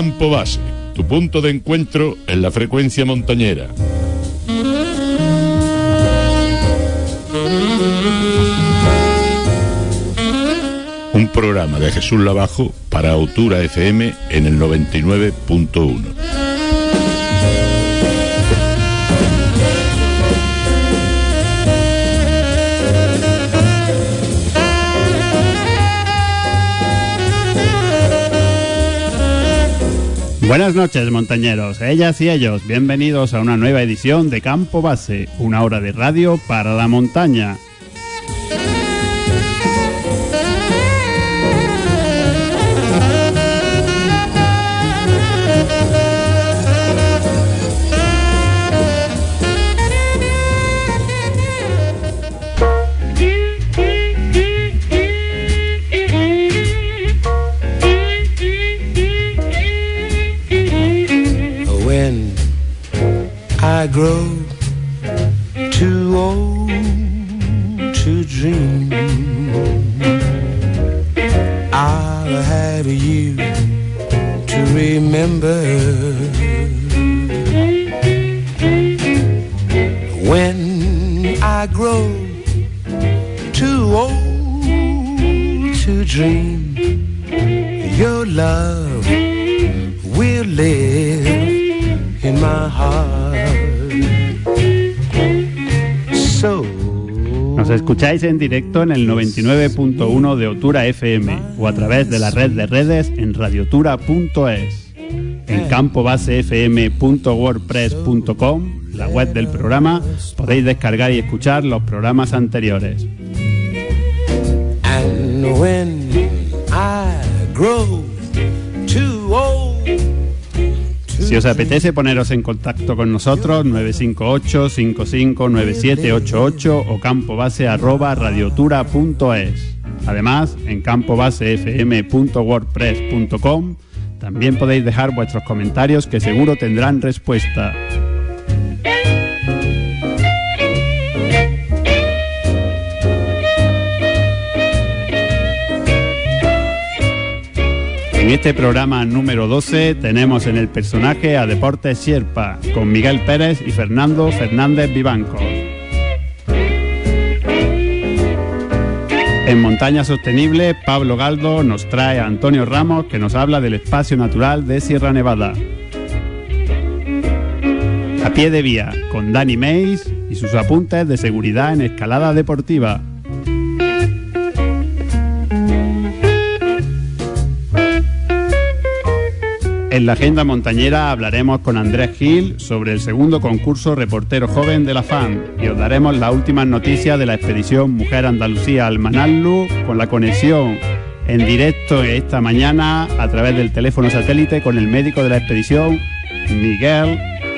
Campo Base, tu punto de encuentro en la frecuencia montañera. Un programa de Jesús Lavajo para Autura FM en el 99.1. Buenas noches, montañeros, ellas y ellos, bienvenidos a una nueva edición de Campo Base, una hora de radio para la montaña. I grow too old to dream. I'll have you to remember. When I grow too old to dream, your love will live in my heart. Nos escucháis en directo en el 99.1 de Autura FM o a través de la red de redes en radiotura.es. En campobasefm.wordpress.com, la web del programa, podéis descargar y escuchar los programas anteriores. And when I grow too old. Si os apetece poneros en contacto con nosotros, 958-559788 o campobase@radiotura.es. Además, en campobasefm.wordpress.com también podéis dejar vuestros comentarios que seguro tendrán respuesta. En este programa número 12 tenemos en el personaje a Deportes Sherpa, con Miguel Pérez y Fernando Fernández Vivancos. En Montaña Sostenible, Pablo Galdo nos trae a Antonio Ramos, que nos habla del espacio natural de Sierra Nevada. A pie de vía, con Dani Meis y sus apuntes de seguridad en escalada deportiva. En la agenda montañera hablaremos con Andrés Gil sobre el segundo concurso Reportero Joven de la FAM y os daremos las últimas noticias de la expedición Mujer Andalucía al Manallu, con la conexión en directo esta mañana a través del teléfono satélite con el médico de la expedición, Miguel.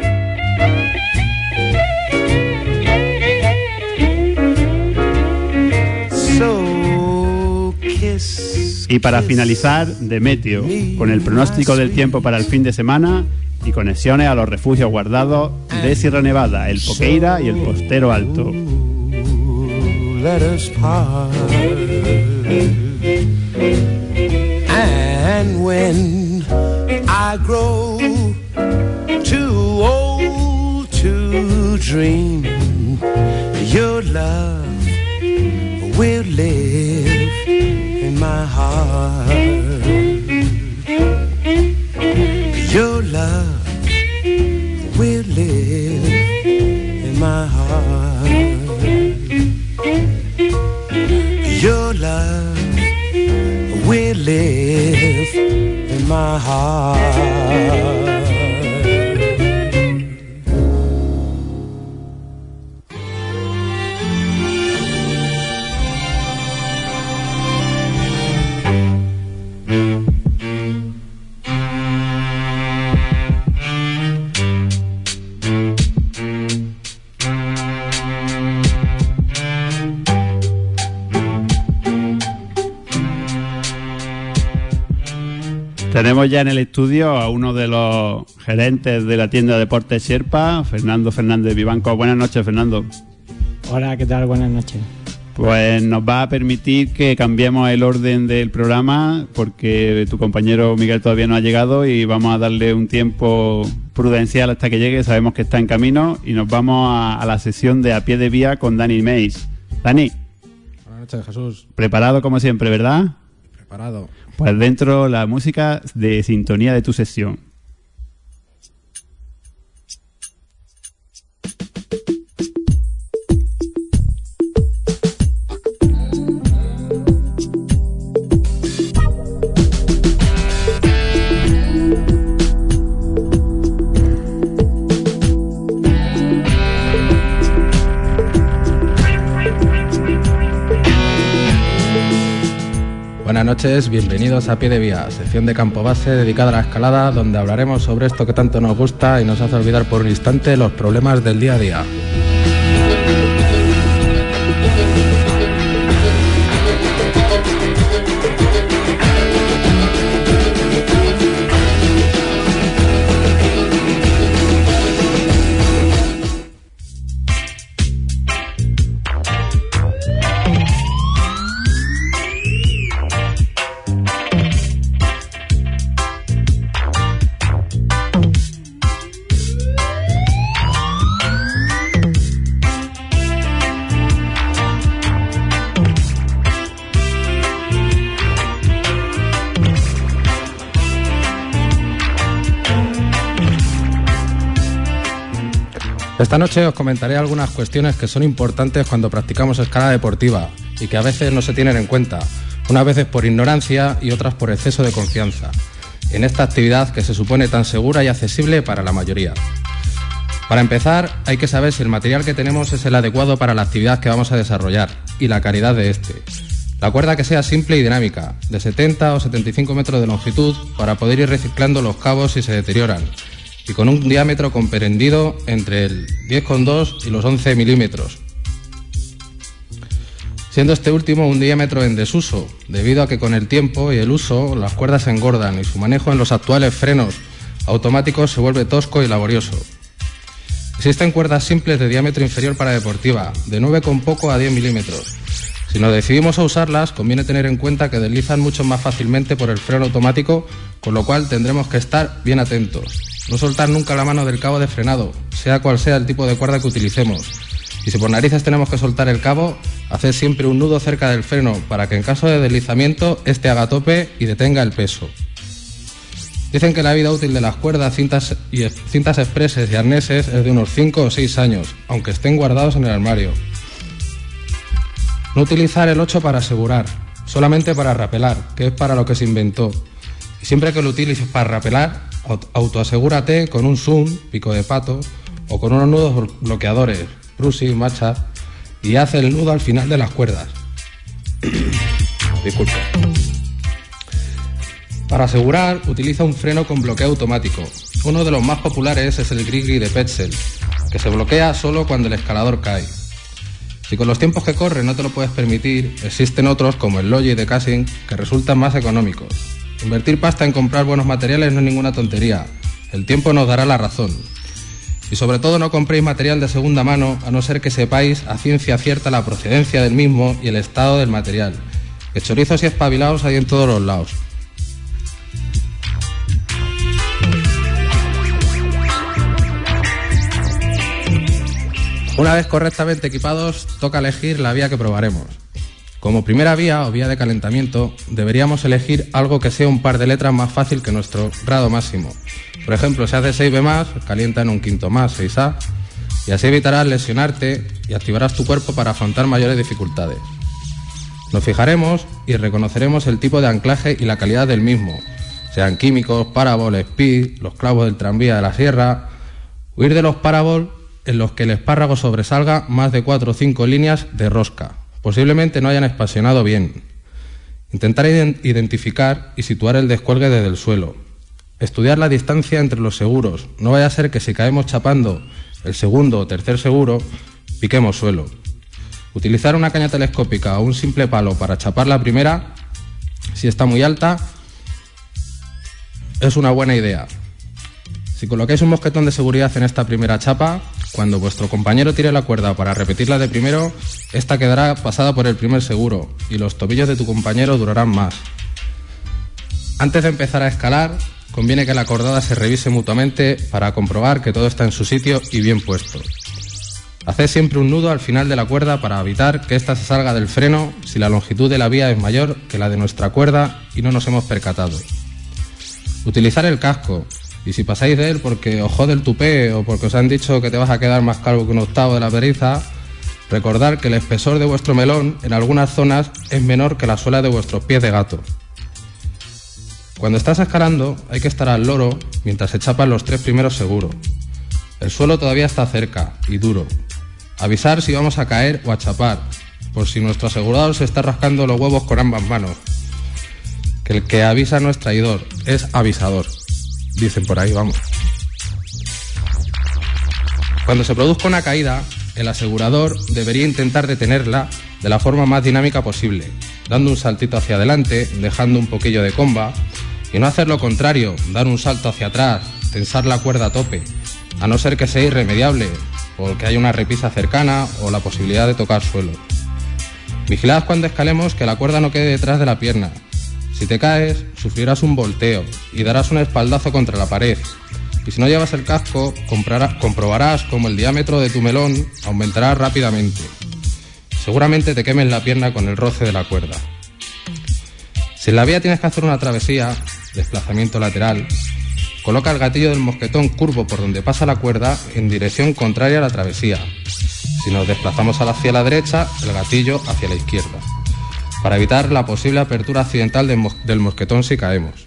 Y para finalizar, Demetrio, con el pronóstico del tiempo para el fin de semana y conexiones a los refugios guardados de Sierra Nevada, el Poqueira y el Postero Alto. Let us part. And when I grow too old to dream, your love will live in my heart. Your love will live in my heart. Your love will live in my heart. Tenemos ya en el estudio a uno de los gerentes de la tienda Deportes Sherpa, Fernando Fernández Vivancos. Buenas noches, Fernando. Hola, ¿qué tal? Buenas noches. Pues nos va a permitir que cambiemos el orden del programa porque tu compañero Miguel todavía no ha llegado y vamos a darle un tiempo prudencial hasta que llegue. Sabemos que está en camino y nos vamos a la sesión de A Pie de Vía con Dani Meis. Dani. Buenas noches, Jesús. Preparado como siempre, ¿verdad? Preparado. Pues dentro la música de sintonía de tu sesión. Buenas noches, bienvenidos a Pie de Vía, sección de campo base dedicada a la escalada, donde hablaremos sobre esto que tanto nos gusta y nos hace olvidar por un instante los problemas del día a día. Esta noche os comentaré algunas cuestiones que son importantes cuando practicamos escalada deportiva y que a veces no se tienen en cuenta, unas veces por ignorancia y otras por exceso de confianza, en esta actividad que se supone tan segura y accesible para la mayoría. Para empezar, hay que saber si el material que tenemos es el adecuado para la actividad que vamos a desarrollar y la calidad de este. La cuerda que sea simple y dinámica, de 70 o 75 metros de longitud, para poder ir reciclando los cabos si se deterioran, y con un diámetro comprendido entre el 10,2 y los 11 milímetros, siendo este último un diámetro en desuso, debido a que con el tiempo y el uso las cuerdas se engordan y su manejo en los actuales frenos automáticos se vuelve tosco y laborioso. Existen cuerdas simples de diámetro inferior para deportiva, de 9 con poco a 10 milímetros. Si nos decidimos a usarlas, conviene tener en cuenta que deslizan mucho más fácilmente por el freno automático, con lo cual tendremos que estar bien atentos. No soltar nunca la mano del cabo de frenado, sea cual sea el tipo de cuerda que utilicemos. Y si por narices tenemos que soltar el cabo, haced siempre un nudo cerca del freno para que en caso de deslizamiento éste haga tope y detenga el peso. Dicen que la vida útil de las cuerdas, cintas expreses y arneses es de unos 5 o 6 años, aunque estén guardados en el armario. No utilizar el 8 para asegurar, solamente para rapelar, que es para lo que se inventó. Y siempre que lo utilices para rapelar, autoasegúrate con un zoom, pico de pato, o con unos nudos bloqueadores, brushing, matcha, y haz el nudo al final de las cuerdas. Disculpe. Para asegurar, utiliza un freno con bloqueo automático. Uno de los más populares es el Grigri de Petzl, que se bloquea solo cuando el escalador cae. Si con los tiempos que corren no te lo puedes permitir, existen otros como el Logi de Casing que resultan más económicos. Invertir pasta en comprar buenos materiales no es ninguna tontería, el tiempo nos dará la razón. Y sobre todo no compréis material de segunda mano a no ser que sepáis a ciencia cierta la procedencia del mismo y el estado del material, que chorizos y espabilados hay en todos los lados. Una vez correctamente equipados, toca elegir la vía que probaremos. Como primera vía o vía de calentamiento, deberíamos elegir algo que sea un par de letras más fácil que nuestro grado máximo. Por ejemplo, si haces 6B+, calienta en un quinto más, 6A, y así evitarás lesionarte y activarás tu cuerpo para afrontar mayores dificultades. Nos fijaremos y reconoceremos el tipo de anclaje y la calidad del mismo, sean químicos, parabol, speed, los clavos del tranvía de la sierra. Huir de los parabol en los que el espárrago sobresalga más de 4 o 5 líneas de rosca. Posiblemente no hayan espasionado bien. Intentar identificar y situar el descuelgue desde el suelo. Estudiar la distancia entre los seguros. No vaya a ser que si caemos chapando el segundo o tercer seguro, piquemos suelo. Utilizar una caña telescópica o un simple palo para chapar la primera, si está muy alta, es una buena idea. Si colocáis un mosquetón de seguridad en esta primera chapa, cuando vuestro compañero tire la cuerda para repetirla de primero, esta quedará pasada por el primer seguro y los tobillos de tu compañero durarán más. Antes de empezar a escalar, conviene que la cordada se revise mutuamente para comprobar que todo está en su sitio y bien puesto. Haced siempre un nudo al final de la cuerda para evitar que ésta se salga del freno si la longitud de la vía es mayor que la de nuestra cuerda y no nos hemos percatado. Utilizar el casco, y si pasáis de él porque os jode el tupé o porque os han dicho que te vas a quedar más calvo que un octavo de la periza, recordad que el espesor de vuestro melón en algunas zonas es menor que la suela de vuestros pies de gato. Cuando estás escalando hay que estar al loro mientras se chapan los 3 primeros seguros. El suelo todavía está cerca y duro. Avisar si vamos a caer o a chapar, por si nuestro asegurador se está rascando los huevos con ambas manos. Que el que avisa no es traidor, es avisador. Dicen por ahí, vamos. Cuando se produzca una caída, el asegurador debería intentar detenerla de la forma más dinámica posible, dando un saltito hacia adelante, dejando un poquillo de comba, y no hacer lo contrario, dar un salto hacia atrás, tensar la cuerda a tope, a no ser que sea irremediable, o que haya una repisa cercana o la posibilidad de tocar suelo. Vigilad cuando escalemos que la cuerda no quede detrás de la pierna. Si te caes, sufrirás un volteo y darás un espaldazo contra la pared. Y si no llevas el casco, comprobarás cómo el diámetro de tu melón aumentará rápidamente. Seguramente te quemes la pierna con el roce de la cuerda. Si en la vía tienes que hacer una travesía, desplazamiento lateral, coloca el gatillo del mosquetón curvo por donde pasa la cuerda en dirección contraria a la travesía. Si nos desplazamos hacia la derecha, el gatillo hacia la izquierda, para evitar la posible apertura accidental del mosquetón si caemos.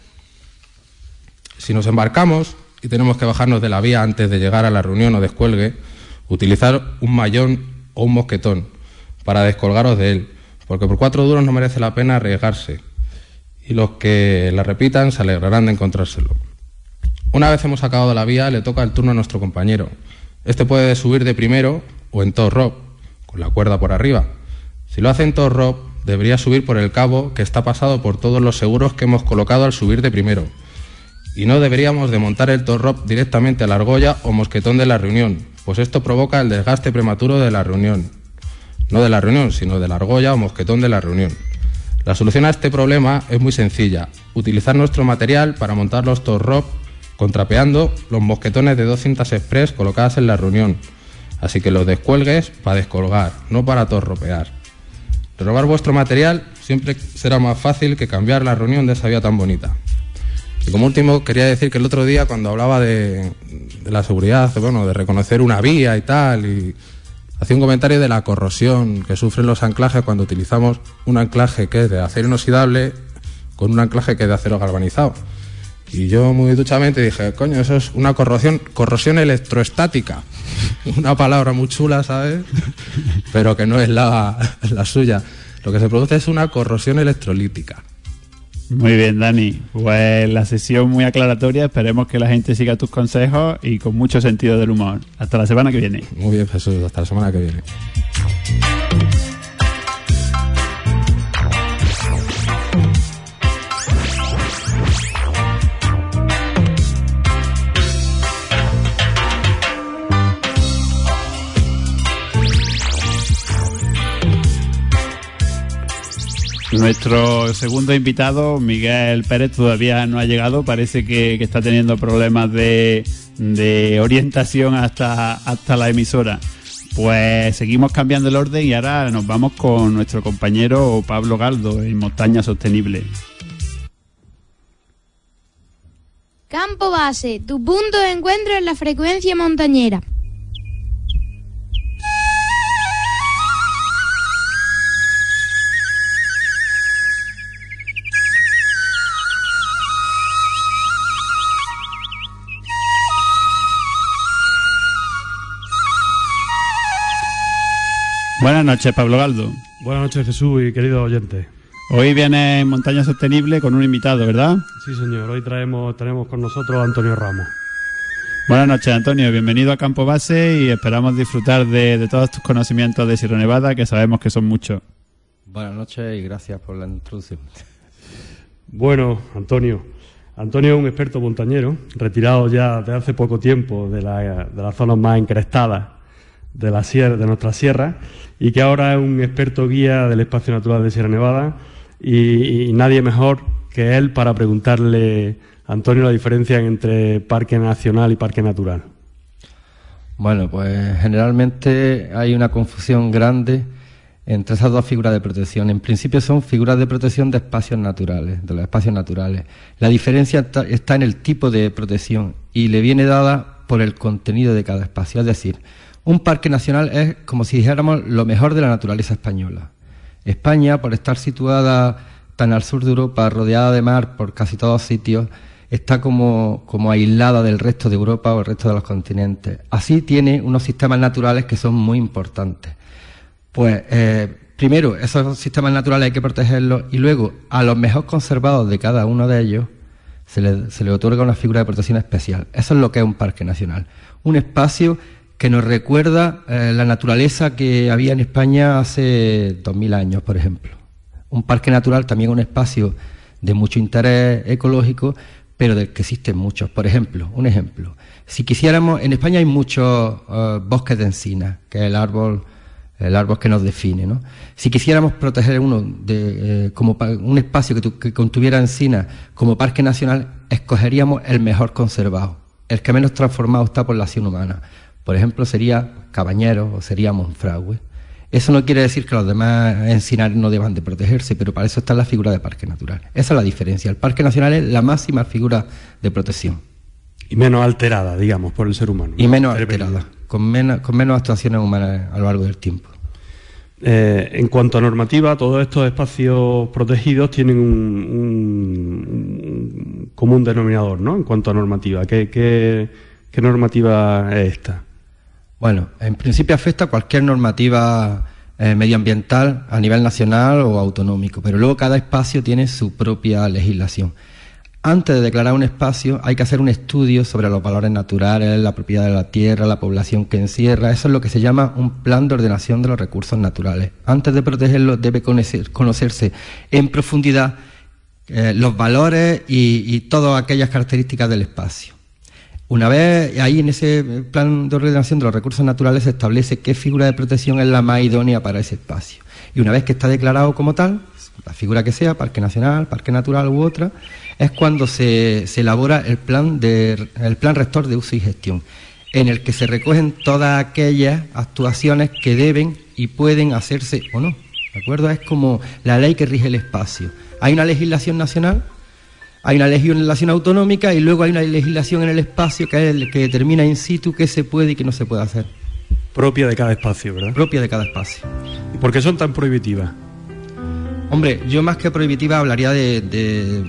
Si nos embarcamos y tenemos que bajarnos de la vía antes de llegar a la reunión o descuelgue, utilizar un mayón o un mosquetón para descolgaros de él, porque por 4 duros no merece la pena arriesgarse, y los que la repitan se alegrarán de encontrárselo. Una vez hemos acabado la vía, le toca el turno a nuestro compañero. Este puede subir de primero o en top rope, con la cuerda por arriba. Si lo hace en top rope, debería subir por el cabo que está pasado por todos los seguros que hemos colocado al subir de primero. Y no deberíamos de montar el top rope directamente a la argolla o mosquetón de la reunión, pues esto provoca el desgaste prematuro de la reunión. No de la reunión, sino de la argolla o mosquetón de la reunión. La solución a este problema es muy sencilla: utilizar nuestro material para montar los top rope contrapeando los mosquetones de 2 cintas express colocadas en la reunión. Así que los descuelgues para descolgar, no para torropear. Renovar vuestro material siempre será más fácil que cambiar la reunión de esa vía tan bonita. Y como último, quería decir que el otro día, cuando hablaba de la seguridad, bueno, de reconocer una vía y tal, y hacía un comentario de la corrosión que sufren los anclajes cuando utilizamos un anclaje que es de acero inoxidable con un anclaje que es de acero galvanizado. Y yo muy duchamente dije, coño, eso es una corrosión electroestática. Una palabra muy chula, ¿sabes? Pero que no es la suya. Lo que se produce es una corrosión electrolítica. Muy bien, Dani. Pues la sesión muy aclaratoria. Esperemos que la gente siga tus consejos y con mucho sentido del humor. Hasta la semana que viene. Muy bien, Jesús. Hasta la semana que viene. Nuestro segundo invitado, Miguel Pérez, todavía no ha llegado. Parece que está teniendo problemas de orientación hasta la emisora. Pues seguimos cambiando el orden y ahora nos vamos con nuestro compañero Pablo Galdo en Montaña Sostenible. Campo Base, tu punto de encuentro en la frecuencia montañera. Buenas noches, Pablo Galdo. Buenas noches, Jesús y queridos oyentes. Hoy viene en Montaña Sostenible con un invitado, ¿verdad? Sí, señor. Hoy tenemos con nosotros a Antonio Ramos. Buenas noches, Antonio. Bienvenido a Campo Base y esperamos disfrutar de todos tus conocimientos de Sierra Nevada, que sabemos que son muchos. Buenas noches y gracias por la introducción. Bueno, Antonio es un experto montañero, retirado ya de hace poco tiempo de las zonas más encrestadas de la sierra, de nuestra sierra, y que ahora es un experto guía del Espacio Natural de Sierra Nevada, y nadie mejor que él para preguntarle, Antonio, la diferencia entre parque nacional y parque natural. Bueno, pues generalmente hay una confusión grande entre esas dos figuras de protección. En principio son figuras de protección de espacios naturales, de los espacios naturales. La diferencia está en el tipo de protección y le viene dada por el contenido de cada espacio. Es decir, un parque nacional es como si dijéramos lo mejor de la naturaleza española. España, por estar situada tan al sur de Europa, rodeada de mar por casi todos sitios, está como aislada del resto de Europa o el resto de los continentes. Así tiene unos sistemas naturales que son muy importantes. Pues primero, esos sistemas naturales hay que protegerlos y luego a los mejor conservados de cada uno de ellos se le otorga una figura de protección especial. Eso es lo que es un parque nacional. Un espacio que nos recuerda la naturaleza que había en España hace 2000 años, por ejemplo. Un parque natural también es un espacio de mucho interés ecológico, pero del que existen muchos. Por ejemplo, un ejemplo. Si quisiéramos, en España hay muchos bosques de encina, que es el árbol que nos define, ¿no? Si quisiéramos proteger uno como un espacio que contuviera encina como parque nacional, escogeríamos el mejor conservado, el que menos transformado está por la acción humana. Por ejemplo, sería Cabañeros o sería Monfragüe. Eso no quiere decir que los demás encinares no deban de protegerse, pero para eso está la figura de parque natural. Esa es la diferencia. El parque nacional es la máxima figura de protección. Y menos alterada, digamos, por el ser humano. Y menos alterada, con menos actuaciones humanas a lo largo del tiempo. En cuanto a normativa, todos estos espacios protegidos tienen un común denominador, ¿no? En cuanto a normativa, ¿qué normativa es esta? Bueno, en principio afecta a cualquier normativa medioambiental a nivel nacional o autonómico, pero luego cada espacio tiene su propia legislación. Antes de declarar un espacio hay que hacer un estudio sobre los valores naturales, la propiedad de la tierra, la población que encierra. Eso es lo que se llama un plan de ordenación de los recursos naturales. Antes de protegerlo debe conocerse en profundidad los valores y todas aquellas características del espacio. Una vez ahí en ese plan de ordenación de los recursos naturales se establece qué figura de protección es la más idónea para ese espacio. Y una vez que está declarado como tal, la figura que sea, parque nacional, parque natural u otra, es cuando se elabora el plan rector de uso y gestión, en el que se recogen todas aquellas actuaciones que deben y pueden hacerse o no. ¿De acuerdo? Es como la ley que rige el espacio. Hay una legislación nacional, hay una legislación autonómica y luego hay una legislación en el espacio que es el que determina in situ qué se puede y qué no se puede hacer. Propia de cada espacio, ¿verdad? Propia de cada espacio. ¿Y por qué son tan prohibitivas? Hombre, yo más que prohibitiva hablaría de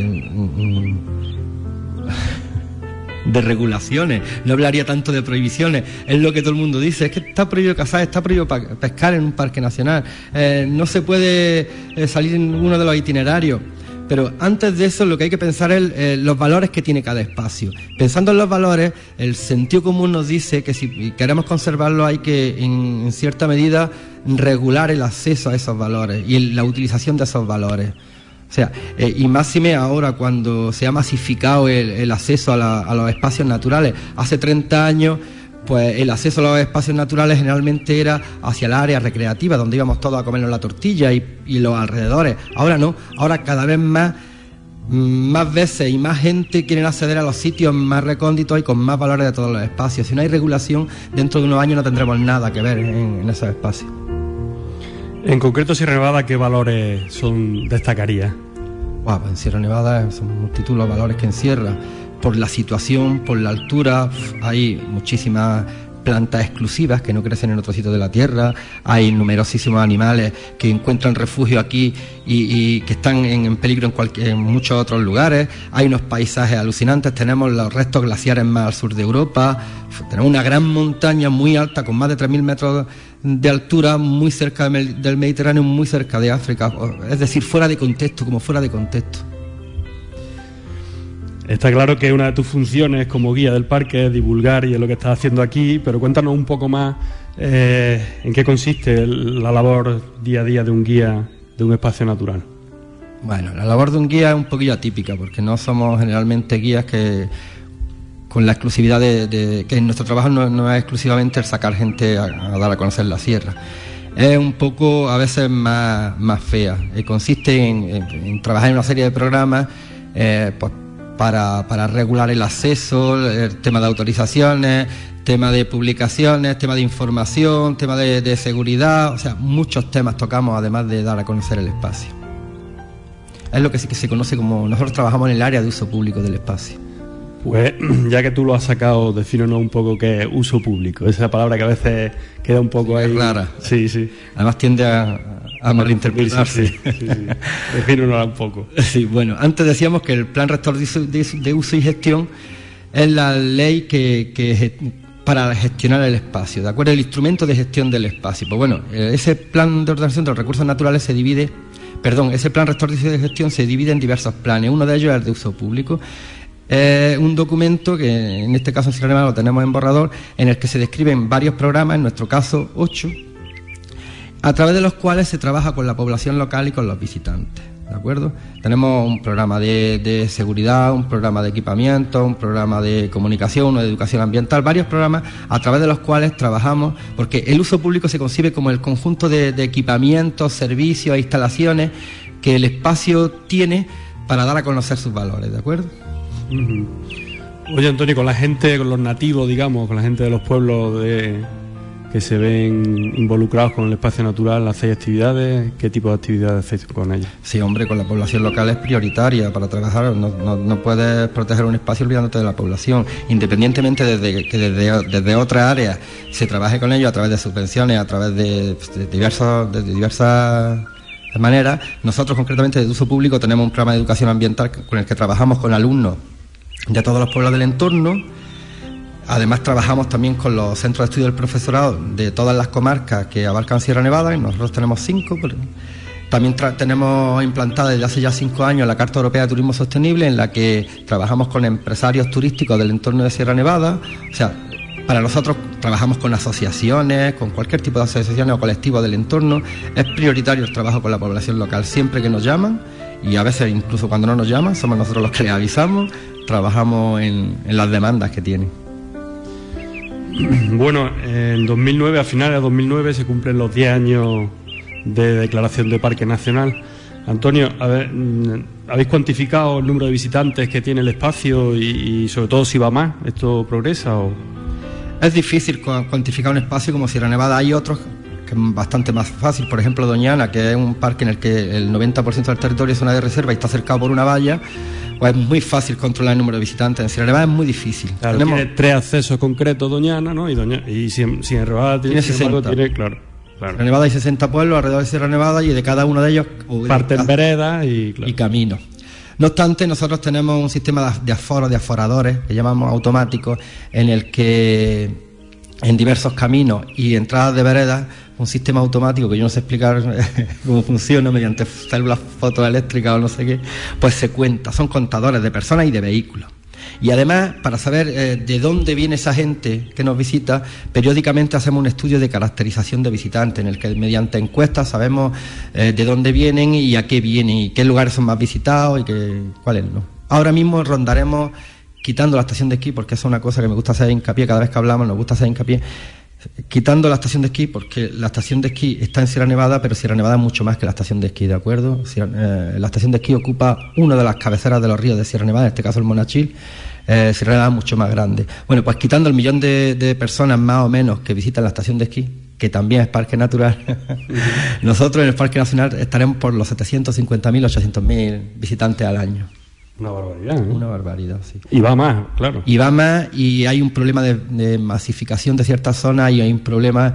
regulaciones, no hablaría tanto de prohibiciones. Es lo que todo el mundo dice, es que está prohibido cazar, está prohibido pescar en un parque nacional, no se puede salir en uno de los itinerarios. Pero antes de eso lo que hay que pensar es los valores que tiene cada espacio. Pensando en los valores, el sentido común nos dice que si queremos conservarlos hay que, en cierta medida, regular el acceso a esos valores y la utilización de esos valores. O sea, y máxime ahora cuando se ha masificado el acceso a los espacios naturales. Hace 30 años, pues el acceso a los espacios naturales generalmente era hacia la área recreativa, donde íbamos todos a comernos la tortilla y los alrededores. Ahora no, ahora cada vez más veces y más gente quieren acceder a los sitios más recónditos y con más valores de todos los espacios. Si no hay regulación, dentro de unos años no tendremos nada que ver en esos espacios. En concreto, Sierra Nevada, ¿qué valores destacaría? Pues en Sierra Nevada son multitud los valores que encierra. Por la situación, por la altura, hay muchísimas plantas exclusivas que no crecen en otro sitio de la tierra, hay numerosísimos animales que encuentran refugio aquí y que están en peligro en muchos otros lugares, hay unos paisajes alucinantes, tenemos los restos glaciares más al sur de Europa, tenemos una gran montaña muy alta con más de 3.000 metros de altura, muy cerca del Mediterráneo, muy cerca de África, es decir, fuera de contexto, como fuera de contexto. Está claro que una de tus funciones como guía del parque es divulgar y es lo que estás haciendo aquí, pero cuéntanos un poco más en qué consiste la labor día a día de un guía de un espacio natural. Bueno, la labor de un guía es un poquillo atípica porque no somos generalmente guías con la exclusividad de que nuestro trabajo no es exclusivamente el sacar gente a dar a conocer la sierra. Es un poco a veces más fea. Consiste en trabajar en una serie de programas pues, para regular el acceso, el tema de autorizaciones, tema de publicaciones, tema de información, tema de seguridad, o sea, muchos temas tocamos además de dar a conocer el espacio. Es lo que sí que se conoce como, nosotros trabajamos en el área de uso público del espacio. Pues ya que tú lo has sacado, defínenos un poco qué es uso público. Esa palabra que a veces queda un poco ahí. Rara. Sí, sí. Además tiende a malinterpretarse. Sí. Defínenosla un poco. Sí, bueno, antes decíamos que el Plan Rector de Uso y Gestión es la ley que para gestionar el espacio, ¿de acuerdo? El instrumento de gestión del espacio. Pues bueno, ese Plan de Ordenación de los Recursos Naturales ese Plan Rector de Uso y Gestión se divide en diversos planes. Uno de ellos es el de uso público. Un documento que en este caso en Sierra Nevada lo tenemos en borrador, en el que se describen varios programas, en nuestro caso 8, a través de los cuales se trabaja con la población local y con los visitantes, ¿de acuerdo? Tenemos un programa de seguridad, un programa de equipamiento, un programa de comunicación, uno de educación ambiental, varios programas a través de los cuales trabajamos, porque el uso público se concibe como el conjunto de equipamientos, servicios e instalaciones que el espacio tiene para dar a conocer sus valores, ¿de acuerdo? Oye, Antonio, con la gente, con los nativos, digamos, con la gente de los pueblos que se ven involucrados con el espacio natural, ¿hacéis actividades? ¿Qué tipo de actividades hacéis con ellos? Sí, hombre, con la población local es prioritaria para trabajar. No puedes proteger un espacio olvidándote de la población, independientemente de que desde otras áreas se trabaje con ellos a través de subvenciones, a través de diversas maneras. Nosotros concretamente de uso público tenemos un programa de educación ambiental con el que trabajamos con alumnos de todos los pueblos del entorno. Además trabajamos también con los centros de estudio del profesorado de todas las comarcas que abarcan Sierra Nevada, y nosotros tenemos 5. También tenemos implantada desde hace ya 5 años la Carta Europea de Turismo Sostenible, en la que trabajamos con empresarios turísticos del entorno de Sierra Nevada. O sea, para nosotros trabajamos con asociaciones, con cualquier tipo de asociaciones o colectivos del entorno. Es prioritario el trabajo con la población local. Siempre que nos llaman, y a veces incluso cuando no nos llaman, somos nosotros los que les avisamos, trabajamos en las demandas que tienen. Bueno, en 2009, a finales de 2009, se cumplen los 10 años de declaración de Parque Nacional. Antonio, ¿habéis cuantificado el número de visitantes que tiene el espacio y sobre todo si va más? ¿Esto progresa o...? Es difícil cuantificar un espacio como Sierra Nevada. Hay otros que es bastante más fácil. Por ejemplo, Doñana, que es un parque en el que el 90% del territorio es zona de reserva y está cercado por una valla. Pues es muy fácil controlar el número de visitantes. En Sierra Nevada es muy difícil. Claro, tiene 3 accesos concretos Doñana, ¿no? Y Sierra Nevada tiene 60. Claro. Sierra Nevada hay 60 pueblos alrededor de Sierra Nevada, y de cada uno de ellos parten veredas y caminos. No obstante, nosotros tenemos un sistema de aforos, de aforadores, que llamamos automáticos, en el que en diversos caminos y entradas de veredas, un sistema automático que yo no sé explicar cómo funciona, mediante células fotoeléctricas o no sé qué, pues se cuenta, son contadores de personas y de vehículos. Y además, para saber de dónde viene esa gente que nos visita, periódicamente hacemos un estudio de caracterización de visitantes, en el que mediante encuestas sabemos de dónde vienen y a qué vienen, y qué lugares son más visitados y cuáles no. Ahora mismo rondaremos, quitando la estación de esquí, porque eso es una cosa que me gusta hacer hincapié, cada vez que hablamos nos gusta hacer hincapié, quitando la estación de esquí, porque la estación de esquí está en Sierra Nevada, pero Sierra Nevada es mucho más que la estación de esquí, ¿de acuerdo? La estación de esquí ocupa una de las cabeceras de los ríos de Sierra Nevada, en este caso el Monachil. Sierra Nevada es mucho más grande. Bueno, pues quitando el 1 millón de personas más o menos que visitan la estación de esquí, que también es parque natural, nosotros en el Parque Nacional estaremos por los 750.000, 800.000 visitantes al año. Una barbaridad, ¿eh? Una barbaridad, sí. Y va más, claro. Y va más, y hay un problema de masificación de ciertas zonas, y hay un problema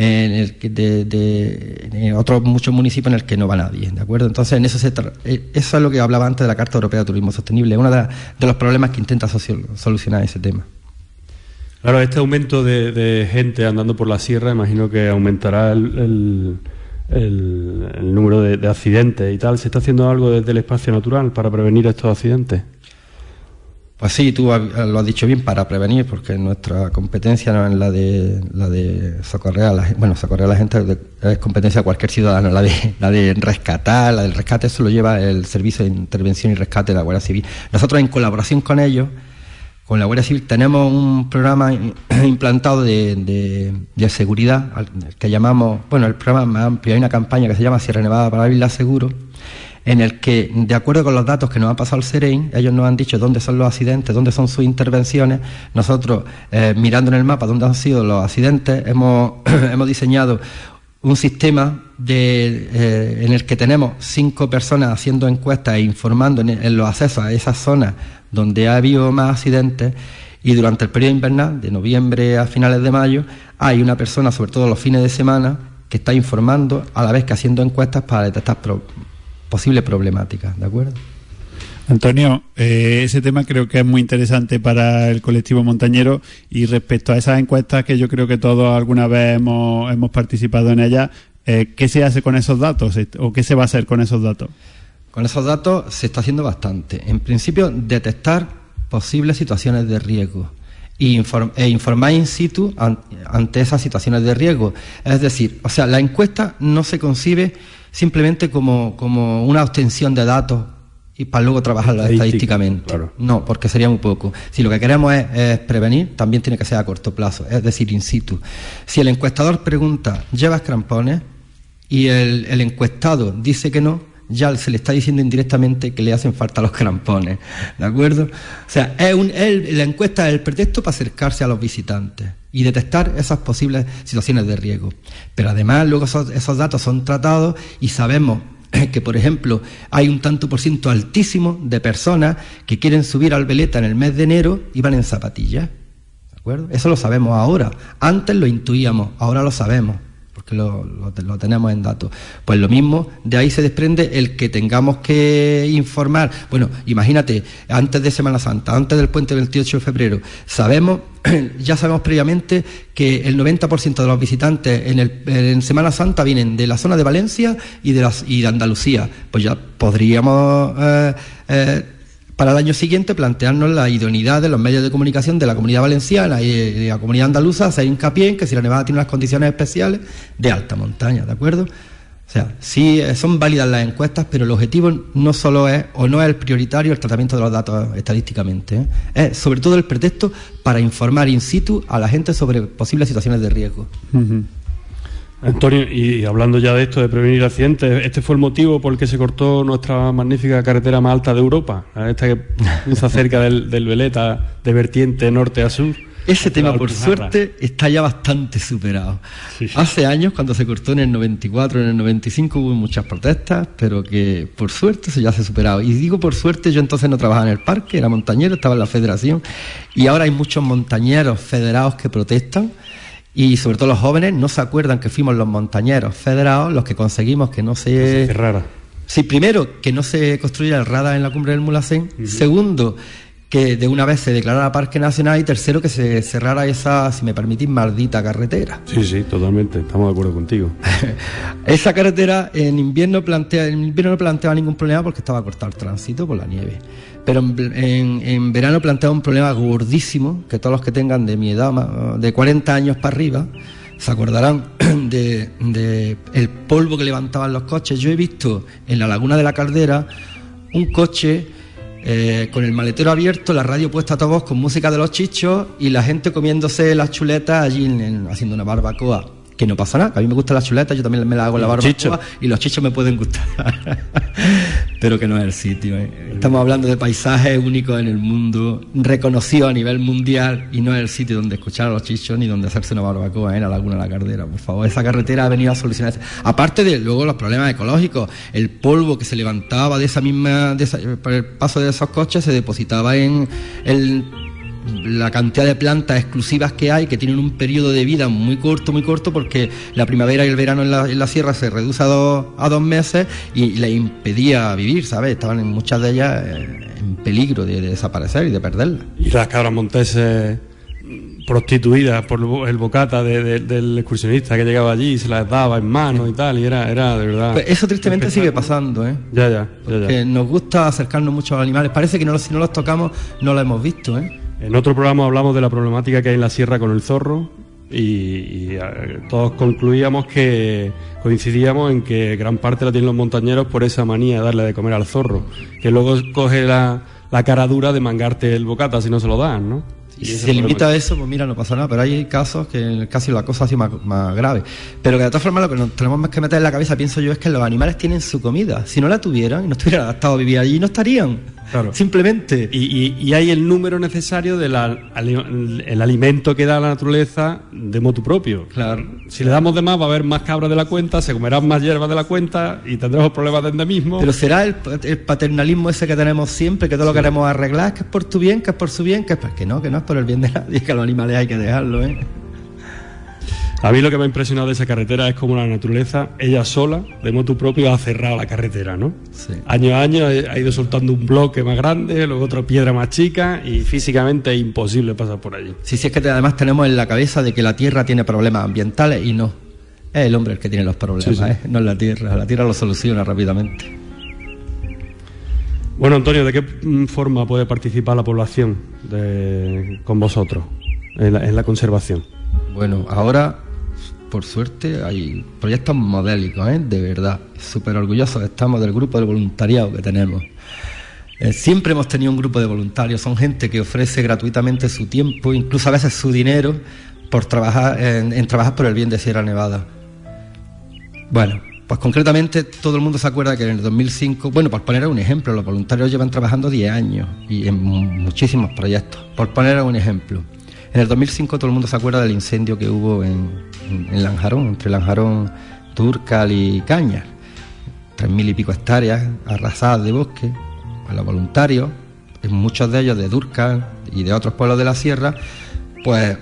en otros muchos municipios en el que no va nadie, ¿de acuerdo? Entonces, eso es lo que hablaba antes de la Carta Europea de Turismo Sostenible, uno de los problemas que intenta solucionar ese tema. Claro, este aumento de gente andando por la sierra, imagino que aumentará el número de accidentes y tal. ¿Se está haciendo algo desde el espacio natural para prevenir estos accidentes? Pues sí, tú lo has dicho bien, para prevenir, porque nuestra competencia no es la de socorrer a la gente. Bueno, socorrer a la gente es competencia de cualquier ciudadano. La de rescatar, la del rescate, eso lo lleva el Servicio de Intervención y Rescate de la Guardia Civil. Nosotros, en colaboración con ellos, con la Guardia Civil tenemos un programa implantado de seguridad, que llamamos, bueno, el programa más amplio, hay una campaña que se llama Sierra Nevada para la Isla Seguro, en el que, de acuerdo con los datos que nos ha pasado el SEREIN, ellos nos han dicho dónde son los accidentes, dónde son sus intervenciones. Nosotros, mirando en el mapa dónde han sido los accidentes, hemos diseñado un sistema en el que tenemos 5 personas haciendo encuestas e informando en los accesos a esas zonas donde ha habido más accidentes, y durante el periodo invernal, de noviembre a finales de mayo, hay una persona, sobre todo los fines de semana, que está informando a la vez que haciendo encuestas para detectar posibles problemáticas, ¿de acuerdo? Antonio, ese tema creo que es muy interesante para el colectivo montañero, y respecto a esas encuestas que yo creo que todos alguna vez hemos participado en ellas, ¿qué se hace con esos datos o qué se va a hacer con esos datos? Con esos datos se está haciendo bastante. En principio, detectar posibles situaciones de riesgo e informar in situ ante esas situaciones de riesgo. Es decir, o sea, la encuesta no se concibe simplemente como una obtención de datos y para luego trabajarla estadísticamente. Claro. No, porque sería muy poco. Si lo que queremos es prevenir, también tiene que ser a corto plazo, es decir, in situ. Si el encuestador pregunta, ¿llevas crampones? Y el encuestado dice que no, ya se le está diciendo indirectamente que le hacen falta los crampones, ¿de acuerdo? O sea, la encuesta es el pretexto para acercarse a los visitantes y detectar esas posibles situaciones de riesgo. Pero además luego esos datos son tratados y sabemos que, por ejemplo, hay un tanto por ciento altísimo de personas que quieren subir al Veleta en el mes de enero y van en zapatillas, ¿de acuerdo? Eso lo sabemos ahora. Antes lo intuíamos, ahora lo sabemos, porque lo tenemos en datos. Pues lo mismo, de ahí se desprende el que tengamos que informar. Bueno, imagínate, antes de Semana Santa, antes del puente 28 de febrero, ya sabemos previamente que el 90% de los visitantes en Semana Santa vienen de la zona de Valencia y de Andalucía. Pues ya podríamos para el año siguiente plantearnos la idoneidad de los medios de comunicación de la Comunidad Valenciana y de la Comunidad Andaluza, hacer hincapié en que Sierra Nevada tiene unas condiciones especiales de alta montaña, ¿de acuerdo? O sea, sí son válidas las encuestas, pero el objetivo no solo es, o no es el prioritario, el tratamiento de los datos estadísticamente, es sobre todo el pretexto para informar in situ a la gente sobre posibles situaciones de riesgo. Uh-huh. Antonio, y hablando ya de esto, de prevenir accidentes, ¿este fue el motivo por el que se cortó nuestra magnífica carretera más alta de Europa? Esta que está cerca del Veleta, de vertiente norte a sur. Ese tema, por suerte, está ya bastante superado. Sí. Hace años, cuando se cortó en el 94, en el 95, hubo muchas protestas, pero que, por suerte, eso ya se ha superado. Y digo por suerte, yo entonces no trabajaba en el parque, era montañero, estaba en la federación, y ahora hay muchos montañeros federados que protestan, y sobre todo los jóvenes no se acuerdan que fuimos los montañeros federados los que conseguimos que no se cerrara. Sí, primero, que no se construyera el radar en la cumbre del Mulhacén. Uh-huh. Segundo, que de una vez se declarara Parque Nacional. Y tercero, que se cerrara esa, si me permitís, maldita carretera. Sí, totalmente, estamos de acuerdo contigo. Esa carretera en invierno no planteaba ningún problema porque estaba cortado el tránsito por la nieve. Pero en verano planteaba un problema gordísimo, que todos los que tengan de mi edad, de 40 años para arriba, se acordarán de el polvo que levantaban los coches. Yo he visto en la Laguna de la Caldera un coche con el maletero abierto, la radio puesta a toda voz con música de los chichos y la gente comiéndose las chuletas allí haciendo una barbacoa. Que no pasa nada, que a mí me gustan las chuletas, yo también me las hago en la barbacoa y los chichos me pueden gustar. Pero que no es el sitio. Estamos hablando de paisajes únicos en el mundo, reconocidos a nivel mundial, y no es el sitio donde escuchar a los chichos ni donde hacerse una barbacoa en la Laguna de la Caldera. Por favor, esa carretera ha venido a solucionar. Aparte de luego los problemas ecológicos, el polvo que se levantaba por el paso de esos coches se depositaba en la cantidad de plantas exclusivas que hay, que tienen un periodo de vida muy corto, porque la primavera y el verano en la sierra se reduce a 2 meses y les impedía vivir, ¿sabes? Estaban muchas de ellas en peligro de desaparecer y de perderlas. Y las cabras monteses prostituidas por el bocata del excursionista que llegaba allí y se las daba en mano y tal, y era de verdad. Pues eso tristemente sigue pasando, ¿eh? Ya. Porque nos gusta acercarnos mucho a los animales. Parece que si no los tocamos no los hemos visto, ¿eh? En otro programa hablamos de la problemática que hay en la sierra con el zorro y todos coincidíamos en que gran parte la tienen los montañeros por esa manía de darle de comer al zorro, que luego coge la la cara dura de mangarte el bocata si no se lo dan, ¿no? Y si se limita a eso, pues mira, no pasa nada, pero hay casos que casi la cosa así más grave. Pero que de todas formas lo que nos tenemos que meter en la cabeza, pienso yo, es que los animales tienen su comida. Si no la tuvieran y no estuvieran adaptados a vivir allí, no estarían. Claro. Simplemente. Y hay el número necesario del el alimento que da la naturaleza de motu propio. Claro. Si le damos de más, va a haber más cabras de la cuenta, se comerán más hierbas de la cuenta y tendremos problemas de endemismo. Pero será el paternalismo ese que tenemos siempre, que todo lo queremos arreglar, que es por tu bien, que es por su bien, que no es por el bien de nadie, que a los animales hay que dejarlo, ¿eh? A mí lo que me ha impresionado de esa carretera es como la naturaleza, ella sola, de motu propio, ha cerrado la carretera, ¿no? Sí. Año a año ha ido soltando un bloque más grande, luego otra piedra más chica, y físicamente es imposible pasar por allí. Sí, es que además tenemos en la cabeza de que la Tierra tiene problemas ambientales y no. Es el hombre el que tiene los problemas, sí. No es la Tierra. La Tierra lo soluciona rápidamente. Bueno, Antonio, ¿de qué forma puede participar la población con vosotros en la conservación? Bueno, ahora, por suerte, hay proyectos modélicos, de verdad. Súper orgullosos estamos del grupo de voluntariado que tenemos. Siempre hemos tenido un grupo de voluntarios. Son gente que ofrece gratuitamente su tiempo, incluso a veces su dinero, por trabajar en trabajar por el bien de Sierra Nevada. Bueno, pues concretamente todo el mundo se acuerda que en el 2005, bueno, por poner un ejemplo, los voluntarios llevan trabajando 10 años y en muchísimos proyectos. Por poner un ejemplo, en el 2005 todo el mundo se acuerda del incendio que hubo en Lanjarón, entre Lanjarón, Túrcal y Cañas. 3.000 y pico hectáreas arrasadas de bosque. Pues los voluntarios, muchos de ellos de Túrcal y de otros pueblos de la sierra, pues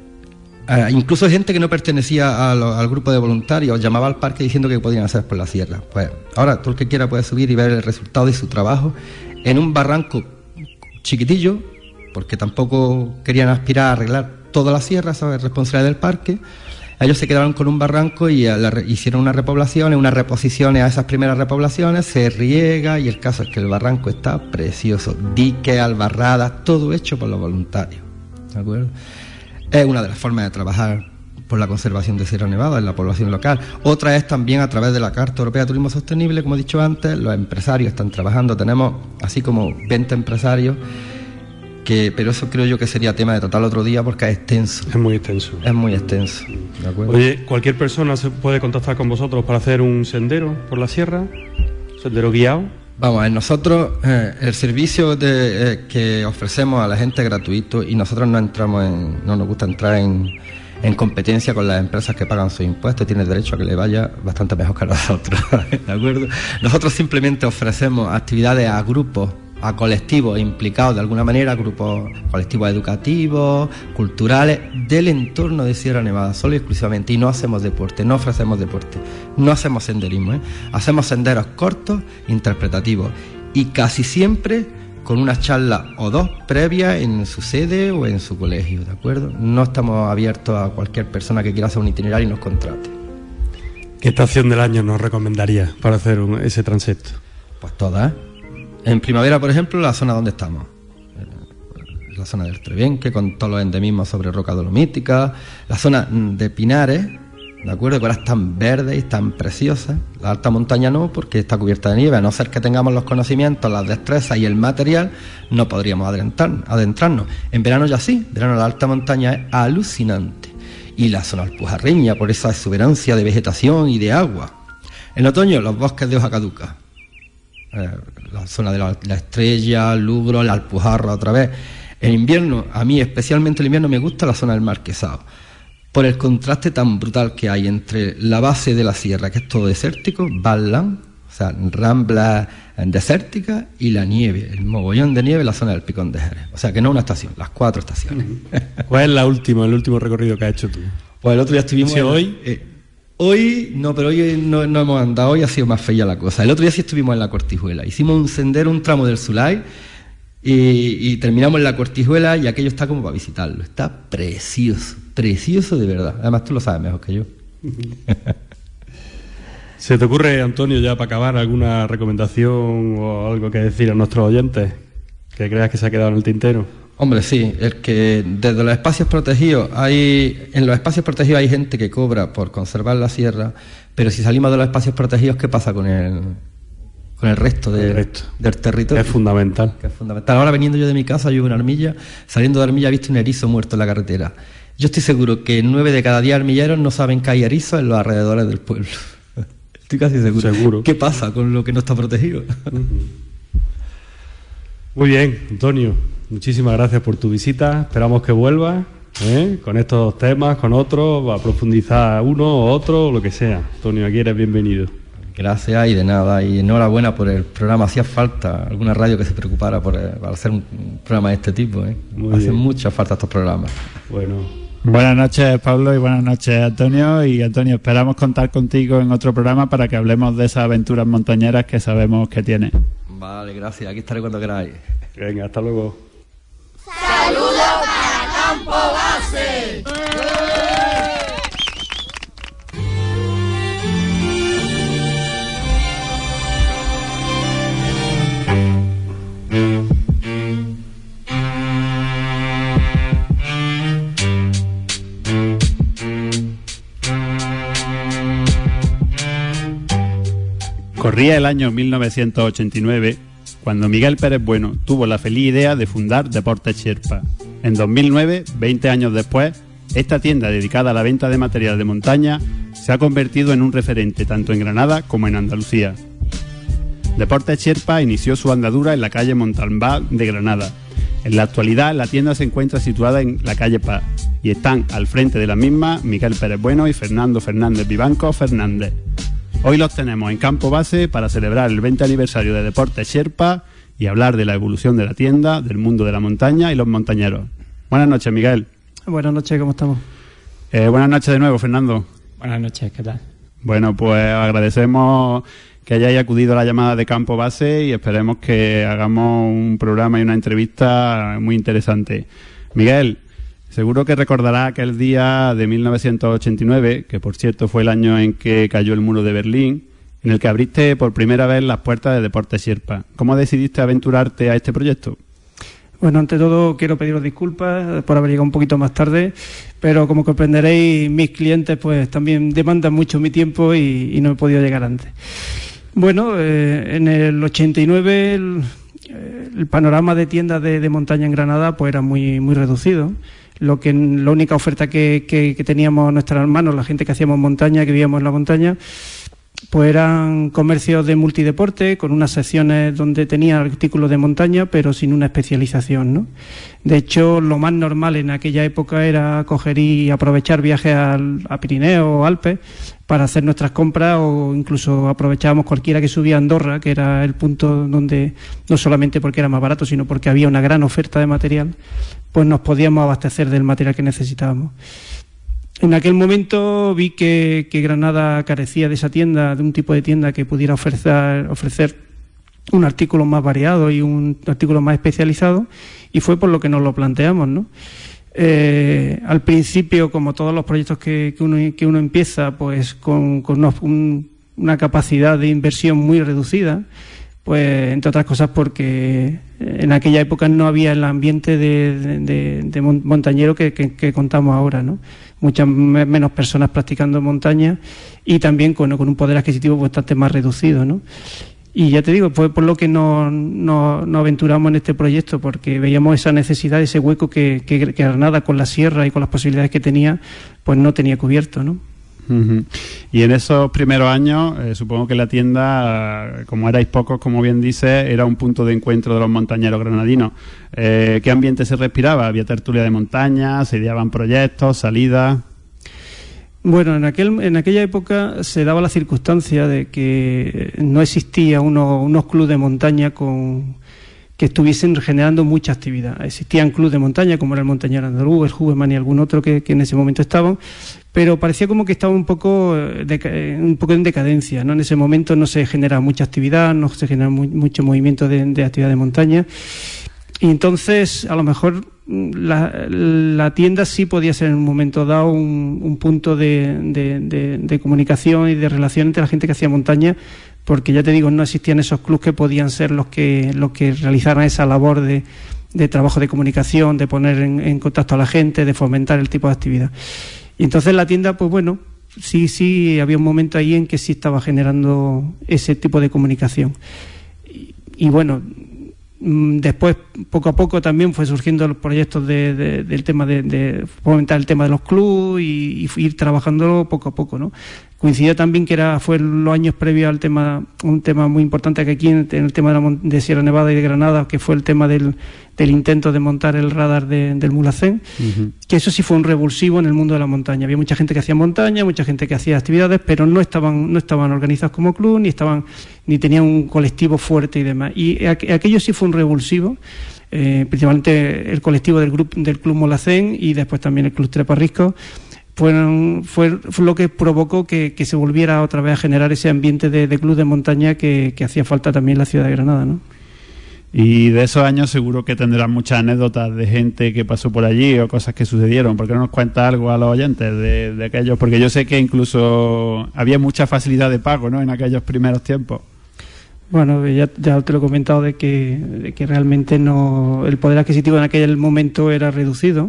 incluso gente que no pertenecía al grupo de voluntarios llamaba al parque diciendo que podían hacer por la sierra. Pues ahora todo el que quiera puede subir y ver el resultado de su trabajo en un barranco chiquitillo, porque tampoco querían aspirar a arreglar toda la sierra, esa es responsabilidad del parque. Ellos se quedaron con un barranco y hicieron unas repoblaciones, unas reposiciones a esas primeras repoblaciones, se riega y el caso es que el barranco está precioso, diques, albarradas, todo hecho por los voluntarios, ¿de acuerdo? Es una de las formas de trabajar por la conservación de Sierra Nevada en la población local. Otra es también a través de la Carta Europea de Turismo Sostenible, como he dicho antes, los empresarios están trabajando, tenemos así como 20 empresarios, pero eso creo yo que sería tema de tratar otro día porque es extenso. Es muy extenso. Es muy extenso, ¿de acuerdo? Oye, ¿cualquier persona se puede contactar con vosotros para hacer un sendero por la sierra? ¿Sendero guiado? Vamos a ver, nosotros el servicio que ofrecemos a la gente es gratuito y nosotros no nos gusta entrar en competencia con las empresas que pagan sus impuestos, tienen derecho a que le vaya bastante mejor que a nosotros, ¿de acuerdo? Nosotros simplemente ofrecemos actividades a grupos, a colectivos implicados de alguna manera, grupos colectivos educativos, culturales, del entorno de Sierra Nevada, solo y exclusivamente, y no hacemos deporte, no ofrecemos deporte, no hacemos senderismo, hacemos senderos cortos, interpretativos, y casi siempre con una charla o dos previas en su sede o en su colegio, ¿de acuerdo? No estamos abiertos a cualquier persona que quiera hacer un itinerario y nos contrate. ¿Qué estación del año nos recomendaría para hacer ese transepto? Pues todas, En primavera, por ejemplo, la zona donde estamos, la zona del Trebenque, con todos los endemismos sobre roca dolomítica, la zona de Pinares, ¿de acuerdo? Que ahora están verdes y están preciosas. La alta montaña no, porque está cubierta de nieve. A no ser que tengamos los conocimientos, las destrezas y el material, no podríamos adentrarnos. En verano ya sí, en verano la alta montaña es alucinante. Y la zona alpujarreña, por esa exuberancia de vegetación y de agua. En otoño, los bosques de hoja caduca. La zona de la Estrella, Lugro, la Alpujarra otra vez. En invierno, a mí especialmente el invierno me gusta la zona del Marquesado, por el contraste tan brutal que hay entre la base de la sierra, que es todo desértico, Badland, o sea, rambla desértica, y la nieve, el mogollón de nieve en la zona del Picón de Jerez. O sea, que no una estación, las 4 estaciones. ¿Cuál es el último recorrido que has hecho tú? Pues el otro día estuvimos... ¿Sí, hoy? Hoy no, pero hoy no hemos andado, hoy ha sido más fea la cosa. El otro día sí estuvimos en la Cortijuela, hicimos un sendero, un tramo del Sulay, y terminamos en la Cortijuela y aquello está como para visitarlo. Está precioso, precioso de verdad. Además tú lo sabes mejor que yo. ¿Se te ocurre, Antonio, ya para acabar, alguna recomendación o algo que decir a nuestros oyentes que creas que se ha quedado en el tintero? Hombre, sí, el que desde los espacios protegidos en los espacios protegidos hay gente que cobra por conservar la sierra, pero si salimos de los espacios protegidos, ¿qué pasa con el resto del territorio. Es fundamental. Que es fundamental. Ahora, veniendo yo de mi casa, yo vivo en Armilla, saliendo de Armilla he visto un erizo muerto en la carretera. Yo estoy seguro que 9 de cada 10 armilleros no saben que hay erizos en los alrededores del pueblo. Estoy casi seguro. ¿Qué pasa con lo que no está protegido? Muy bien, Antonio, muchísimas gracias por tu visita. Esperamos que vuelvas con estos temas, con otros, a profundizar uno o otro, lo que sea. Antonio, aquí eres bienvenido. Gracias y de nada, y enhorabuena por el programa. Hacía falta alguna radio que se preocupara por hacer un programa de este tipo. Hacen mucha falta estos programas. Bueno. Buenas noches, Pablo, y buenas noches, Antonio. Y Antonio, esperamos contar contigo en otro programa para que hablemos de esas aventuras montañeras que sabemos que tienes. Vale, gracias. Aquí estaré cuando queráis. Venga, hasta luego. ¡Saludos para Campo Base! Corría el año 1989 cuando Miguel Pérez Bueno tuvo la feliz idea de fundar Deportes Sherpa. En 2009, 20 años después, esta tienda dedicada a la venta de material de montaña se ha convertido en un referente tanto en Granada como en Andalucía. Deportes Sherpa inició su andadura en la calle Montalbán de Granada. En la actualidad, la tienda se encuentra situada en la calle Paz y están al frente de la misma Miguel Pérez Bueno y Fernando Fernández Vivanco Fernández. Hoy los tenemos en Campo Base para celebrar el 20 aniversario de Deportes Sherpa y hablar de la evolución de la tienda, del mundo de la montaña y los montañeros. Buenas noches, Miguel. Buenas noches, ¿cómo estamos? Buenas noches de nuevo, Fernando. Buenas noches, ¿qué tal? Bueno, pues agradecemos que hayáis acudido a la llamada de Campo Base y esperemos que hagamos un programa y una entrevista muy interesante. Miguel, seguro que recordará aquel día de 1989, que por cierto fue el año en que cayó el muro de Berlín, en el que abriste por primera vez las puertas de Deportes Sherpa. ¿Cómo decidiste aventurarte a este proyecto? Bueno, ante todo quiero pediros disculpas por haber llegado un poquito más tarde, pero como comprenderéis, mis clientes pues también demandan mucho mi tiempo y no he podido llegar antes. Bueno, en el 89 el panorama de tiendas de montaña en Granada pues era muy reducido. La única oferta que teníamos a nuestras manos, la gente que hacíamos montaña, que vivíamos en la montaña, pues eran comercios de multideporte, con unas secciones donde tenían artículos de montaña, pero sin una especialización, ¿no? De hecho, lo más normal en aquella época era coger y aprovechar viajes a Pirineo o Alpes para hacer nuestras compras, o incluso aprovechábamos cualquiera que subía a Andorra, que era el punto donde, no solamente porque era más barato, sino porque había una gran oferta de material, pues nos podíamos abastecer del material que necesitábamos. En aquel momento vi que Granada carecía de esa tienda, de un tipo de tienda que pudiera ofrecer un artículo más variado y un artículo más especializado, y fue por lo que nos lo planteamos, ¿no? Al principio, como todos los proyectos que uno empieza, pues con una capacidad de inversión muy reducida, pues entre otras cosas porque en aquella época no había el ambiente de montañero que contamos ahora, ¿no? Muchas menos personas practicando montaña y también con un poder adquisitivo bastante más reducido, ¿no? Y ya te digo, fue por lo que nos aventuramos en este proyecto, porque veíamos esa necesidad, ese hueco que Granada, con la sierra y con las posibilidades que tenía, pues no tenía cubierto, ¿no? Uh-huh. Y en esos primeros años, supongo que la tienda, como erais pocos, como bien dices, era un punto de encuentro de los montañeros granadinos. ¿Qué ambiente se respiraba? ¿Había tertulia de montaña? ¿Se ideaban proyectos, salidas? Bueno, en aquella época se daba la circunstancia de que no existía unos clubes de montaña que estuviesen generando mucha actividad. Existían clubes de montaña, como era el Montañero Andaluz, el Juvenman y algún otro que en ese momento estaban, pero parecía como que estaba un poco en decadencia, ¿no? En ese momento no se generaba mucha actividad, no se generaba mucho movimiento de actividad de montaña, y entonces a lo mejor la tienda sí podía ser en un momento dado un punto de comunicación y de relación entre la gente que hacía montaña, porque ya te digo, no existían esos clubes que podían ser los que realizaran esa labor de trabajo de comunicación, de poner en contacto a la gente, de fomentar el tipo de actividad. Y entonces la tienda, pues bueno, sí había un momento ahí en que sí estaba generando ese tipo de comunicación. Y bueno, después, poco a poco, también fue surgiendo los proyectos del tema de fomentar el tema de los clubes y ir trabajándolo poco a poco, ¿no? Coincidió también que fue los años previos al tema, un tema muy importante que aquí en el tema de Sierra Nevada y de Granada, que fue el tema del intento de montar el radar del Mulhacén, que eso sí fue un revulsivo en el mundo de la montaña. Había mucha gente que hacía montaña, mucha gente que hacía actividades, pero no estaban organizados como club, ni tenían un colectivo fuerte y demás. Y aquello sí fue un revulsivo, principalmente el colectivo del Club Mulhacén y después también el Club Treparrisco. Fue lo que provocó que se volviera otra vez a generar ese ambiente de club de montaña que hacía falta también en la ciudad de Granada, ¿no? Y de esos años seguro que tendrás muchas anécdotas de gente que pasó por allí o cosas que sucedieron. ¿Por qué no nos cuentas algo a los oyentes de aquellos? Porque yo sé que incluso había mucha facilidad de pago, ¿no?, en aquellos primeros tiempos. Bueno, ya te lo he comentado de que realmente el poder adquisitivo en aquel momento era reducido.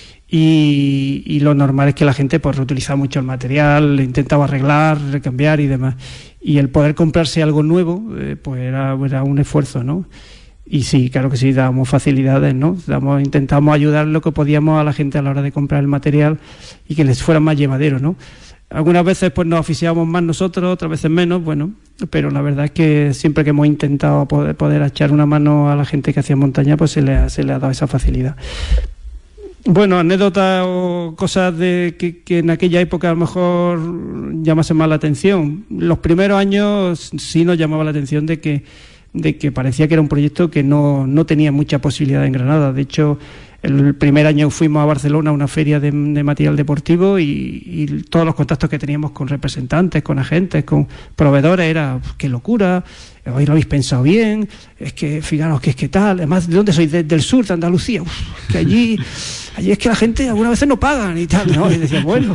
Y lo normal es que la gente pues reutilizaba mucho el material, intentaba arreglar, recambiar y demás. Y el poder comprarse algo nuevo pues era un esfuerzo, ¿no? Y sí, claro que sí, dábamos facilidades, ¿no? Intentábamos ayudar lo que podíamos a la gente a la hora de comprar el material y que les fuera más llevadero, ¿no? Algunas veces pues nos oficiábamos más nosotros, otras veces menos, bueno, pero la verdad es que siempre que hemos intentado poder echar una mano a la gente que hacía montaña, pues se le ha dado esa facilidad. Bueno, anécdotas o cosas que en aquella época a lo mejor llamasen más la atención. Los primeros años sí nos llamaba la atención de que parecía que era un proyecto que no tenía mucha posibilidad en Granada. De hecho, el primer año fuimos a Barcelona a una feria de material deportivo y todos los contactos que teníamos con representantes, con agentes, con proveedores, era ¡qué locura! Hoy lo habéis pensado bien, es que fijaros que es que tal, además, ¿de dónde sois? Del sur, de Andalucía, que allí es que la gente algunas veces no pagan y tal, ¿no? Y decía, bueno,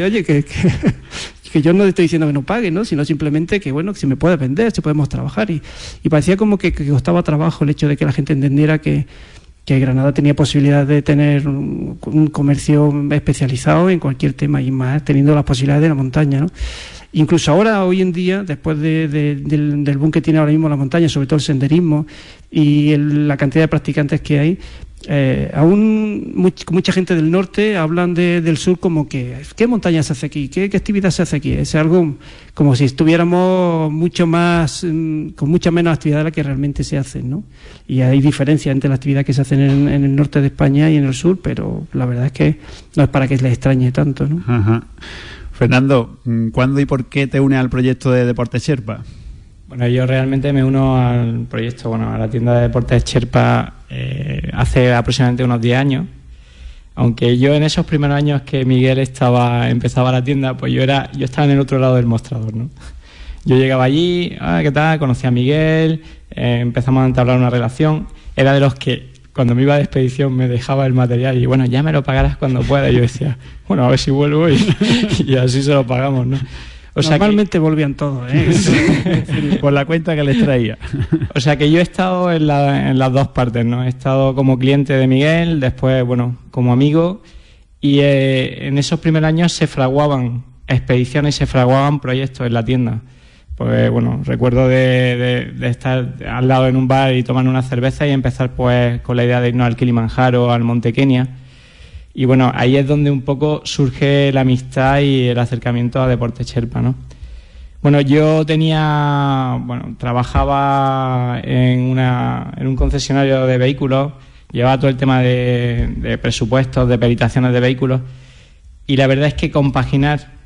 que yo no te estoy diciendo que no pague, ¿no? Sino simplemente que, bueno, que si me puedes vender, si podemos trabajar. Y parecía como que costaba trabajo el hecho de que la gente entendiera que Granada tenía posibilidad de tener un comercio especializado en cualquier tema y más teniendo las posibilidades de la montaña, ¿no? Incluso ahora, hoy en día, después del boom que tiene ahora mismo la montaña, sobre todo el senderismo y la cantidad de practicantes que hay, aún mucha gente del norte hablan del sur como que ¿qué montaña se hace aquí? ¿Qué actividad se hace aquí? Es algo como si estuviéramos mucho más con mucha menos actividad de la que realmente se hace, ¿no? Y hay diferencias entre la actividad que se hace en el norte de España y en el sur, pero la verdad es que no es para que les extrañe tanto, ¿no? Ajá. Fernando, ¿cuándo y por qué te unes al proyecto de Deportes Sherpa? Bueno, yo realmente me uno al proyecto, a la tienda de Deportes Sherpa hace aproximadamente unos 10 años. Aunque yo en esos primeros años que Miguel empezaba la tienda, pues yo estaba en el otro lado del mostrador, ¿no? Yo llegaba allí, ¿qué tal? Conocí a Miguel, empezamos a entablar una relación. Era de los que cuando me iba de expedición me dejaba el material y bueno, ya me lo pagarás cuando pueda. Y yo decía, bueno, a ver si vuelvo y así se lo pagamos, ¿no? O sea, normalmente volvían todos, por la cuenta que les traía. O sea que yo he estado en las dos partes, ¿no? He estado como cliente de Miguel, después, bueno, como amigo, y en esos primeros años se fraguaban expediciones y se fraguaban proyectos en la tienda. Pues bueno, recuerdo de estar al lado en un bar y tomar una cerveza y empezar pues con la idea de irnos al Kilimanjaro, al Monte Kenia. Y bueno, ahí es donde un poco surge la amistad y el acercamiento a Deportes Sherpa, ¿no? Bueno, yo trabajaba en un concesionario de vehículos, llevaba todo el tema de presupuestos, de peritaciones de vehículos, y la verdad es que compaginar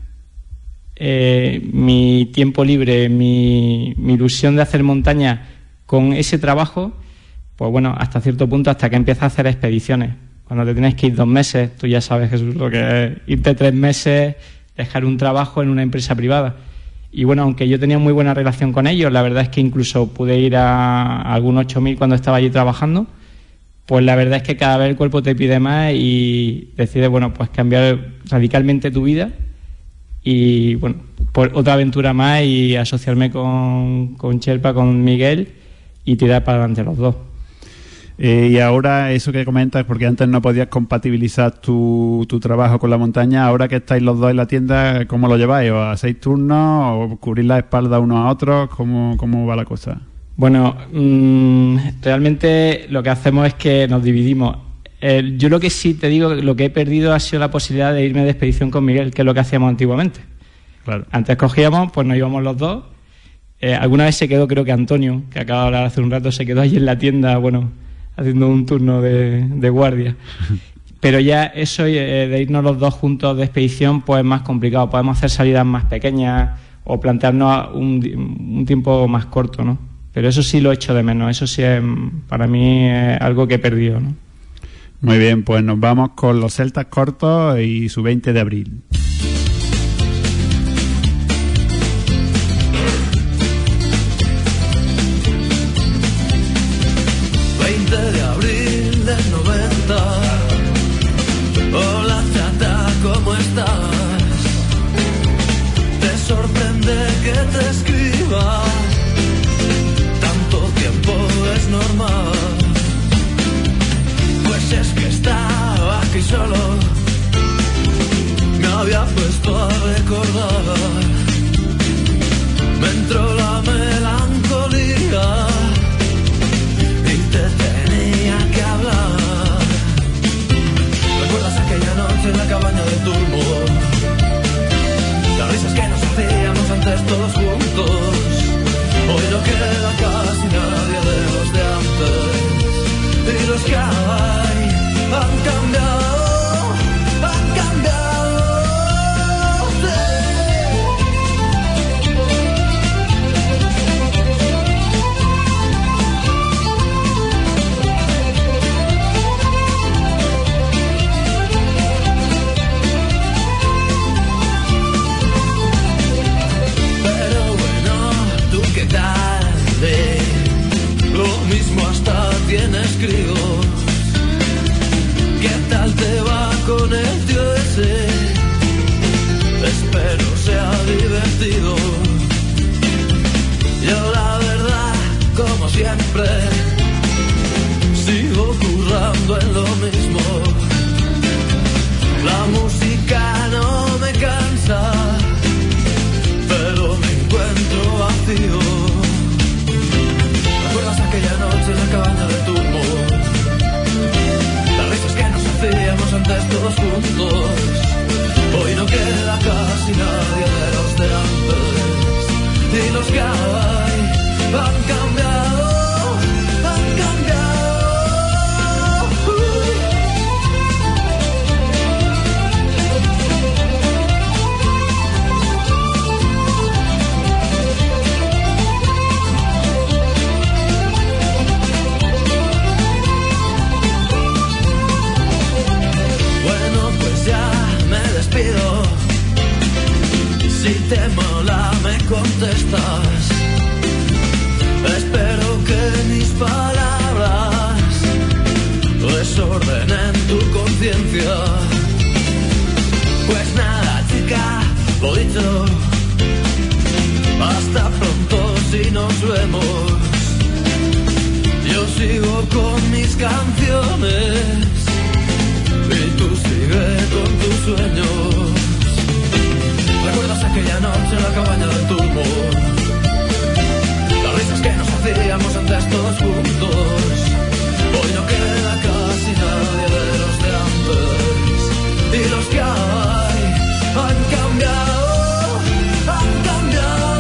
mi tiempo libre, mi ilusión de hacer montaña con ese trabajo, pues bueno, hasta cierto punto, hasta que empiezas a hacer expediciones. Cuando te tienes que ir 2 meses, tú ya sabes, Jesús, lo que es irte 3 meses, dejar un trabajo en una empresa privada. Y bueno, aunque yo tenía muy buena relación con ellos, la verdad es que incluso pude ir a algún 8.000 cuando estaba allí trabajando, pues la verdad es que cada vez el cuerpo te pide más y decides, bueno, pues cambiar radicalmente tu vida y, bueno, por otra aventura más y asociarme con Sherpa, con Miguel y tirar para adelante los dos. Y ahora eso que comentas, porque antes no podías compatibilizar tu trabajo con la montaña, ahora que estáis los dos en la tienda, ¿cómo lo lleváis? ¿O hacéis turnos o cubrís la espalda unos a otros? ¿Cómo va la cosa? Bueno, realmente lo que hacemos es que nos dividimos. Yo lo que sí te digo, lo que he perdido ha sido la posibilidad de irme de expedición con Miguel, que es lo que hacíamos antiguamente. Claro. Antes cogíamos, pues nos íbamos los dos. Alguna vez se quedó, creo que Antonio, que acaba de hablar hace un rato, se quedó allí en la tienda, bueno, haciendo un turno de guardia. Pero ya eso de irnos los dos juntos de expedición, pues es más complicado. Podemos hacer salidas más pequeñas o plantearnos un tiempo más corto, ¿no? Pero eso sí lo echo de menos. Eso sí es, para mí, es algo que he perdido, ¿no? Muy bien, pues nos vamos con los Celtas Cortos y su 20 de abril. De abril del 90. Hola chata, ¿cómo estás? Te sorprende que te escriba. Tanto tiempo es normal. Pues es que estaba aquí solo. Me había puesto a recordar. Me entró la melancolía. Te tenía que hablar. ¿Recuerdas aquella noche en la cabaña de Turbo? Las risas que nos hacíamos antes todos juntos. Hoy no queda casi nadie de los de antes. Y los que hay han cambiado, han cambiado. Lo mismo hasta tienes críos. ¿Qué tal te va con el tío ese? Espero sea divertido. Yo la verdad, como siempre, sigo currando en lo mismo. La música no me cansa, pero me encuentro vacío. ¿Recuerdas aquella noche en la cabaña de Turbo? Las risas que nos hacíamos antes todos juntos. Hoy no queda casi nadie de los de antes. Y los que hay han cambiado, han cambiado. Si te mola me contestas. Espero que mis palabras desordenen tu conciencia. Pues nada chica, lo dicho. Hasta pronto si nos vemos. Yo sigo con mis canciones y tú sigue con tus sueños. ¿Recuerdas aquella noche en la cabaña del Turbo? Las risas que nos hacíamos antes todos juntos. Hoy no queda casi nadie de los de antes. Y los que hay han cambiado, han cambiado.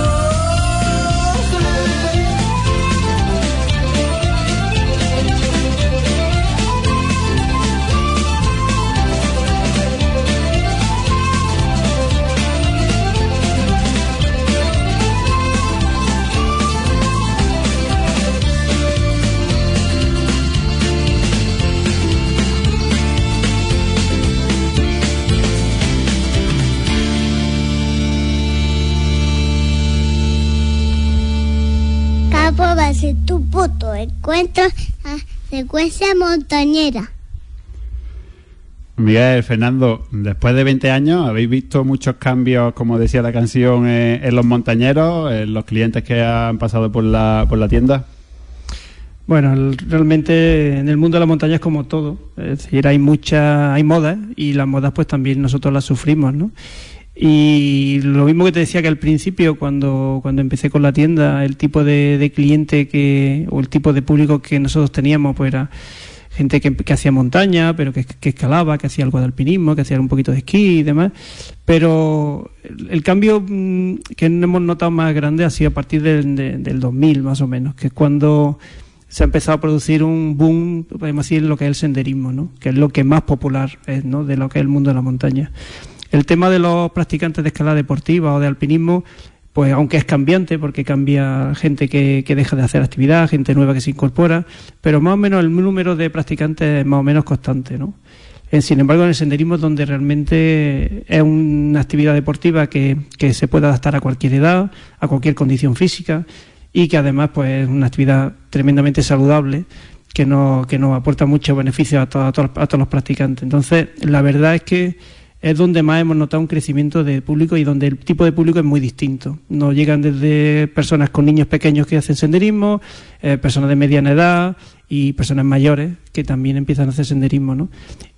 Va a ser tu puto encuentro a secuencia montañera. Miguel, Fernando, después de 20 años, ¿habéis visto muchos cambios, como decía la canción, en los montañeros, en los clientes que han pasado por la tienda? Bueno, realmente en el mundo de la montaña es como todo, es decir, hay modas y las modas pues también nosotros las sufrimos, ¿no? Y lo mismo que te decía que al principio cuando empecé con la tienda, el tipo de cliente o el tipo de público que nosotros teníamos pues era gente que hacía montaña, pero que escalaba, que hacía algo de alpinismo, que hacía un poquito de esquí y demás. Pero el cambio que hemos notado más grande ha sido a partir del 2000 más o menos, que es cuando se ha empezado a producir un boom, podemos decir, en lo que es el senderismo, ¿no? Que es lo que más popular es, ¿no? De lo que es el mundo de la montaña. El tema de los practicantes de escalada deportiva o de alpinismo, pues aunque es cambiante, porque cambia gente que deja de hacer actividad, gente nueva que se incorpora, pero más o menos el número de practicantes es más o menos constante, ¿no? Sin embargo, en el senderismo es donde realmente es una actividad deportiva que se puede adaptar a cualquier edad, a cualquier condición física, y que además pues es una actividad tremendamente saludable que nos aporta muchos beneficios a todos los practicantes. Entonces, la verdad es que es donde más hemos notado un crecimiento de público y donde el tipo de público es muy distinto. Nos llegan desde personas con niños pequeños que hacen senderismo, personas de mediana edad y personas mayores que también empiezan a hacer senderismo, ¿no?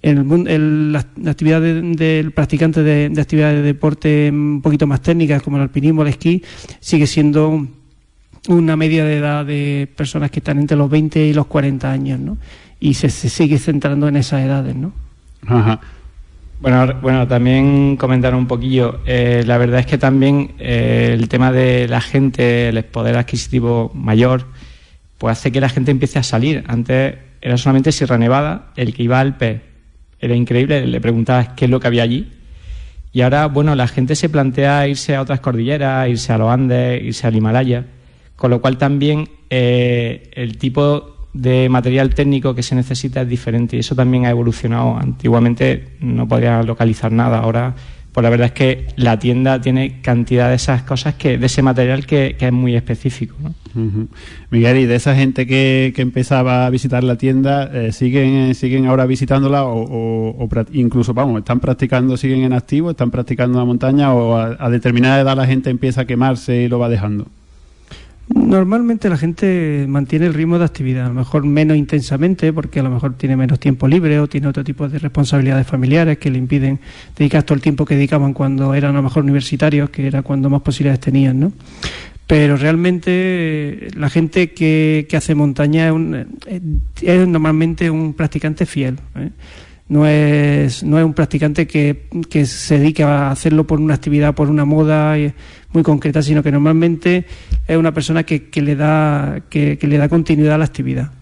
La actividad del practicante de actividades de deporte un poquito más técnicas como el alpinismo, el esquí, sigue siendo una media de edad de personas que están entre los 20 y los 40 años, ¿no? Y se sigue centrando en esas edades, ¿no? Ajá. Bueno, también comentar un poquillo. La verdad es que también el tema de la gente, el poder adquisitivo mayor, pues hace que la gente empiece a salir. Antes era solamente Sierra Nevada, el que iba a Alpes era increíble, le preguntabas qué es lo que había allí. Y ahora, bueno, la gente se plantea irse a otras cordilleras, irse a los Andes, irse al Himalaya, con lo cual también el tipo de material técnico que se necesita es diferente y eso también ha evolucionado. Antiguamente no podías localizar nada, ahora pues la verdad es que la tienda tiene cantidad de esas cosas, de ese material que es muy específico, ¿no? Uh-huh. Miguel, ¿y de esa gente que empezaba a visitar la tienda, siguen ahora visitándola o incluso, están practicando, siguen en activo, están practicando la montaña o a determinada edad la gente empieza a quemarse y lo va dejando? Normalmente la gente mantiene el ritmo de actividad, a lo mejor menos intensamente porque a lo mejor tiene menos tiempo libre o tiene otro tipo de responsabilidades familiares que le impiden dedicar todo el tiempo que dedicaban cuando eran a lo mejor universitarios, que era cuando más posibilidades tenían, ¿no? Pero realmente la gente que hace montaña es normalmente un practicante fiel, ¿eh? No es un practicante que se dedica a hacerlo por una actividad, por una moda muy concreta, sino que normalmente es una persona que le da continuidad a la actividad.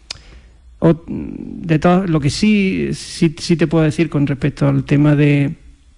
Lo que sí te puedo decir con respecto al tema de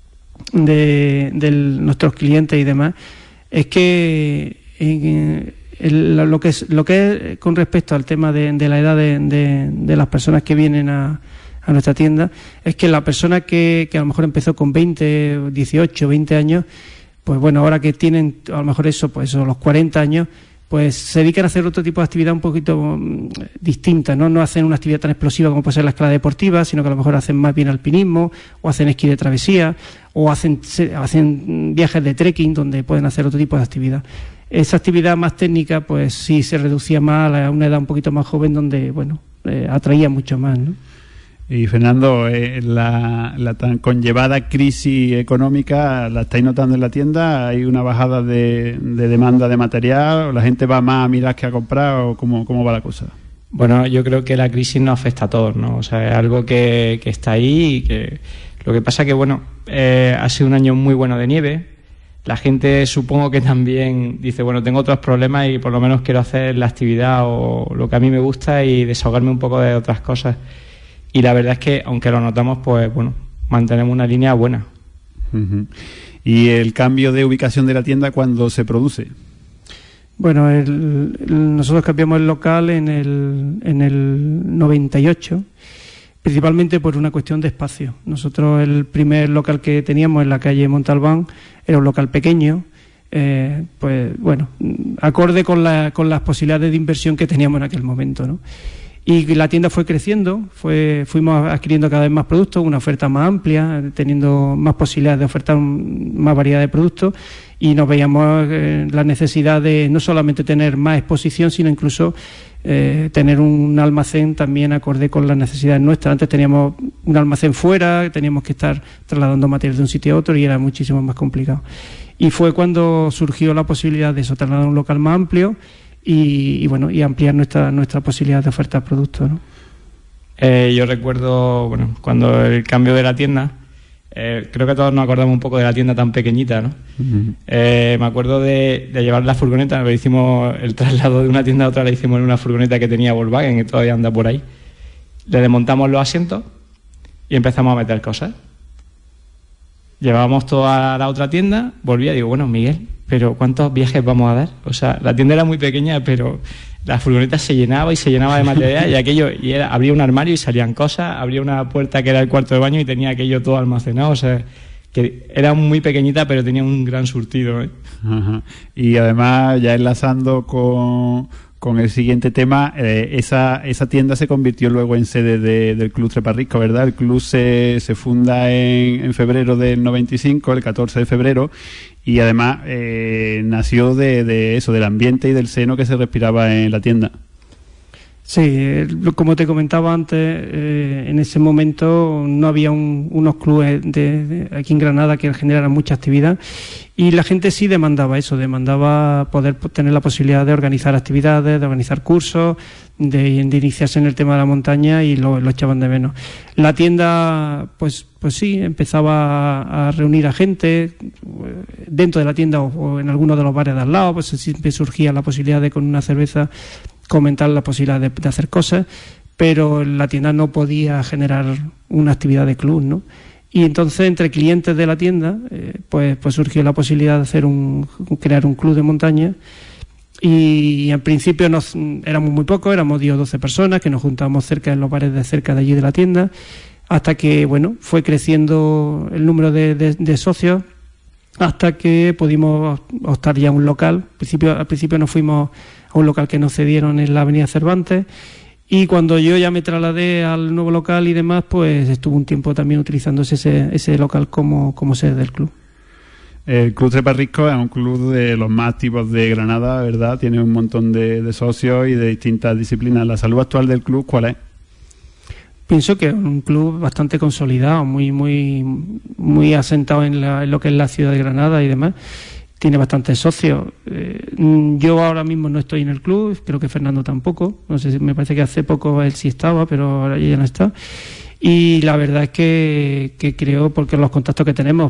nuestros clientes y demás es que lo que es con respecto al tema de la edad de las personas que vienen a nuestra tienda, es que la persona que a lo mejor empezó con 20, 18, 20 años, pues bueno, ahora que tienen a lo mejor los 40 años, pues se dedican a hacer otro tipo de actividad un poquito distinta, ¿no? No hacen una actividad tan explosiva como puede ser la escalada deportiva, sino que a lo mejor hacen más bien alpinismo, o hacen esquí de travesía, o hacen viajes de trekking donde pueden hacer otro tipo de actividad. Esa actividad más técnica, pues sí se reducía más a una edad un poquito más joven donde, atraía mucho más, ¿no? Y Fernando, la tan conllevada crisis económica, ¿la estáis notando en la tienda? ¿Hay una bajada de demanda de material? ¿O la gente va más a mirar que a comprar? ¿O cómo va la cosa? Bueno, yo creo que la crisis nos afecta a todos, ¿no? O sea, es algo que está ahí y que lo que pasa que, ha sido un año muy bueno de nieve. La gente supongo que también dice, tengo otros problemas y por lo menos quiero hacer la actividad o lo que a mí me gusta y desahogarme un poco de otras cosas. Y la verdad es que, aunque lo notamos, mantenemos una línea buena. Uh-huh. ¿Y el cambio de ubicación de la tienda cuándo se produce? Bueno, nosotros cambiamos el local en el 98, principalmente por una cuestión de espacio. Nosotros el primer local que teníamos en la calle Montalbán era un local pequeño, acorde con las posibilidades de inversión que teníamos en aquel momento, ¿no? Y la tienda fue creciendo, fuimos adquiriendo cada vez más productos, una oferta más amplia, teniendo más posibilidades de ofertar más variedad de productos, y nos veíamos la necesidad de no solamente tener más exposición, sino incluso tener un almacén también acorde con las necesidades nuestras. Antes teníamos un almacén fuera, teníamos que estar trasladando material de un sitio a otro y era muchísimo más complicado. Y fue cuando surgió la posibilidad de eso, trasladar un local más amplio y ampliar nuestra posibilidad de ofertar productos, ¿no? Yo recuerdo, cuando el cambio de la tienda, creo que todos nos acordamos un poco de la tienda tan pequeñita, ¿no? Uh-huh. Me acuerdo de llevar la furgoneta, lo hicimos, el traslado de una tienda a otra lo hicimos en una furgoneta que tenía Volkswagen, que todavía anda por ahí. Le desmontamos los asientos y empezamos a meter cosas. Llevábamos todo a la otra tienda, volvía y digo, bueno, Miguel, pero ¿cuántos viajes vamos a dar? O sea, la tienda era muy pequeña, pero la furgoneta se llenaba de material y abría un armario y salían cosas, abría una puerta que era el cuarto de baño y tenía aquello todo almacenado, o sea, que era muy pequeñita pero tenía un gran surtido, ¿eh? Ajá. Y además, ya enlazando con el siguiente tema, esa tienda se convirtió luego en sede del Club Treparrisco, ¿verdad? El club se funda en febrero del 95, el 14 de febrero, y además nació de eso, del ambiente y del seno que se respiraba en la tienda. Sí, como te comentaba antes, en ese momento no había unos clubes aquí en Granada que generaran mucha actividad, y la gente sí demandaba poder tener la posibilidad de organizar actividades, de organizar cursos, de iniciarse en el tema de la montaña, y lo echaban de menos. La tienda, pues sí, empezaba a reunir a gente dentro de la tienda o en algunos de los bares de al lado, pues siempre surgía la posibilidad de, con una cerveza, comentar la posibilidad de hacer cosas, pero la tienda no podía generar una actividad de club, ¿no? Y entonces, entre clientes de la tienda, pues surgió la posibilidad de crear un club de montaña, y en principio éramos muy pocos, éramos 10 o 12 personas que nos juntábamos cerca en los bares de cerca de allí de la tienda, hasta que, fue creciendo el número de socios, hasta que pudimos optar ya a un local. Al principio nos fuimos a un local que nos cedieron en la avenida Cervantes, y cuando yo ya me trasladé al nuevo local y demás, pues estuve un tiempo también utilizándose ese local como sede del club. El Club Treparrisco es un club de los más activos de Granada, ¿verdad? Tiene un montón de socios y de distintas disciplinas. ¿La salud actual del club cuál es? Pienso que es un club bastante consolidado, muy asentado en lo que es la ciudad de Granada y demás. Tiene bastantes socios. Yo ahora mismo no estoy en el club, creo que Fernando tampoco. No sé, me parece que hace poco él sí estaba, pero ahora ya no está. Y la verdad es que creo, porque los contactos que tenemos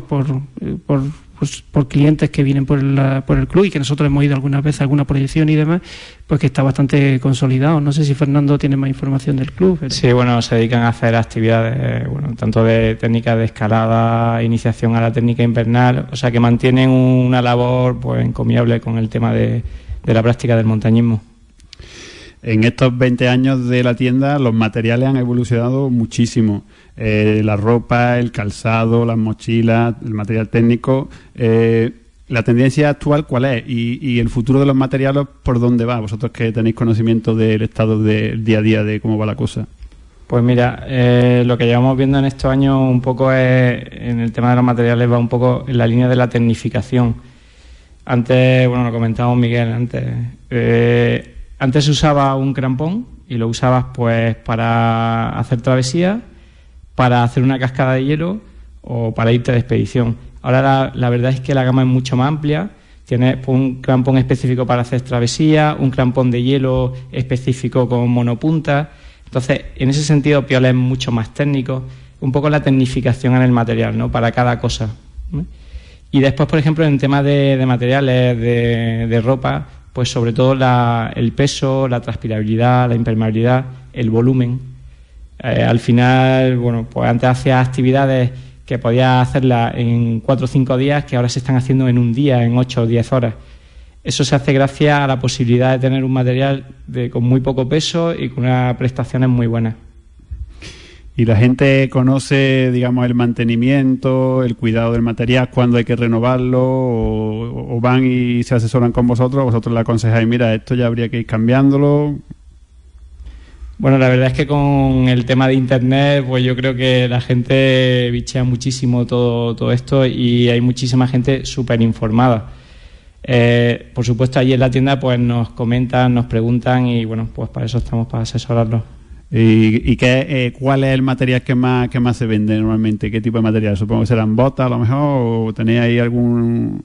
por clientes que vienen por el club, y que nosotros hemos ido algunas veces a alguna proyección y demás, pues que está bastante consolidado. No sé si Fernando tiene más información del club. Pero... Sí, se dedican a hacer actividades, tanto de técnica de escalada, iniciación a la técnica invernal, o sea que mantienen una labor pues encomiable con el tema de la práctica del montañismo. En estos 20 años de la tienda, los materiales han evolucionado muchísimo. La ropa, el calzado, las mochilas, el material técnico. ¿La tendencia actual cuál es? Y el futuro de los materiales, ¿por dónde va? Vosotros que tenéis conocimiento del estado del día a día, de cómo va la cosa. Pues mira, lo que llevamos viendo en estos años un poco es, en el tema de los materiales, va un poco en la línea de la tecnificación. Antes, lo comentábamos Miguel antes, antes se usaba un crampón y lo usabas pues para hacer travesía, para hacer una cascada de hielo o para irte de expedición. Ahora la verdad es que la gama es mucho más amplia. Tienes un crampón específico para hacer travesía, un crampón de hielo específico con monopunta. Entonces, en ese sentido, Piola es mucho más técnico. Un poco la tecnificación en el material, ¿no? Para cada cosa, ¿no? Y después, por ejemplo, en temas de materiales, de ropa, pues sobre todo el peso, la transpirabilidad, la impermeabilidad, el volumen. Al final, pues antes hacías actividades que podías hacerlas en 4 o 5 días, que ahora se están haciendo en un día, en 8 o 10 horas. Eso se hace gracias a la posibilidad de tener un material con muy poco peso y con unas prestaciones muy buenas. ¿Y la gente conoce, digamos, el mantenimiento, el cuidado del material, cuándo hay que renovarlo, o van y se asesoran con vosotros le aconsejáis, mira, esto ya habría que ir cambiándolo? Bueno, la verdad es que con el tema de Internet, pues yo creo que la gente bichea muchísimo todo esto y hay muchísima gente súper informada. Por supuesto, allí en la tienda pues nos comentan, nos preguntan y bueno, pues para eso estamos, para asesorarlos. ¿Y cuál es el material que más se vende normalmente? ¿Qué tipo de material? Supongo que serán botas a lo mejor, o tenéis ahí algún...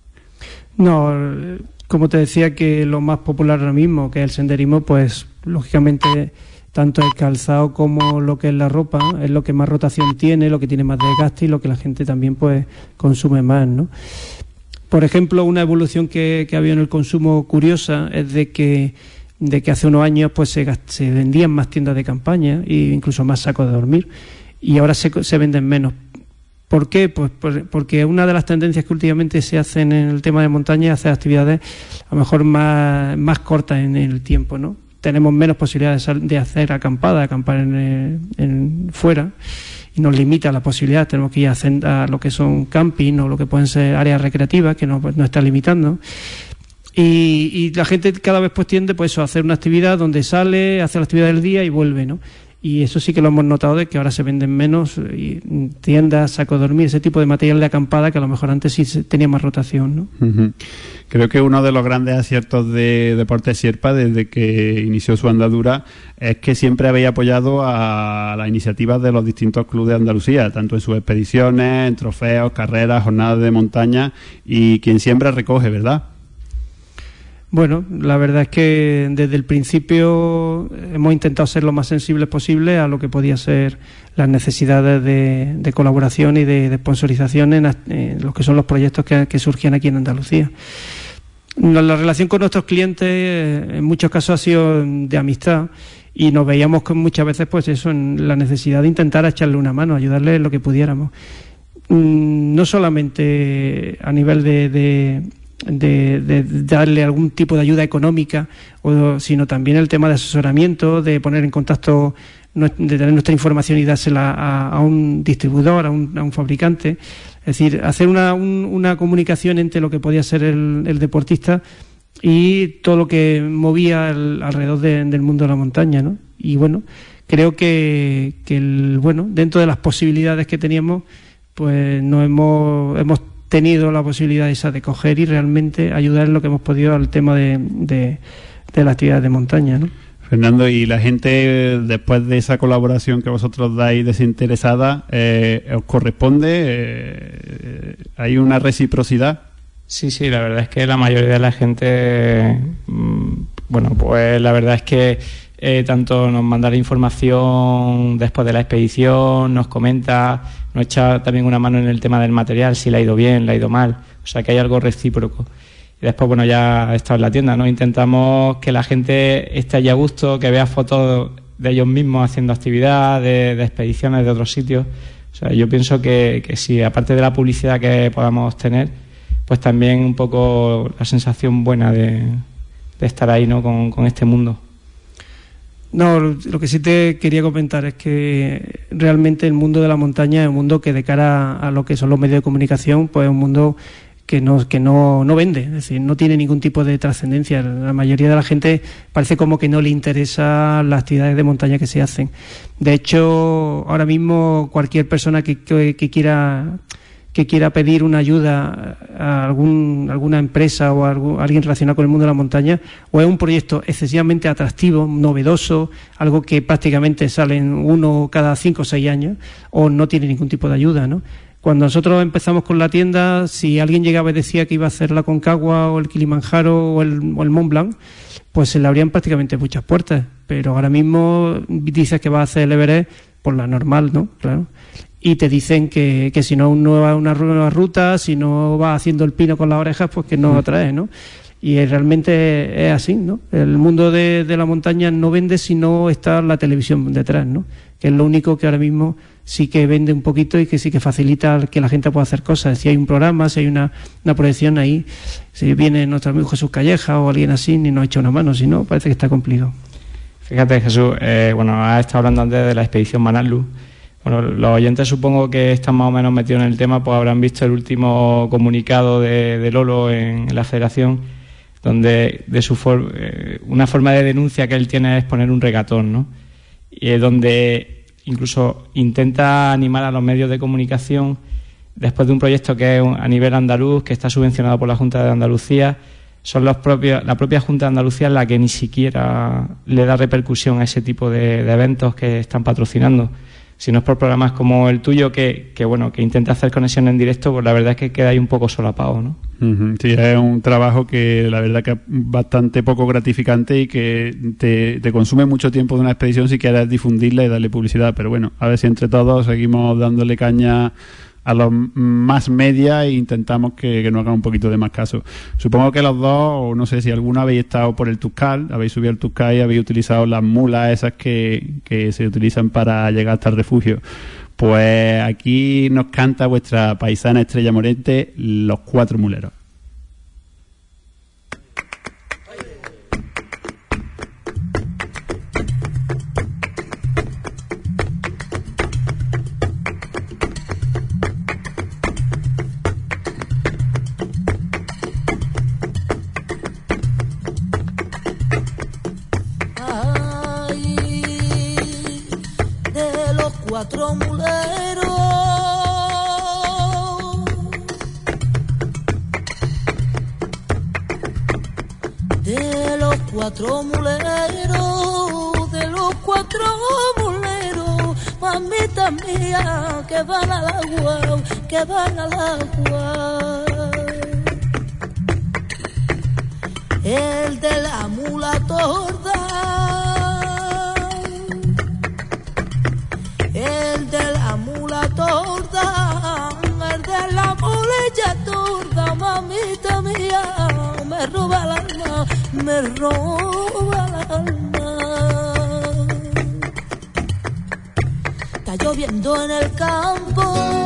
No, como te decía, que lo más popular ahora mismo, que es el senderismo, pues lógicamente tanto el calzado como lo que es la ropa es lo que más rotación tiene, lo que tiene más desgaste y lo que la gente también pues consume más, ¿no? Por ejemplo, una evolución que ha habido en el consumo curiosa es de que hace unos años pues se vendían más tiendas de campaña e incluso más sacos de dormir, y ahora se venden menos. ¿Por qué? Pues porque una de las tendencias que últimamente se hacen en el tema de montaña es hacer actividades a lo mejor más cortas en el tiempo, ¿no? Tenemos menos posibilidades de hacer acampar en fuera, y nos limita la posibilidad. Tenemos que ir a lo que son camping o lo que pueden ser áreas recreativas, que nos está limitando. Y la gente cada vez pues tiende pues a hacer una actividad donde sale, hace la actividad del día y vuelve, ¿no? Y eso sí que lo hemos notado, de que ahora se venden menos tiendas, sacos de dormir, ese tipo de material de acampada que a lo mejor antes sí tenía más rotación, ¿no? Uh-huh. Creo que uno de los grandes aciertos de Deportes Sierpa desde que inició su andadura es que siempre habéis apoyado a las iniciativas de los distintos clubes de Andalucía, tanto en sus expediciones, en trofeos, carreras, jornadas de montaña, y quien siembra recoge, ¿verdad? Bueno, la verdad es que desde el principio hemos intentado ser lo más sensibles posible a lo que podía ser las necesidades de colaboración y de sponsorización en lo que son los proyectos que surgían aquí en Andalucía. La relación con nuestros clientes en muchos casos ha sido de amistad, y nos veíamos muchas veces pues eso, en la necesidad de intentar echarle una mano, ayudarle en lo que pudiéramos. No solamente a nivel de darle algún tipo de ayuda económica, sino también el tema de asesoramiento, de poner en contacto, de tener nuestra información y dársela a un distribuidor, a un fabricante. Es decir, hacer una comunicación entre lo que podía ser el deportista y todo lo que movía alrededor del mundo de la montaña, ¿no? Y bueno, creo que dentro de las posibilidades que teníamos, pues hemos tenido la posibilidad esa de coger y realmente ayudar en lo que hemos podido al tema de la actividad de montaña, ¿no? Fernando, y la gente, después de esa colaboración que vosotros dais desinteresada, ¿os corresponde? ¿Hay una reciprocidad? Sí, la verdad es que la mayoría de la gente, bueno, pues la verdad es que tanto nos manda la información después de la expedición, nos comenta, nos echa también una mano en el tema del material, si le ha ido bien, le ha ido mal, o sea que hay algo recíproco. Y después, bueno, ya he estado en la tienda, ¿no? Intentamos que la gente esté allí a gusto, que vea fotos de ellos mismos haciendo actividad, de expediciones de otros sitios. O sea, yo pienso que sí, aparte de la publicidad que podamos tener, pues también un poco la sensación buena de estar ahí, ¿no? Con este mundo. No, lo que sí te quería comentar es que realmente el mundo de la montaña es un mundo que, de cara a lo que son los medios de comunicación, pues es un mundo que no vende, es decir, no tiene ningún tipo de trascendencia. La mayoría de la gente parece como que no le interesa las actividades de montaña que se hacen. De hecho, ahora mismo cualquier persona que quiera pedir una ayuda a alguna empresa o a alguien relacionado con el mundo de la montaña, o es un proyecto excesivamente atractivo, novedoso, algo que prácticamente sale en uno cada 5 o 6 años, o no tiene ningún tipo de ayuda, ¿no? Cuando nosotros empezamos con la tienda, si alguien llegaba y decía que iba a hacer la Aconcagua o el Kilimanjaro o el Mont Blanc, pues se le abrían prácticamente muchas puertas. Pero ahora mismo dices que vas a hacer el Everest por la normal, ¿no? Claro. Y te dicen que si no una nueva ruta, si no vas haciendo el pino con las orejas, pues que no lo traes, ¿no? Y realmente es así, ¿no? El mundo de la montaña no vende si no está la televisión detrás, ¿no? Que es lo único que ahora mismo sí que vende un poquito y que sí que facilita que la gente pueda hacer cosas. Si hay un programa, si hay una proyección ahí, si viene nuestro amigo Jesús Calleja o alguien así y nos echa una mano, si no, parece que está complicado. Fíjate, Jesús, has estado hablando antes de la expedición Manaslu. Bueno, los oyentes supongo que están más o menos metidos en el tema, pues habrán visto el último comunicado de Lolo en la Federación, donde una forma de denuncia que él tiene es poner un regatón, ¿no? Donde incluso intenta animar a los medios de comunicación después de un proyecto que es a nivel andaluz, que está subvencionado por la Junta de Andalucía. Son la propia Junta de Andalucía la que ni siquiera le da repercusión a ese tipo de eventos que están patrocinando. Si no es por programas como el tuyo, que intenta hacer conexión en directo, pues la verdad es que queda ahí un poco solapado, ¿no? Sí, es un trabajo que la verdad que es bastante poco gratificante y que te consume mucho tiempo de una expedición si quieres difundirla y darle publicidad. Pero bueno, a ver si entre todos seguimos dándole caña a los más media e intentamos que nos hagan un poquito de más caso. Supongo que los dos, o no sé si alguno habéis estado por el Tuscal, habéis subido al Tuscal y habéis utilizado las mulas esas que se utilizan para llegar hasta el refugio. Pues aquí nos canta vuestra paisana Estrella Morente, Los Cuatro Muleros. Cuatro muleros, de los cuatro muleros, mamita mía, que van al agua, que van al agua. El de la mula torda, el de la mula torda, el de la mulilla torda, mamita mía, me roba el alma, me roba el alma. Está lloviendo en el campo,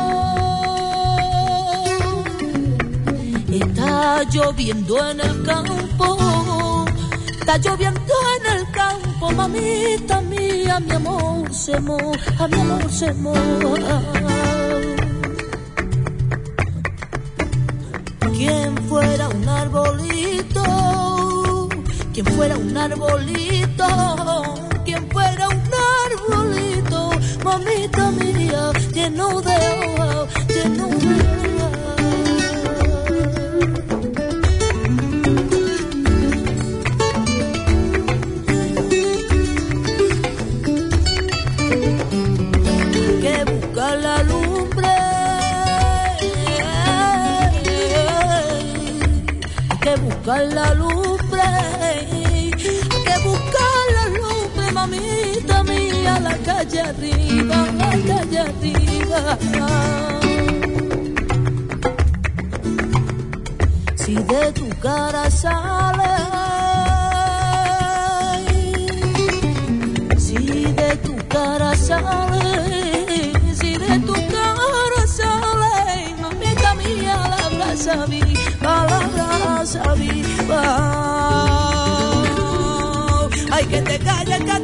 está lloviendo en el campo, está lloviendo en el campo, mamita mía, mi amor se moja, mi amor se moja. Quien fuera un arbolito, quien fuera un arbolito, quien fuera un arbolito, mamita mía, lleno de hoja, lleno de hoja. La lumbre, hay que buscar la lumbre, hay que buscar la lumbre, mamita mía, la calle arriba, la calle arriba. Si de tu cara sale, si de tu cara sale, de tu cara sale, mamita mía, la brasa viva, la brasa viva. Ay, que te calles, y que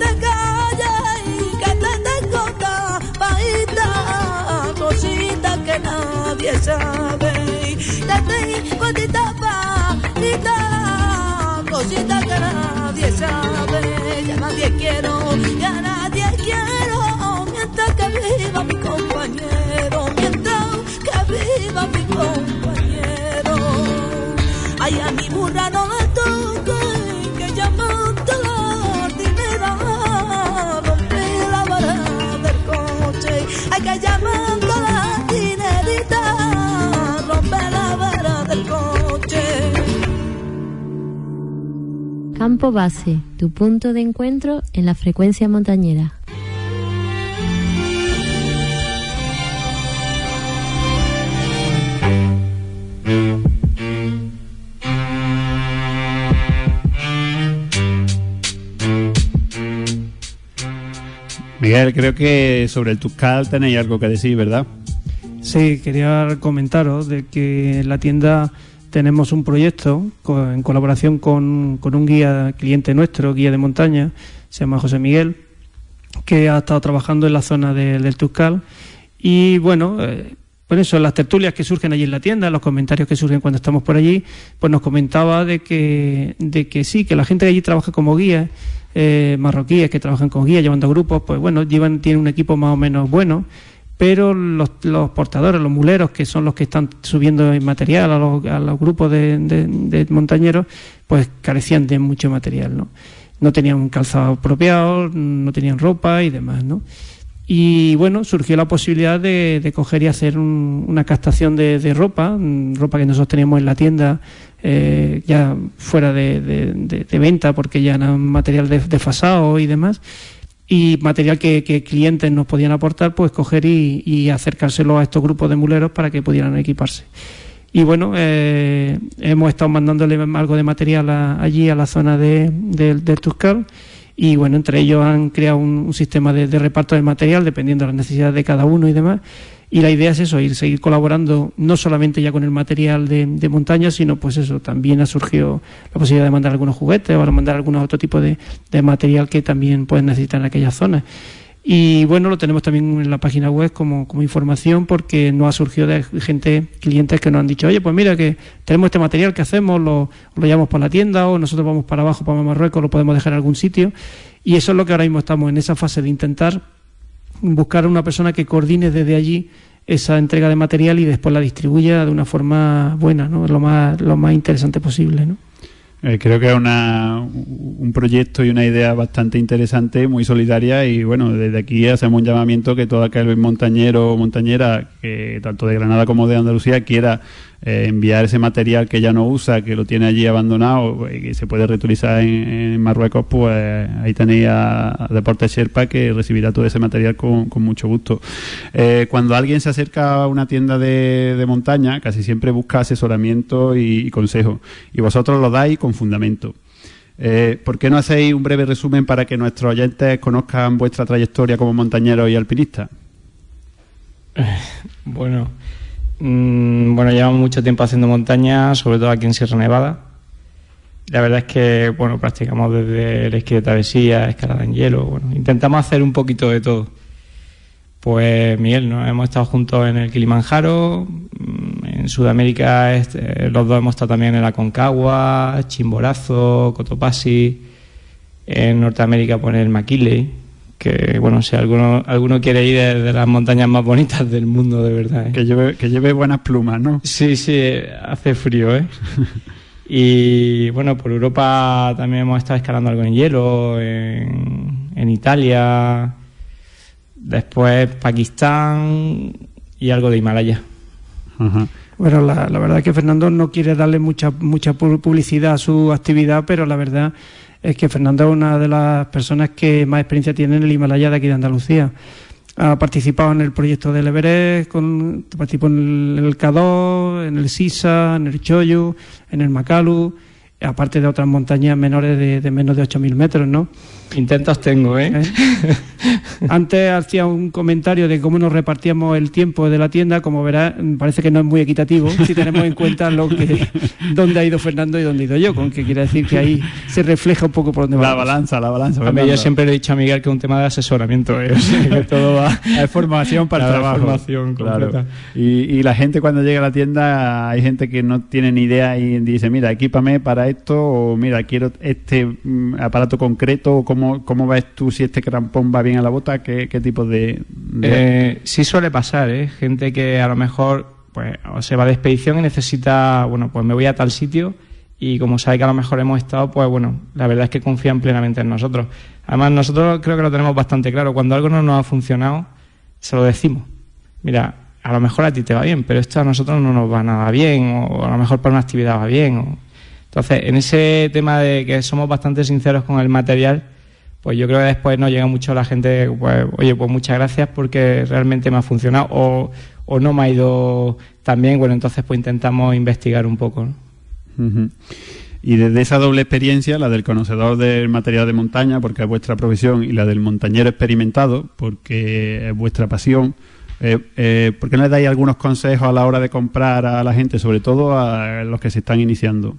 te tengo tapadita, cosita que nadie sabe. Que tengo tapadita, cosita que nadie sabe. Ya nadie quiero, ya nadie quiero, mientras que viva mi compañero, mientras que viva mi compañero. Ay, a mi burra no le toque, que llamando la dinera, rompe la vara del coche. Ay, que llamando la dinerita, rompe la vara del coche. Campo Base, tu punto de encuentro en la frecuencia montañera. Miguel, creo que sobre el Tuscal tenéis algo que decir, ¿verdad? Sí, quería comentaros de que en la tienda tenemos un proyecto en colaboración con un guía cliente nuestro, guía de montaña, se llama José Miguel, que ha estado trabajando en la zona del Tuscal y bueno, Bueno, eso, las tertulias que surgen allí en la tienda, los comentarios que surgen cuando estamos por allí, pues nos comentaba de que sí, que la gente de allí trabaja como guías, marroquíes que trabajan con guías, llevando grupos, pues bueno, tienen un equipo más o menos bueno, pero los portadores, los muleros, que son los que están subiendo el material a los grupos de montañeros, pues carecían de mucho material, ¿no? No tenían un calzado apropiado, no tenían ropa y demás, ¿no? Y bueno, surgió la posibilidad de coger y hacer una captación de ropa que nosotros teníamos en la tienda, ya fuera de venta, porque ya era material desfasado y demás, y material que clientes nos podían aportar, pues coger y acercárselo a estos grupos de muleros para que pudieran equiparse. Y bueno, hemos estado mandándole algo de material allí a la zona de Tuscal. Y bueno, entre ellos han creado un sistema de reparto de material dependiendo de las necesidades de cada uno y demás. Y la idea es eso, seguir colaborando no solamente ya con el material de montaña, sino pues eso, también ha surgido la posibilidad de mandar algunos juguetes o de mandar algún otro tipo de material que también pueden necesitar en aquellas zonas. Y bueno, lo tenemos también en la página web como información, porque nos ha surgido de clientes que nos han dicho, oye, pues mira que tenemos este material, ¿qué hacemos? ¿Lo llevamos para la tienda o nosotros vamos para abajo, para Marruecos, lo podemos dejar en algún sitio? Y eso es lo que ahora mismo estamos en esa fase de intentar buscar una persona que coordine desde allí esa entrega de material y después la distribuya de una forma buena, ¿no? Lo más interesante posible, ¿no? Creo que es un proyecto y una idea bastante interesante, muy solidaria, y bueno, desde aquí hacemos un llamamiento que todo aquel montañero o montañera, que tanto de Granada como de Andalucía, quiera enviar ese material que ya no usa, que lo tiene allí abandonado y que se puede reutilizar en Marruecos, pues ahí tenéis a Deportes Sherpa, que recibirá todo ese material con mucho gusto. Cuando alguien se acerca a una tienda de montaña, casi siempre busca asesoramiento y consejo, y vosotros lo dais con fundamento. ¿Por qué no hacéis un breve resumen para que nuestros oyentes conozcan vuestra trayectoria como montañeros y alpinistas? Bueno, llevamos mucho tiempo haciendo montaña, sobre todo aquí en Sierra Nevada. La verdad es que, bueno, practicamos desde el esquí de travesía, escalada en hielo, bueno, intentamos hacer un poquito de todo. Pues Miguel, ¿no? Hemos estado juntos en el Kilimanjaro, en Sudamérica los dos hemos estado también en la Aconcagua, Chimborazo, Cotopaxi, en Norteamérica pues en el Maquile, que bueno, si alguno quiere ir de las montañas más bonitas del mundo, de verdad, ¿eh? Que lleve buenas plumas, ¿no? Sí, hace frío, ¿eh? Y bueno, por Europa también hemos estado escalando algo en hielo, en Italia, después Pakistán y algo de Himalaya. Ajá. Bueno, la verdad es que Fernando no quiere darle mucha publicidad a su actividad, pero la verdad es que Fernando es una de las personas que más experiencia tiene en el Himalaya de aquí de Andalucía. Ha participado en el proyecto del Everest, participó en el K2, en el Sisa, en el Choyu, en el Makalu, aparte de otras montañas menores de menos de 8.000 metros, ¿no? Intentos tengo, ¿eh? Antes hacía un comentario de cómo nos repartíamos el tiempo de la tienda. Como verás, parece que no es muy equitativo si tenemos en cuenta dónde ha ido Fernando y dónde he ido yo, con que quiere decir que ahí se refleja un poco por dónde va. La balanza. Hombre, yo siempre le he dicho a Miguel que es un tema de asesoramiento, ¿eh? O sea, que todo va... Es formación para el trabajo. Formación completa. Claro. Y la gente cuando llega a la tienda, hay gente que no tiene ni idea y dice, mira, equípame para esto, o mira, quiero este aparato concreto, o ¿cómo ves tú si este crampón va bien a la bota? ¿Qué tipo de...? Sí suele pasar, ¿eh? Gente que a lo mejor pues se va de expedición y necesita, bueno, pues me voy a tal sitio, y como sabe que a lo mejor hemos estado, pues bueno, la verdad es que confían plenamente en nosotros. Además, nosotros creo que lo tenemos bastante claro. Cuando algo no nos ha funcionado, se lo decimos. Mira, a lo mejor a ti te va bien, pero esto a nosotros no nos va nada bien, o a lo mejor para una actividad va bien. Entonces, en ese tema de que somos bastante sinceros con el material, pues yo creo que después nos llega mucho la gente, pues, oye, pues muchas gracias porque realmente me ha funcionado, o no me ha ido tan bien. Bueno, entonces pues intentamos investigar un poco, ¿no? Uh-huh. Y desde esa doble experiencia, la del conocedor del material de montaña, porque es vuestra profesión, y la del montañero experimentado, porque es vuestra pasión, ¿por qué no le dais algunos consejos a la hora de comprar a la gente, sobre todo a los que se están iniciando?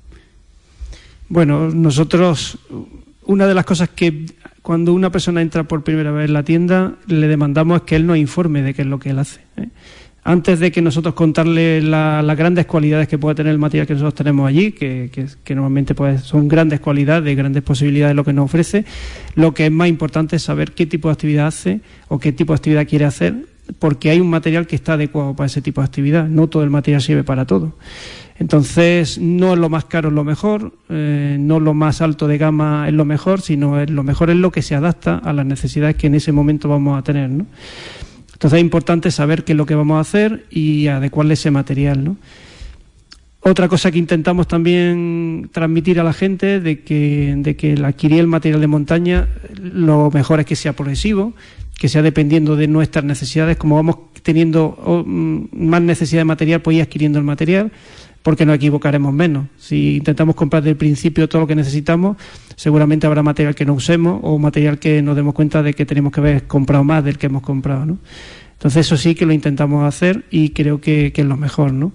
Bueno, nosotros... Una de las cosas que cuando una persona entra por primera vez en la tienda le demandamos es que él nos informe de qué es lo que él hace, ¿eh? antes de que nosotros contarle las grandes cualidades que puede tener el material que nosotros tenemos allí, que normalmente pues son grandes cualidades, grandes posibilidades lo que nos ofrece, lo que es más importante es saber qué tipo de actividad hace o qué tipo de actividad quiere hacer, porque hay un material que está adecuado para ese tipo de actividad, no todo el material sirve para todo. Entonces, no es lo más caro es lo mejor, no lo más alto de gama es lo mejor, sino lo mejor es lo que se adapta a las necesidades que en ese momento vamos a tener, ¿no? Entonces es importante saber qué es lo que vamos a hacer y adecuarle ese material, ¿no? Otra cosa que intentamos también transmitir a la gente de que el adquirir el material de montaña, lo mejor es que sea progresivo, que sea dependiendo de nuestras necesidades. Como vamos teniendo más necesidad de material, pues ir adquiriendo el material, porque nos equivocaremos menos. Si intentamos comprar desde el principio todo lo que necesitamos, seguramente habrá material que no usemos o material que nos demos cuenta de que tenemos que haber comprado más del que hemos comprado, ¿no? Entonces eso sí que lo intentamos hacer y creo que es lo mejor, ¿no?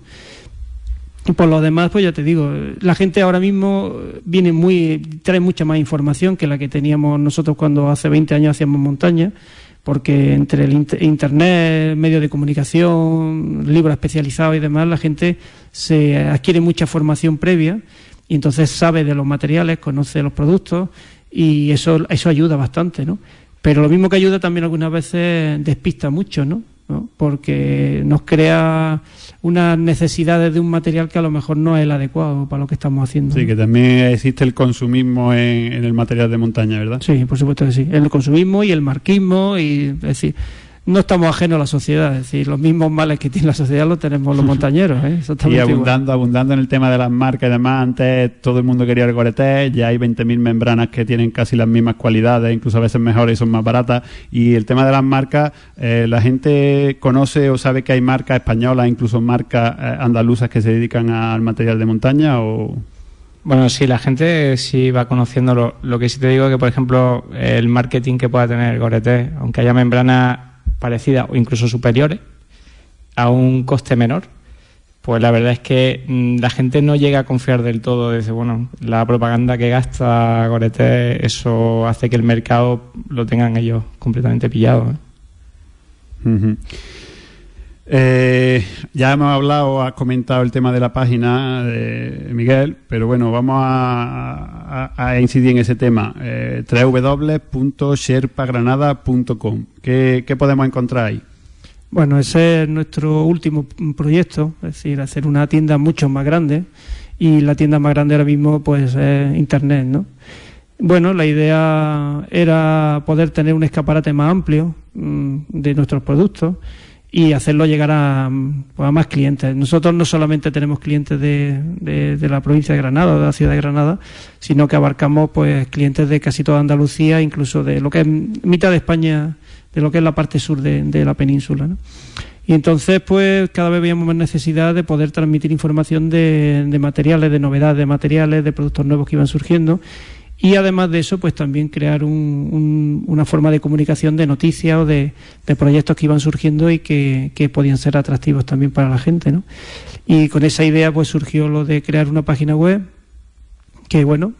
Y por lo demás, pues ya te digo, la gente ahora mismo trae mucha más información que la que teníamos nosotros cuando hace 20 años hacíamos montaña, porque entre el internet, medios de comunicación, libros especializados y demás, la gente se adquiere mucha formación previa y entonces sabe de los materiales, conoce los productos y eso ayuda bastante, ¿no? Pero lo mismo que ayuda también algunas veces despista mucho, ¿no? Porque nos crea unas necesidades de un material que a lo mejor no es el adecuado para lo que estamos haciendo. Sí, que también existe el consumismo en el material de montaña, ¿verdad? Sí, por supuesto que sí. El consumismo y el marquismo, es decir, no estamos ajenos a la sociedad, es decir, los mismos males que tiene la sociedad los tenemos los montañeros, ¿eh? Y abundando en el tema de las marcas y demás, antes todo el mundo quería el Gore-Tex, ya hay 20.000 membranas que tienen casi las mismas cualidades, incluso a veces mejores y son más baratas, y el tema de las marcas, la gente conoce o sabe que hay marcas españolas, incluso marcas andaluzas que se dedican al material de montaña, o... Bueno, sí, la gente sí va conociendo. Lo que sí te digo es que, por ejemplo, el marketing que pueda tener el Gore-Tex, aunque haya membranas parecidas o incluso superiores a un coste menor, pues la verdad es que la gente no llega a confiar del todo. Dice, bueno, la propaganda que gasta Gore-Tex, eso hace que el mercado lo tengan ellos completamente pillado, ¿eh? Uh-huh. Ya hemos hablado, has comentado el tema de la página de Miguel, pero bueno, vamos a incidir en ese tema. www.sherpagranada.com. ¿Qué podemos encontrar ahí? Bueno, ese es nuestro último proyecto, es decir, hacer una tienda mucho más grande, y la tienda más grande ahora mismo pues es Internet, ¿no? Bueno, la idea era poder tener un escaparate más amplio de nuestros productos y hacerlo llegar a más clientes. Nosotros no solamente tenemos clientes de la provincia de Granada o de la ciudad de Granada, sino que abarcamos pues clientes de casi toda Andalucía, incluso de lo que es mitad de España, de lo que es la parte sur de la península, ¿no? Y entonces pues cada vez veíamos más necesidad de poder transmitir información de materiales, de novedades de materiales, de productos nuevos que iban surgiendo. Y además de eso, pues también crear una forma de comunicación de noticias o de proyectos que iban surgiendo y que podían ser atractivos también para la gente, ¿no? Y con esa idea pues surgió lo de crear una página web que, bueno,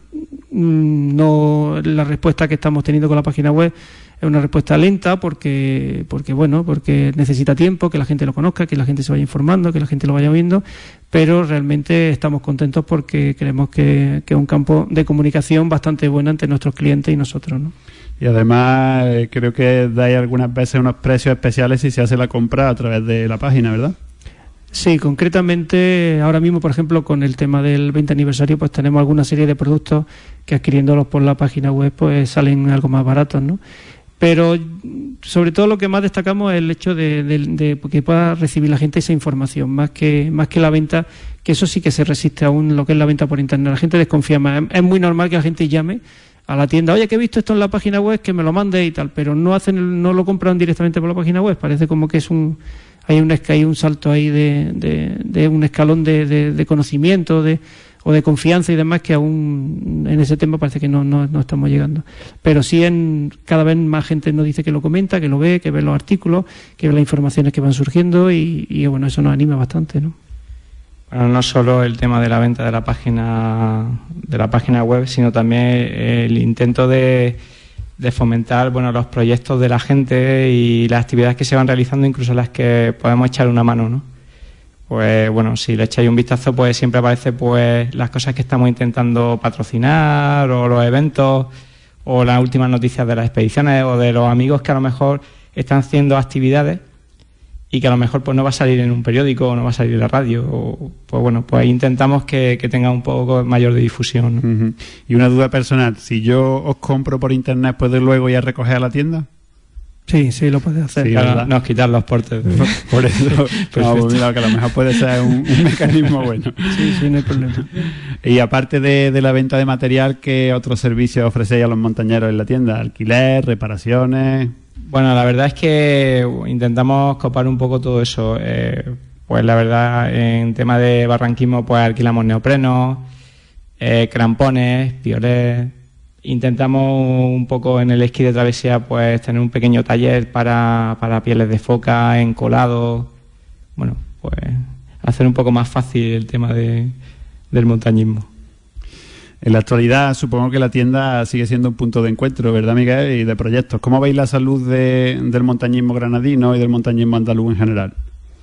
no la respuesta que estamos teniendo con la página web es una respuesta lenta porque necesita tiempo, que la gente lo conozca, que la gente se vaya informando, que la gente lo vaya viendo, pero realmente estamos contentos porque creemos que es un campo de comunicación bastante bueno entre nuestros clientes y nosotros, ¿no? Y además creo que dais algunas veces unos precios especiales si se hace la compra a través de la página, ¿verdad? Sí, concretamente ahora mismo, por ejemplo, con el tema del 20 aniversario, pues tenemos alguna serie de productos que adquiriéndolos por la página web pues salen algo más baratos, ¿no? Pero sobre todo lo que más destacamos es el hecho de que pueda recibir la gente esa información, más que la venta, que eso sí que se resiste aún lo que es la venta por internet. La gente desconfía más. Es muy normal que la gente llame a la tienda, oye, que he visto esto en la página web, que me lo mande y tal, pero no lo compran directamente por la página web. Parece como que hay un salto ahí de un escalón de conocimiento, o de confianza y demás, que aún en ese tema parece que no estamos llegando. Pero sí cada vez más gente nos dice que lo comenta, que lo ve, que ve los artículos, que ve las informaciones que van surgiendo y bueno, eso nos anima bastante, ¿no? Bueno, no solo el tema de la venta de la página web, sino también el intento de fomentar, bueno, los proyectos de la gente y las actividades que se van realizando, incluso las que podemos echar una mano, ¿no? Pues bueno, si le echáis un vistazo, pues siempre aparece pues las cosas que estamos intentando patrocinar, o los eventos, o las últimas noticias de las expediciones, o de los amigos que a lo mejor están haciendo actividades y que a lo mejor pues no va a salir en un periódico o no va a salir en la radio. O, pues bueno, pues intentamos que tenga un poco mayor de difusión, ¿no? Uh-huh. Y una duda personal, si yo os compro por internet, ¿puedo luego ir a recoger a la tienda? Sí, lo puedes hacer. Sí, claro, nos quitar los portes. Por eso, no, pues mira, que a lo mejor puede ser un mecanismo bueno. Sí, no hay problema. Y aparte de la venta de material, ¿qué otros servicios ofrecéis a los montañeros en la tienda? ¿Alquiler, reparaciones? Bueno, la verdad es que intentamos copar un poco todo eso. Pues la verdad, en tema de barranquismo, pues alquilamos neoprenos, crampones, piolets. Intentamos un poco en el esquí de travesía pues tener un pequeño taller para pieles de foca, encolados. Bueno, pues hacer un poco más fácil el tema del montañismo. En la actualidad supongo que la tienda sigue siendo un punto de encuentro, ¿verdad, Miguel? Y de proyectos. ¿Cómo veis la salud del montañismo granadino y del montañismo andaluz en general?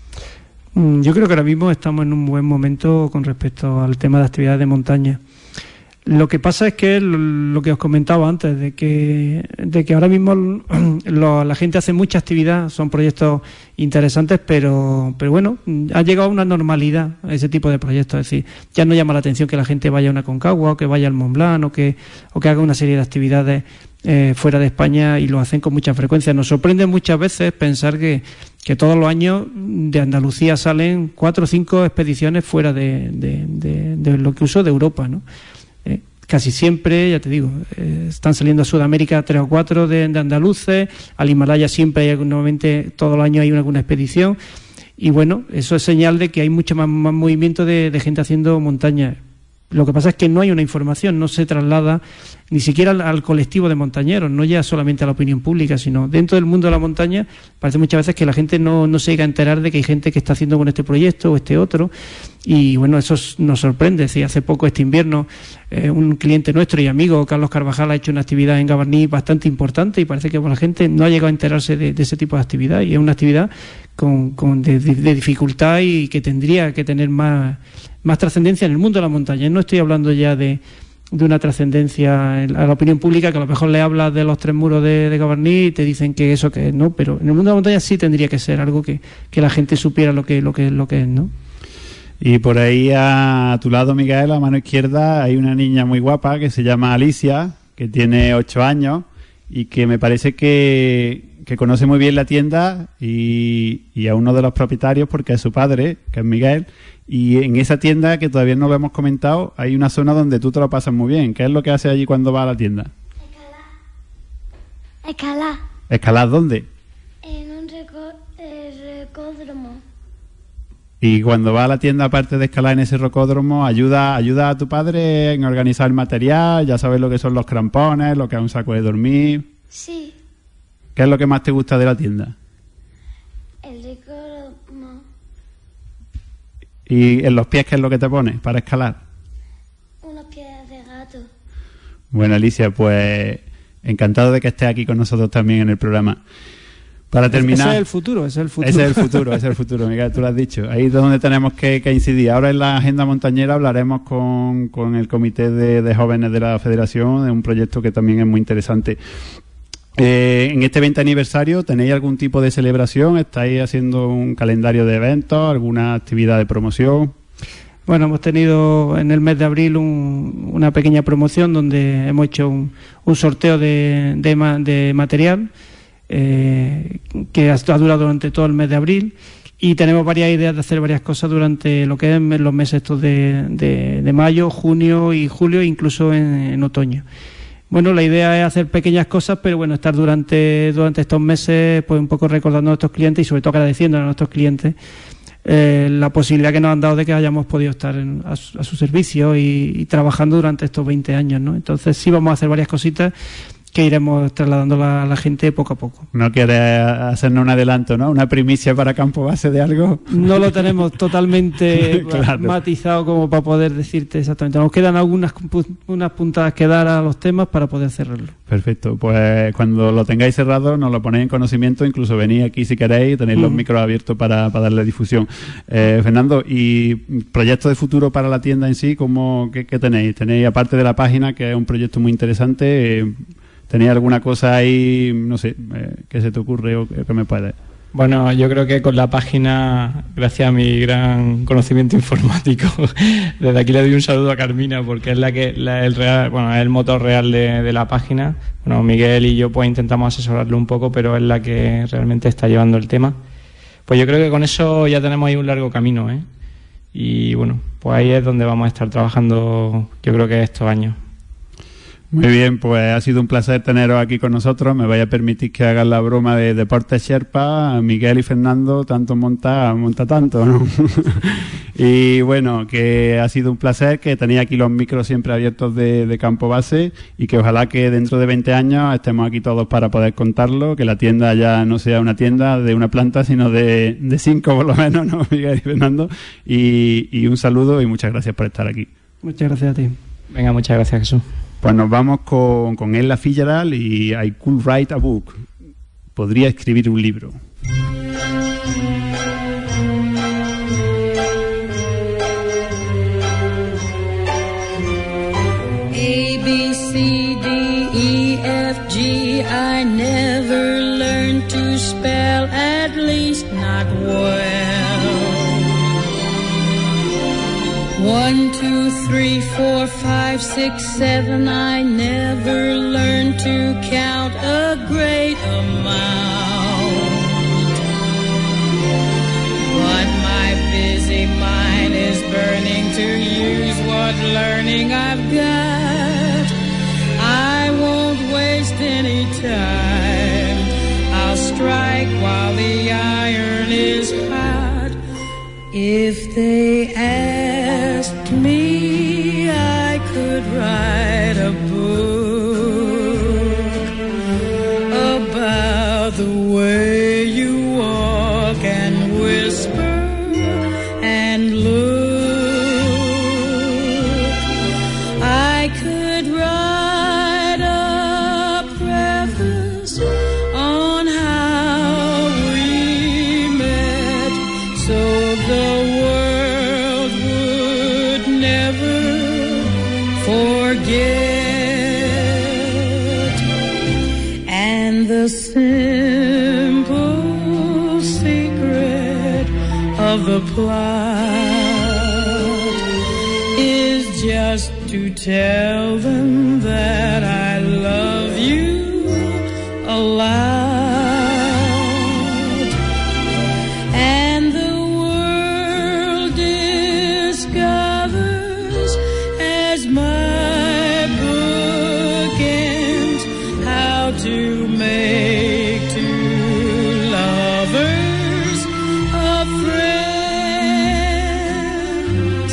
Yo creo que ahora mismo estamos en un buen momento con respecto al tema de actividades de montaña. Lo que pasa es que lo que os comentaba antes, de que ahora mismo la gente hace mucha actividad, son proyectos interesantes, pero bueno, ha llegado a una normalidad a ese tipo de proyectos. Es decir, ya no llama la atención que la gente vaya a una Aconcagua, o que vaya al Mont Blanc, o que haga una serie de actividades fuera de España, y lo hacen con mucha frecuencia. Nos sorprende muchas veces pensar que todos los años de Andalucía salen 4 o 5 expediciones fuera de lo que uso de Europa, ¿no? Casi siempre, ya te digo, están saliendo a Sudamérica 3 o 4 de andaluces, al Himalaya siempre hay nuevamente, todo el año hay alguna expedición, y bueno, eso es señal de que hay mucho más movimiento de gente haciendo montaña. Lo que pasa es que no hay una información, no se traslada ni siquiera al colectivo de montañeros, no ya solamente a la opinión pública, sino dentro del mundo de la montaña. Parece muchas veces que la gente no se llega a enterar de que hay gente que está haciendo con este proyecto o este otro, y bueno, eso nos sorprende. Sí, hace poco, este invierno, un cliente nuestro y amigo, Carlos Carvajal, ha hecho una actividad en Gavarní bastante importante, y parece que la gente no ha llegado a enterarse de ese tipo de actividad, y es una actividad de dificultad y que tendría que tener más trascendencia en el mundo de la montaña. No estoy hablando ya de una trascendencia a la opinión pública, que a lo mejor le hablas de los 3 muros de Gavarní y te dicen que eso que no, pero en el mundo de la montaña sí tendría que ser algo que la gente supiera lo que es, ¿no? Y por ahí a tu lado, Miguel, a mano izquierda, hay una niña muy guapa que se llama Alicia, que tiene 8 años y que me parece que conoce muy bien la tienda y a uno de los propietarios, porque es su padre, que es Miguel. Y en esa tienda, que todavía no lo hemos comentado, hay una zona donde tú te lo pasas muy bien. ¿Qué es lo que haces allí cuando vas a la tienda? Escalar. ¿Escalar dónde? En un rocódromo. Y cuando vas a la tienda, aparte de escalar en ese rocódromo, ayuda a tu padre en organizar el material, ya sabes lo que son los crampones, lo que es un saco de dormir. Sí. ¿Qué es lo que más te gusta de la tienda? El rocódromo. ¿Y en los pies qué es lo que te pones para escalar? Unos pies de gato. Bueno, Alicia, pues encantado de que estés aquí con nosotros también en el programa. Para terminar... Ese es el futuro. Ese es el futuro, Miguel, tú lo has dicho. Ahí es donde tenemos que incidir. Ahora en la agenda montañera hablaremos con el comité de jóvenes de la Federación de un proyecto que también es muy interesante. En este 20 aniversario, ¿tenéis algún tipo de celebración? ¿Estáis haciendo un calendario de eventos, alguna actividad de promoción? Bueno, hemos tenido en el mes de abril una pequeña promoción donde hemos hecho un sorteo de material que ha durado durante todo el mes de abril, y tenemos varias ideas de hacer varias cosas durante lo que es los meses estos de mayo, junio y julio, incluso en otoño. Bueno, la idea es hacer pequeñas cosas, pero bueno, estar durante estos meses pues un poco recordando a nuestros clientes y sobre todo agradeciendo a nuestros clientes la posibilidad que nos han dado de que hayamos podido estar a su servicio y trabajando durante estos 20 años, ¿no? Entonces sí vamos a hacer varias cositas que iremos trasladando a la gente poco a poco. ¿No quieres hacernos un adelanto, no? ¿Una primicia para Campo Base de algo? No lo tenemos totalmente claro, matizado como para poder decirte exactamente. Nos quedan unas puntadas que dar a los temas para poder cerrarlo. Perfecto. Pues cuando lo tengáis cerrado nos lo ponéis en conocimiento, incluso venid aquí si queréis, tenéis los micros abiertos para darle difusión. Fernando, ¿y proyectos de futuro para la tienda en sí? ¿Qué tenéis? Tenéis, aparte de la página, que es un proyecto muy interesante, ¿tenéis alguna cosa ahí, no sé, que se te ocurre o que me puedes? Bueno, yo creo que con la página, gracias a mi gran conocimiento informático, desde aquí le doy un saludo a Carmina, porque es el motor real de la página. Bueno, Miguel y yo pues intentamos asesorarlo un poco, pero es la que realmente está llevando el tema. Pues yo creo que con eso ya tenemos ahí un largo camino, ¿eh? Y bueno, pues ahí es donde vamos a estar trabajando, yo creo que estos años. Muy bien, pues ha sido un placer teneros aquí con nosotros. Me vaya a permitir que hagan la broma de Deportes Sherpa. Miguel y Fernando, tanto monta tanto, ¿no? Y bueno, que ha sido un placer, que tenéis aquí los micros siempre abiertos de Campo Base, y que ojalá que dentro de 20 años estemos aquí todos para poder contarlo, que la tienda ya no sea una tienda de una planta, sino de 5 por lo menos, ¿no, Miguel y Fernando? Y un saludo y muchas gracias por estar aquí. Muchas gracias a ti. Venga, muchas gracias, Jesús. Pues nos vamos con Ella Fitzgerald y I Could Write a Book. Podría escribir un libro. A, B, C, D, E, F, G, I never learned to spell, at least not well. 1, 2, 3, 4, 5, 6, 7, I never learned to count a great amount. But my busy mind is burning to use what learning I've got. I won't waste any time, I'll strike while the iron is hot. If they asked me, I could write a book about the way you walk and whisper and look. I could write a preface on how we met, so the world would never forget. And the simple secret of the plot is just to tell them that I love you a lot. And the world discovers as my book ends how to make two lovers of friends.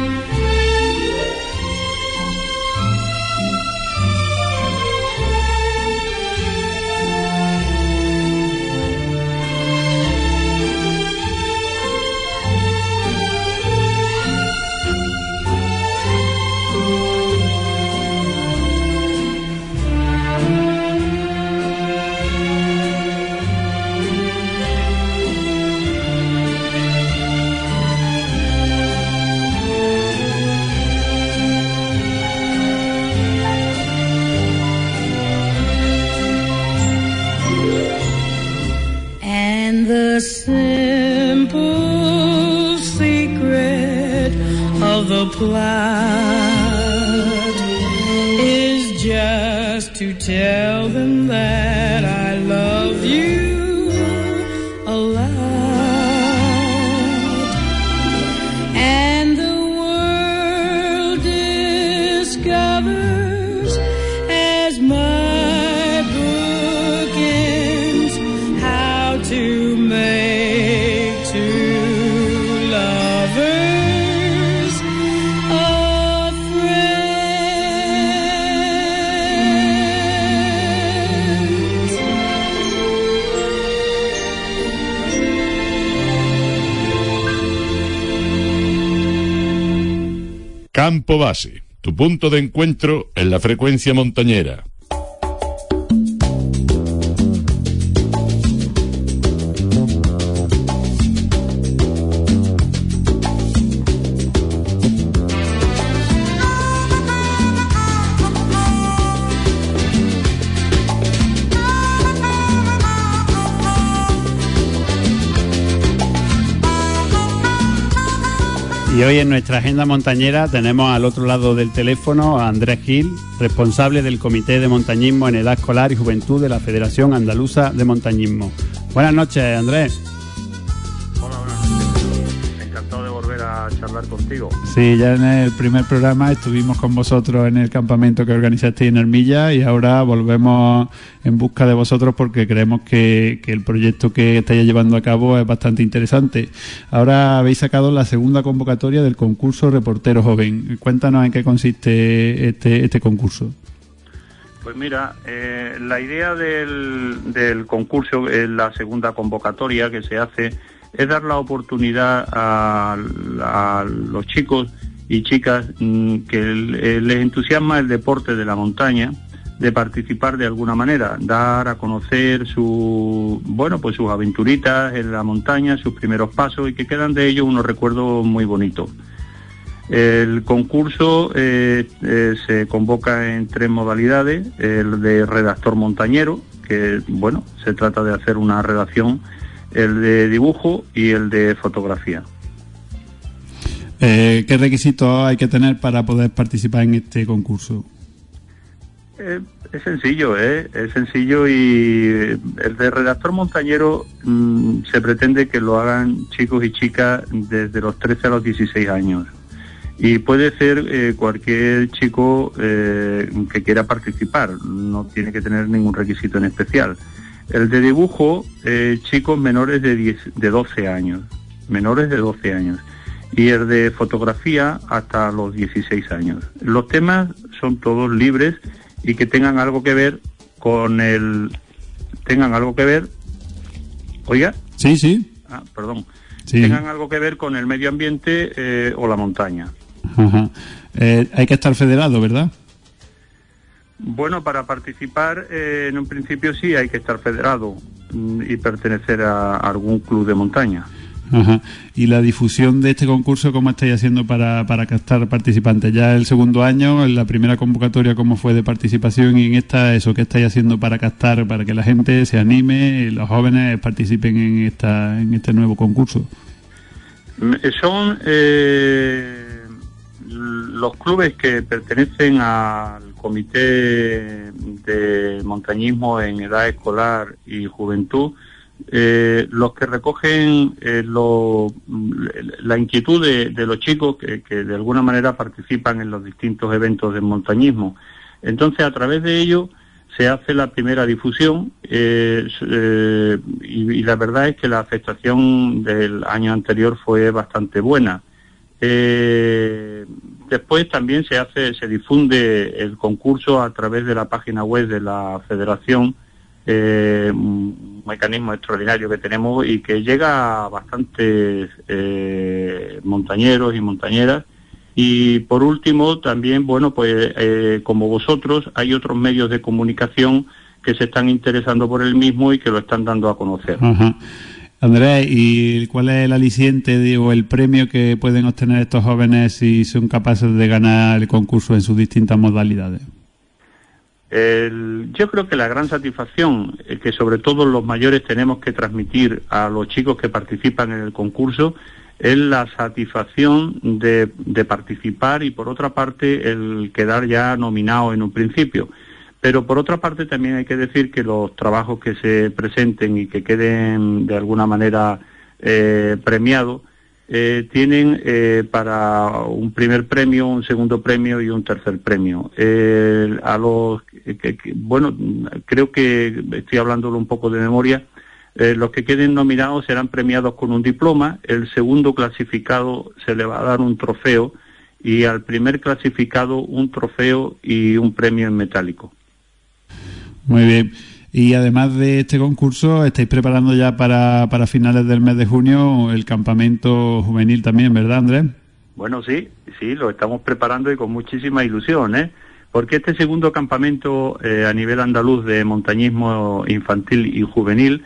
And the simple secret of the plot is just to tell them that I love you a lot. And the world discovers as my book ends how to make two lovers of friends. Campo Base, tu punto de encuentro en la frecuencia montañera. Y hoy en nuestra agenda montañera tenemos al otro lado del teléfono a Andrés Gil, responsable del Comité de Montañismo en Edad Escolar y Juventud de la Federación Andaluza de Montañismo. Buenas noches, Andrés. Hola, buenas noches. Encantado de volver a charlar contigo. Sí, ya en el primer programa estuvimos con vosotros en el campamento que organizasteis en Armilla y ahora volvemos en busca de vosotros porque creemos que el proyecto que estáis llevando a cabo es bastante interesante. Ahora habéis sacado la segunda convocatoria del concurso Reportero Joven. Cuéntanos en qué consiste este concurso. Pues mira, la idea del concurso, la segunda convocatoria que se hace, es dar la oportunidad a los chicos y chicas que les entusiasma el deporte de la montaña, de participar de alguna manera, dar a conocer sus aventuritas en la montaña, sus primeros pasos, y que quedan de ellos unos recuerdos muy bonitos. El concurso se convoca en 3 modalidades: el de redactor montañero, que se trata de hacer una redacción, el de dibujo y el de fotografía. ¿Qué requisitos hay que tener para poder participar en este concurso? Es sencillo, y el de redactor montañero se pretende que lo hagan chicos y chicas desde los 13 a los 16 años. Y puede ser cualquier chico que quiera participar, no tiene que tener ningún requisito en especial. El de dibujo, chicos menores de 12 años, y el de fotografía hasta los 16 años. Los temas son todos libres y que tengan algo que ver con ¿Oiga? Sí. Perdón. Sí. Tengan algo que ver con el medio ambiente o la montaña. Ajá. Hay que estar federado, ¿verdad? Bueno, para participar, en un principio sí hay que estar federado y pertenecer a algún club de montaña. Ajá. ¿Y la difusión de este concurso cómo estáis haciendo para captar participantes? Ya el segundo año, en la primera convocatoria, ¿cómo fue de participación? Y en esta, ¿qué estáis haciendo para captar, para que la gente se anime, los jóvenes participen en este nuevo concurso? Son los clubes que pertenecen al Comité de Montañismo en Edad Escolar y Juventud, los que recogen la inquietud de los chicos que de alguna manera participan en los distintos eventos de montañismo. Entonces, a través de ello se hace la primera difusión y la verdad es que la aceptación del año anterior fue bastante buena. Después también se difunde el concurso a través de la página web de la Federación, un mecanismo extraordinario que tenemos y que llega a bastantes montañeros y montañeras. Y por último también, como vosotros, hay otros medios de comunicación que se están interesando por el mismo y que lo están dando a conocer. Ajá. Andrés, ¿y cuál es el aliciente o el premio que pueden obtener estos jóvenes si son capaces de ganar el concurso en sus distintas modalidades? Yo creo que la gran satisfacción que sobre todo los mayores tenemos que transmitir a los chicos que participan en el concurso es la satisfacción de participar y por otra parte el quedar ya nominado en un principio. Pero por otra parte también hay que decir que los trabajos que se presenten y que queden de alguna manera premiados tienen para un primer premio, un segundo premio y un tercer premio. Creo que estoy hablándolo un poco de memoria. Los que queden nominados serán premiados con un diploma, el segundo clasificado se le va a dar un trofeo y al primer clasificado un trofeo y un premio en metálico. Muy bien. Y además de este concurso, estáis preparando ya para finales del mes de junio el campamento juvenil también, ¿verdad, Andrés? Bueno, sí, lo estamos preparando y con muchísima ilusión, porque este segundo campamento a nivel andaluz de montañismo infantil y juvenil,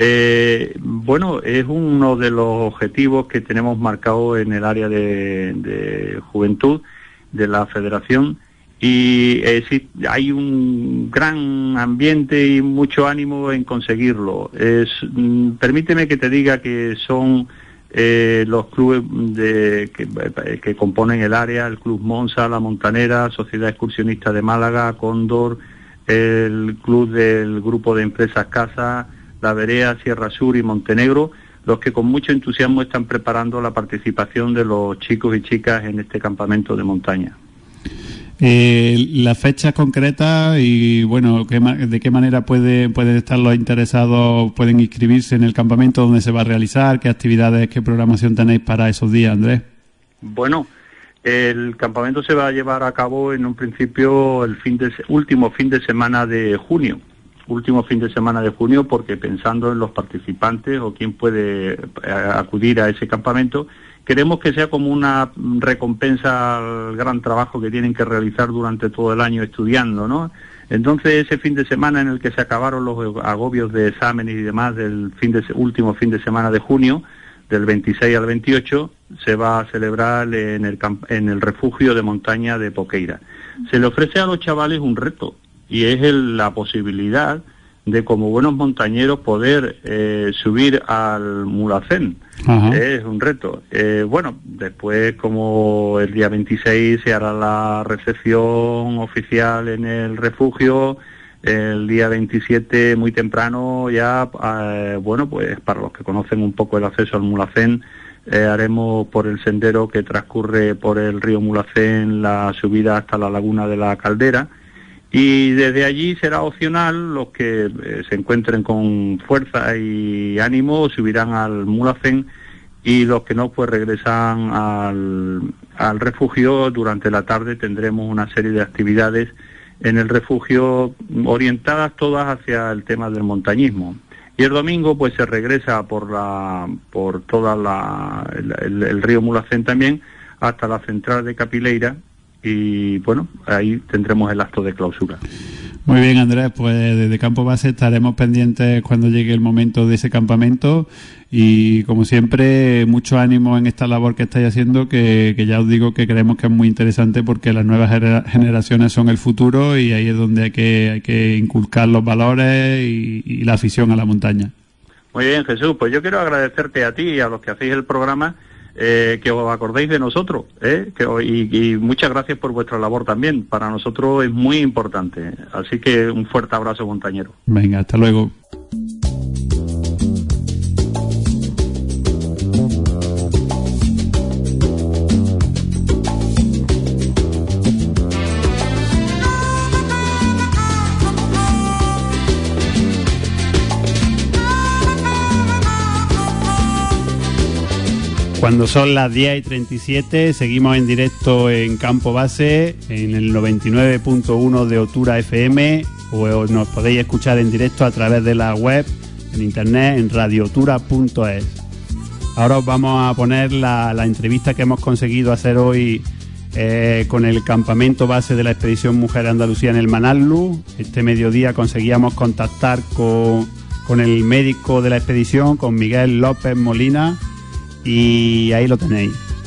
bueno, es uno de los objetivos que tenemos marcado en el área de juventud de la Federación, y sí, hay un gran ambiente y mucho ánimo en conseguirlo. Permíteme que te diga que son los clubes que componen el área: el Club Monza, La Montanera, Sociedad Excursionista de Málaga, Cóndor, el club del Grupo de Empresas Casa, La Berea, Sierra Sur y Montenegro, los que con mucho entusiasmo están preparando la participación de los chicos y chicas en este campamento de montaña. Las fechas concretas y, bueno, de qué manera pueden estar los interesados, pueden inscribirse en el campamento, dónde se va a realizar, qué actividades, qué programación tenéis para esos días, Andrés. Bueno, el campamento se va a llevar a cabo en un principio el último fin de semana de junio, porque pensando en los participantes o quién puede acudir a ese campamento, queremos que sea como una recompensa al gran trabajo que tienen que realizar durante todo el año estudiando, ¿no? Entonces, ese fin de semana en el que se acabaron los agobios de exámenes y demás del último fin de semana de junio, del 26 al 28, se va a celebrar en el refugio de montaña de Poqueira. Se le ofrece a los chavales un reto, y es la posibilidad de, como buenos montañeros, poder subir al Mulhacén. Es un reto. Bueno, después, como el día 26 se hará la recepción oficial en el refugio, el día 27 muy temprano ya, bueno, pues para los que conocen un poco el acceso al Mulhacén, haremos por el sendero que transcurre por el río Mulhacén la subida hasta la laguna de la Caldera, y desde allí será opcional. Los que se encuentren con fuerza y ánimo subirán al Mulhacén, y los que no, pues regresan al refugio. Durante la tarde tendremos una serie de actividades en el refugio orientadas todas hacia el tema del montañismo, y el domingo pues se regresa por toda el río Mulhacén también hasta la central de Capileira, y bueno, ahí tendremos el acto de clausura. Muy bien, Andrés, pues desde Campo Base estaremos pendientes cuando llegue el momento de ese campamento, y como siempre, mucho ánimo en esta labor que estáis haciendo, que ya os digo que creemos que es muy interesante, porque las nuevas generaciones son el futuro, y ahí es donde hay que inculcar los valores y la afición a la montaña. Muy bien, Jesús, pues yo quiero agradecerte a ti y a los que hacéis el programa, que os acordéis de nosotros, y muchas gracias por vuestra labor también. Para nosotros es muy importante, así que un fuerte abrazo, montañero. Venga, hasta luego. Cuando son las 10:37, seguimos en directo en Campo Base, en el 99.1 de Otura FM, o nos podéis escuchar en directo a través de la web, en internet, en radiootura.es. Ahora os vamos a poner la entrevista que hemos conseguido hacer hoy con el campamento base de la expedición Mujer Andalucía en el Manallu. Este mediodía conseguíamos contactar con el médico de la expedición, con Miguel López Molina, y ahí lo tenéis.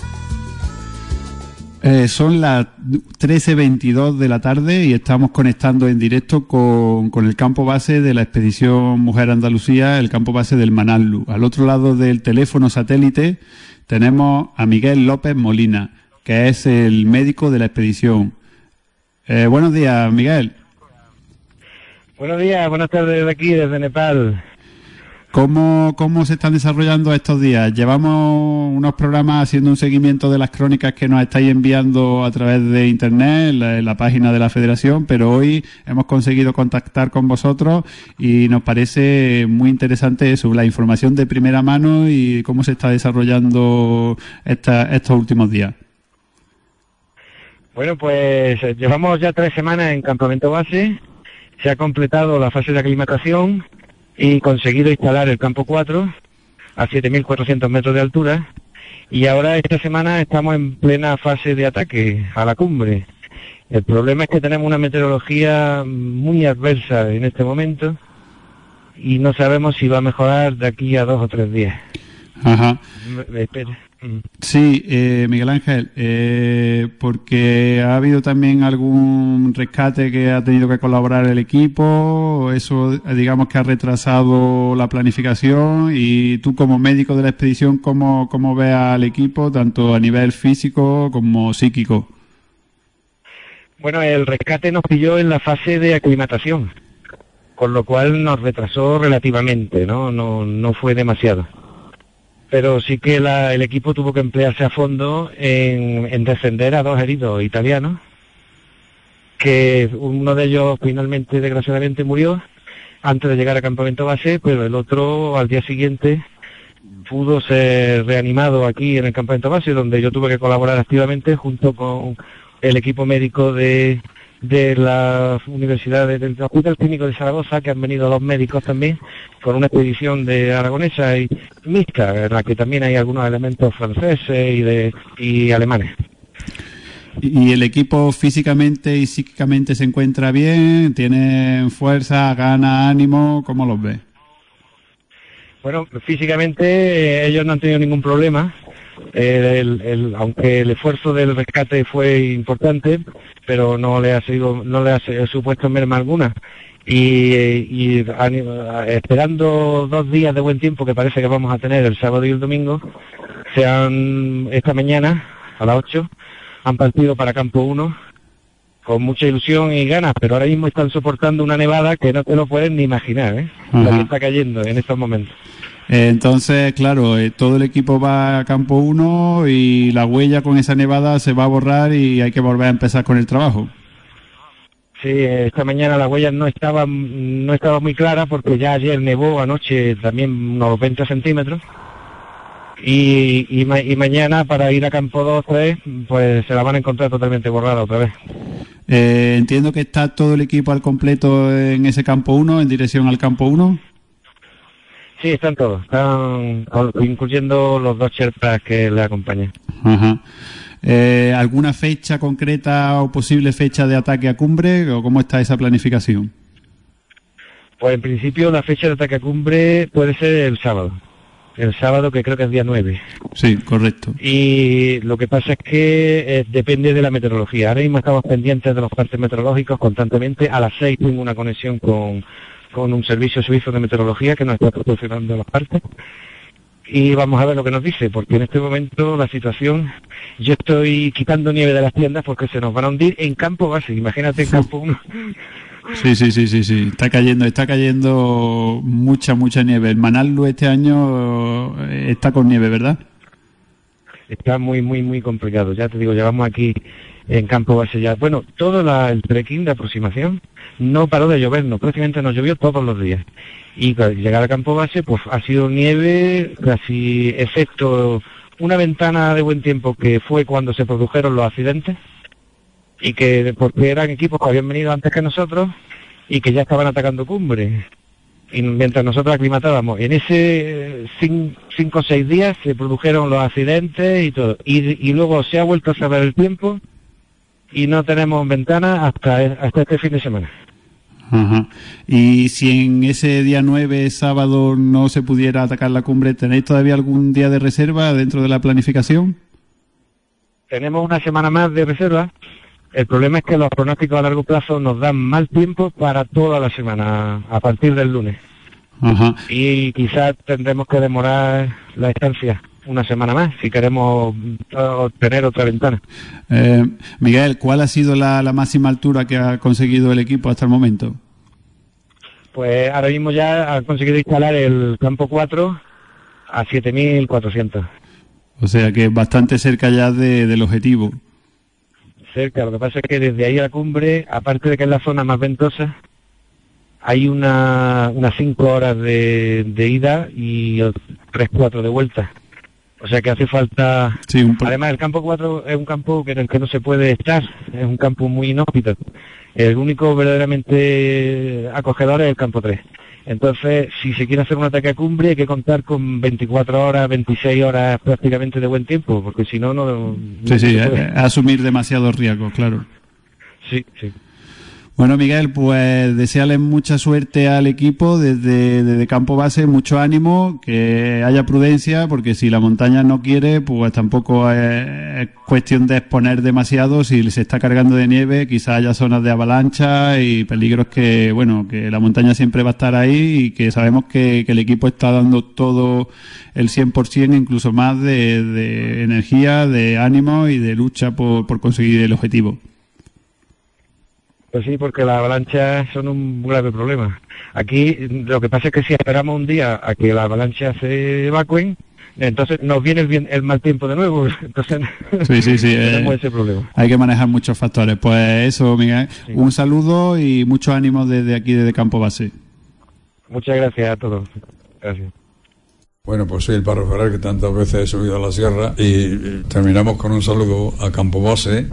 Son las 13:22 de la tarde y estamos conectando en directo con el campo base de la expedición Mujer Andalucía, el campo base del Manallu. Al otro lado del teléfono satélite tenemos a Miguel López Molina, que es el médico de la expedición. Buenos días, Miguel. Buenos días, buenas tardes de aquí, desde Nepal. ¿Cómo se están desarrollando estos días? Llevamos unos programas haciendo un seguimiento de las crónicas que nos estáis enviando a través de internet, la página de la Federación, pero hoy hemos conseguido contactar con vosotros y nos parece muy interesante eso, la información de primera mano y cómo se está desarrollando estos últimos días. Bueno, pues llevamos ya 3 semanas en campamento base, se ha completado la fase de aclimatación y conseguido instalar el campo 4 a 7.400 metros de altura, Y ahora esta semana estamos en plena fase de ataque a la cumbre. El problema es que tenemos una meteorología muy adversa en este momento y no sabemos si va a mejorar de aquí a 2 o 3 días. Ajá. Sí, Miguel Ángel, porque ha habido también algún rescate que ha tenido que colaborar el equipo, eso digamos que ha retrasado la planificación, y tú como médico de la expedición, ¿cómo ves al equipo, tanto a nivel físico como psíquico? Bueno, el rescate nos pilló en la fase de aclimatación, con lo cual nos retrasó relativamente, no fue demasiado. Pero sí que el equipo tuvo que emplearse a fondo en descender a 2 heridos italianos, que uno de ellos finalmente, desgraciadamente, murió antes de llegar al campamento base, pero el otro al día siguiente pudo ser reanimado aquí en el campamento base, donde yo tuve que colaborar activamente junto con el equipo médico de la Universidad del Hospital Clínico de Zaragoza, que han venido 2 médicos también, con una expedición de aragonesa y mixta, en la que también hay algunos elementos franceses y alemanes. ¿Y el equipo físicamente y psíquicamente se encuentra bien? ¿Tienen fuerza, ganas, ánimo? ¿Cómo los ves? Bueno, físicamente ellos no han tenido ningún problema. Aunque el esfuerzo del rescate fue importante, pero no le ha supuesto merma alguna. Y esperando 2 días de buen tiempo que parece que vamos a tener el sábado y el domingo, esta mañana a las 8 han partido para Campo 1 con mucha ilusión y ganas, pero ahora mismo están soportando una nevada que no te lo puedes ni imaginar, la que está cayendo en estos momentos. Entonces, claro, todo el equipo va a Campo 1 y la huella con esa nevada se va a borrar y hay que volver a empezar con el trabajo. Sí, esta mañana la huella no estaba muy clara, porque ya ayer nevó, anoche también unos 20 centímetros. Y mañana, para ir a Campo 2, 3, pues se la van a encontrar totalmente borrada otra vez. Entiendo que está todo el equipo al completo en ese Campo 1, en dirección al Campo 1. Sí, están todos, incluyendo los 2 sherpas que le acompañan. Ajá. ¿Alguna fecha concreta o posible fecha de ataque a cumbre, o cómo está esa planificación? Pues en principio la fecha de ataque a cumbre puede ser el sábado, que creo que es día 9. Sí, correcto. Y lo que pasa es que depende de la meteorología. Ahora mismo estamos pendientes de los partes meteorológicos constantemente. A las 6 tengo una conexión con un servicio suizo de meteorología que nos está proporcionando las partes, y vamos a ver lo que nos dice, porque en este momento la situación, yo estoy quitando nieve de las tiendas porque se nos van a hundir en campo base, imagínate en Campo 1. Sí, está cayendo mucha nieve. El Manallu este año está con nieve, ¿verdad? Está muy complicado, ya te digo, llevamos aquí en campo base ya. Bueno, todo el trekking de aproximación no paró de llovernos, prácticamente nos llovió todos los días. Y al llegar al campo base, pues ha sido nieve, casi excepto una ventana de buen tiempo que fue cuando se produjeron los accidentes, y que porque eran equipos que habían venido antes que nosotros y que ya estaban atacando cumbre. Y mientras nosotros aclimatábamos, en ese 5 o 6 días se produjeron los accidentes y todo. Y luego se ha vuelto a cerrar el tiempo y no tenemos ventana hasta este fin de semana. Ajá. Y si en ese día 9, sábado, no se pudiera atacar la cumbre, ¿tenéis todavía algún día de reserva dentro de la planificación? Tenemos una semana más de reserva. El problema es que los pronósticos a largo plazo nos dan mal tiempo para toda la semana, a partir del lunes. Ajá. Y quizás tendremos que demorar la estancia una semana más, si queremos tener otra ventana. Miguel, ¿cuál ha sido la máxima altura que ha conseguido el equipo hasta el momento? Pues ahora mismo ya ha conseguido instalar el campo 4 a 7.400. O sea que bastante cerca ya del objetivo. Cerca, lo que pasa es que desde ahí a la cumbre, aparte de que es la zona más ventosa, hay unas 5 horas de ida y 3-4 de vuelta. O sea que hace falta... Sí, Además, el campo 4 es un campo en el que no se puede estar, es un campo muy inhóspito. El único verdaderamente acogedor es el campo 3. Entonces, si se quiere hacer un ataque a cumbre, hay que contar con 24 horas, 26 horas prácticamente de buen tiempo, porque si no, no Sí, asumir demasiados riesgos, claro. Sí. Bueno, Miguel, pues desearles mucha suerte al equipo desde Campo Base, mucho ánimo, que haya prudencia, porque si la montaña no quiere, pues tampoco es cuestión de exponer demasiado. Si se está cargando de nieve, quizás haya zonas de avalancha y peligros que la montaña siempre va a estar ahí, y que sabemos que el equipo está dando todo el 100%, incluso más de energía, de ánimo y de lucha por conseguir el objetivo. Pues sí, porque las avalanchas son un grave problema. Aquí lo que pasa es que si esperamos un día a que las avalanchas se evacúen, entonces nos viene el mal tiempo de nuevo. Entonces sí. tenemos ese problema. Hay que manejar muchos factores. Pues eso, Miguel. Sí. Un saludo y mucho ánimo desde aquí, desde Campo Base. Muchas gracias a todos. Gracias. Bueno, pues soy el Parro Ferrer, que tantas veces he subido a la sierra, y terminamos con un saludo a Campo Base.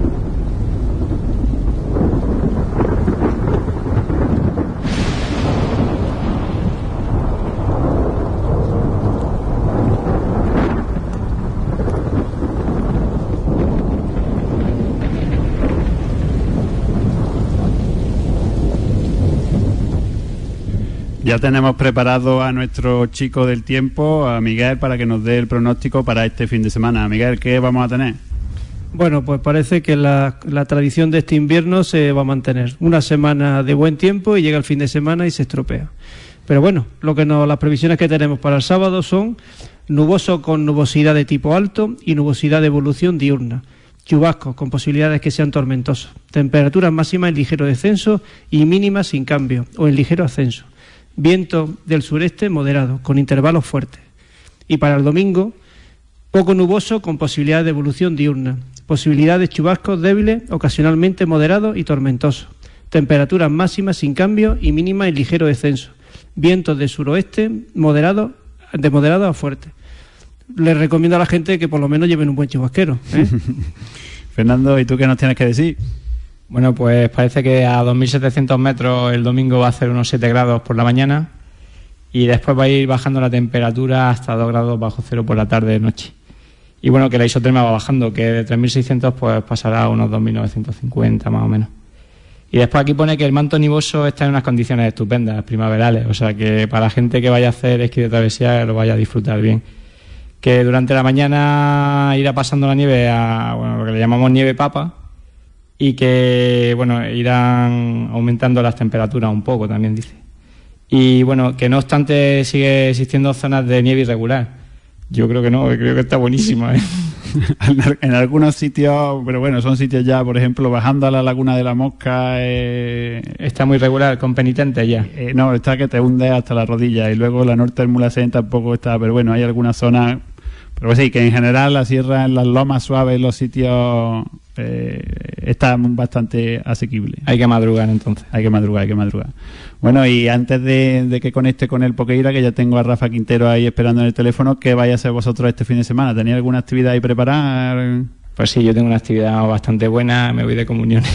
Ya tenemos preparado a nuestro chico del tiempo, a Miguel, para que nos dé el pronóstico para este fin de semana. Miguel, ¿qué vamos a tener? Bueno, pues parece que la tradición de este invierno se va a mantener. Una semana de buen tiempo y llega el fin de semana y se estropea. Pero bueno, las previsiones que tenemos para el sábado son nuboso con nubosidad de tipo alto y nubosidad de evolución diurna. Chubascos con posibilidades que sean tormentosos. Temperaturas máximas en ligero descenso y mínimas sin cambio o en ligero ascenso. Viento del sureste moderado, con intervalos fuertes. Y para el domingo, poco nuboso con posibilidad de evolución diurna. Posibilidad de chubascos débiles, ocasionalmente moderados y tormentosos. Temperaturas máximas sin cambio y mínimas en ligero descenso. Vientos de suroeste de moderado a fuerte. Les recomiendo a la gente que por lo menos lleven un buen chubasquero. Fernando, ¿y tú qué nos tienes que decir? Bueno, pues parece que a 2.700 metros el domingo va a hacer unos 7 grados por la mañana y después va a ir bajando la temperatura hasta 2 grados bajo cero por la tarde-noche. Y bueno, que la isotermia va bajando, que de 3.600 pues pasará a unos 2.950 más o menos. Y después aquí pone que el manto nivoso está en unas condiciones estupendas, primaverales, o sea que para la gente que vaya a hacer esquí de travesía lo vaya a disfrutar bien. Que durante la mañana irá pasando la nieve a lo que le llamamos nieve papa, y que, irán aumentando las temperaturas un poco, también dice. Y, que no obstante sigue existiendo zonas de nieve irregular. Yo creo que no, creo que está buenísima, ¿eh? En algunos sitios, pero son sitios ya, por ejemplo, bajando a la Laguna de la Mosca... Está muy regular, con penitentes ya. No, está que te hunde hasta la rodilla, y luego la norte del Mulhacén tampoco está, pero hay algunas zonas... Pero sí, que en general la sierra, en las lomas suaves, los sitios... está bastante asequible. Hay que madrugar entonces. Hay que madrugar. Bueno, y antes de que conecte con el Poqueira, que ya tengo a Rafa Quintero ahí esperando en el teléfono, ¿qué vais a hacer vosotros este fin de semana? ¿Tenéis alguna actividad ahí preparada? Pues sí, yo tengo una actividad bastante buena, me voy de comuniones.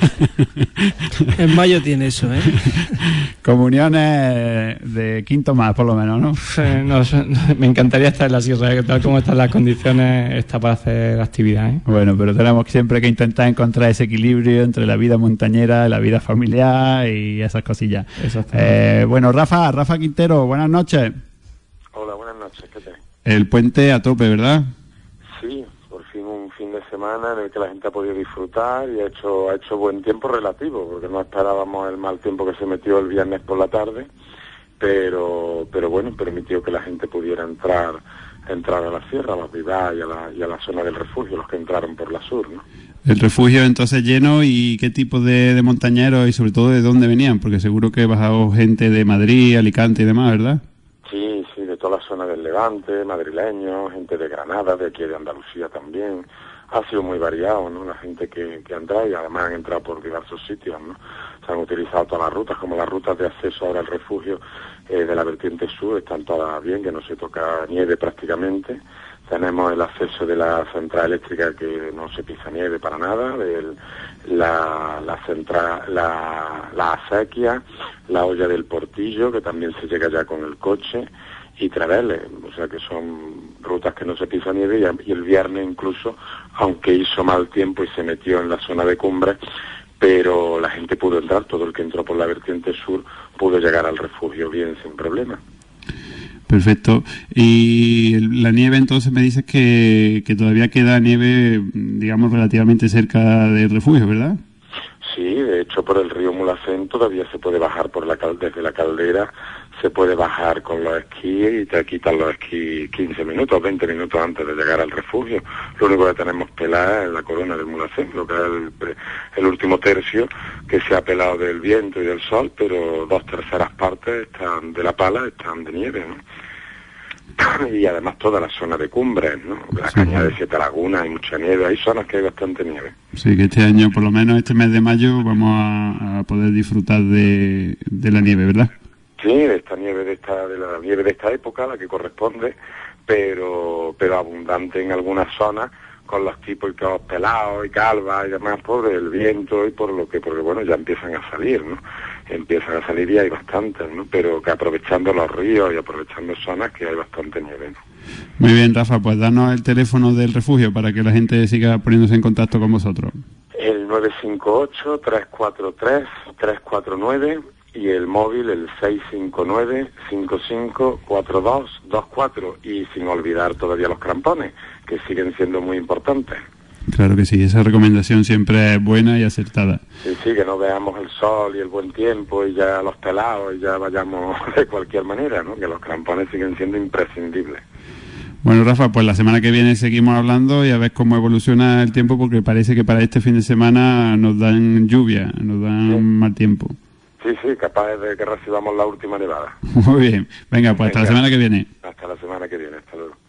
En mayo tiene eso, ¿eh? Comuniones de quinto más, por lo menos, ¿no? No, me encantaría estar en la sierra, que tal como están las condiciones, está para hacer actividad, ¿eh? Bueno, pero tenemos siempre que intentar encontrar ese equilibrio entre la vida montañera, la vida familiar y esas cosillas. Bueno, Rafa Quintero, buenas noches. Hola, buenas noches, ¿qué tal? El puente a tope, ¿verdad? Sí, por fin un fin de semana en el que la gente ha podido disfrutar y ha hecho buen tiempo relativo, porque no esperábamos el mal tiempo que se metió el viernes por la tarde, pero permitió que la gente pudiera entrar a la sierra, a la ciudad y a la zona del refugio, los que entraron por la sur, ¿no? El refugio entonces lleno, ¿y qué tipo de montañeros y sobre todo de dónde venían? Porque seguro que bajado gente de Madrid, Alicante y demás, ¿verdad? Sí, de toda la zona del Levante, madrileños, gente de Granada, de aquí de Andalucía también. Ha sido muy variado, ¿no? La gente que ha entrado, y además han entrado por diversos sitios, ¿no? Se han utilizado todas las rutas, como las rutas de acceso ahora al refugio de la vertiente sur, están todas bien, que no se toca nieve prácticamente. Tenemos el acceso de la central eléctrica, que no se pisa nieve para nada, la acequia, la olla del Portillo, que también se llega ya con el coche, y Treveles, o sea que son rutas que no se pisa nieve, y el viernes incluso, aunque hizo mal tiempo y se metió en la zona de Cumbres, pero la gente pudo entrar, todo el que entró por la vertiente sur pudo llegar al refugio bien, sin problema. Perfecto. Y la nieve, entonces me dices que todavía queda nieve, digamos, relativamente cerca del refugio, ¿verdad? Sí, de hecho por el río Mulhacén todavía se puede bajar desde la caldera, se puede bajar con los esquíes y te quitan los esquís 15 minutos, 20 minutos antes de llegar al refugio. Lo único que tenemos pelada es la corona del Mulhacén, lo que es el último tercio que se ha pelado del viento y del sol, pero 2/3 partes de la pala están de nieve, ¿no? Y además toda la zona de Cumbres, ¿no? La Cañada de Siete Lagunas, hay mucha nieve, hay zonas que hay bastante nieve. Sí, que este año, por lo menos este mes de mayo, vamos a poder disfrutar de la nieve, ¿verdad? Sí, de la nieve de esta época, la que corresponde, pero abundante en algunas zonas, con los típicos pelados y calvas y demás por el viento y porque bueno, ya empiezan a salir, ¿no? Empiezan a salir y hay bastantes, ¿no? Pero que aprovechando los ríos y aprovechando zonas que hay bastante nieve, ¿no? Muy bien, Rafa, pues danos el teléfono del refugio para que la gente siga poniéndose en contacto con vosotros. El 958-343-349 y el móvil el 659-554224, y sin olvidar todavía los crampones, que siguen siendo muy importantes. Claro que sí, esa recomendación siempre es buena y acertada. Sí, que no veamos el sol y el buen tiempo y ya los pelados y ya vayamos de cualquier manera, ¿no? Que los crampones siguen siendo imprescindibles. Bueno, Rafa, pues la semana que viene seguimos hablando y a ver cómo evoluciona el tiempo, porque parece que para este fin de semana nos dan lluvia, nos dan mal tiempo. Sí, capaz de que recibamos la última nevada. Muy bien, venga, pues hasta la semana que viene. Hasta la semana que viene, hasta luego.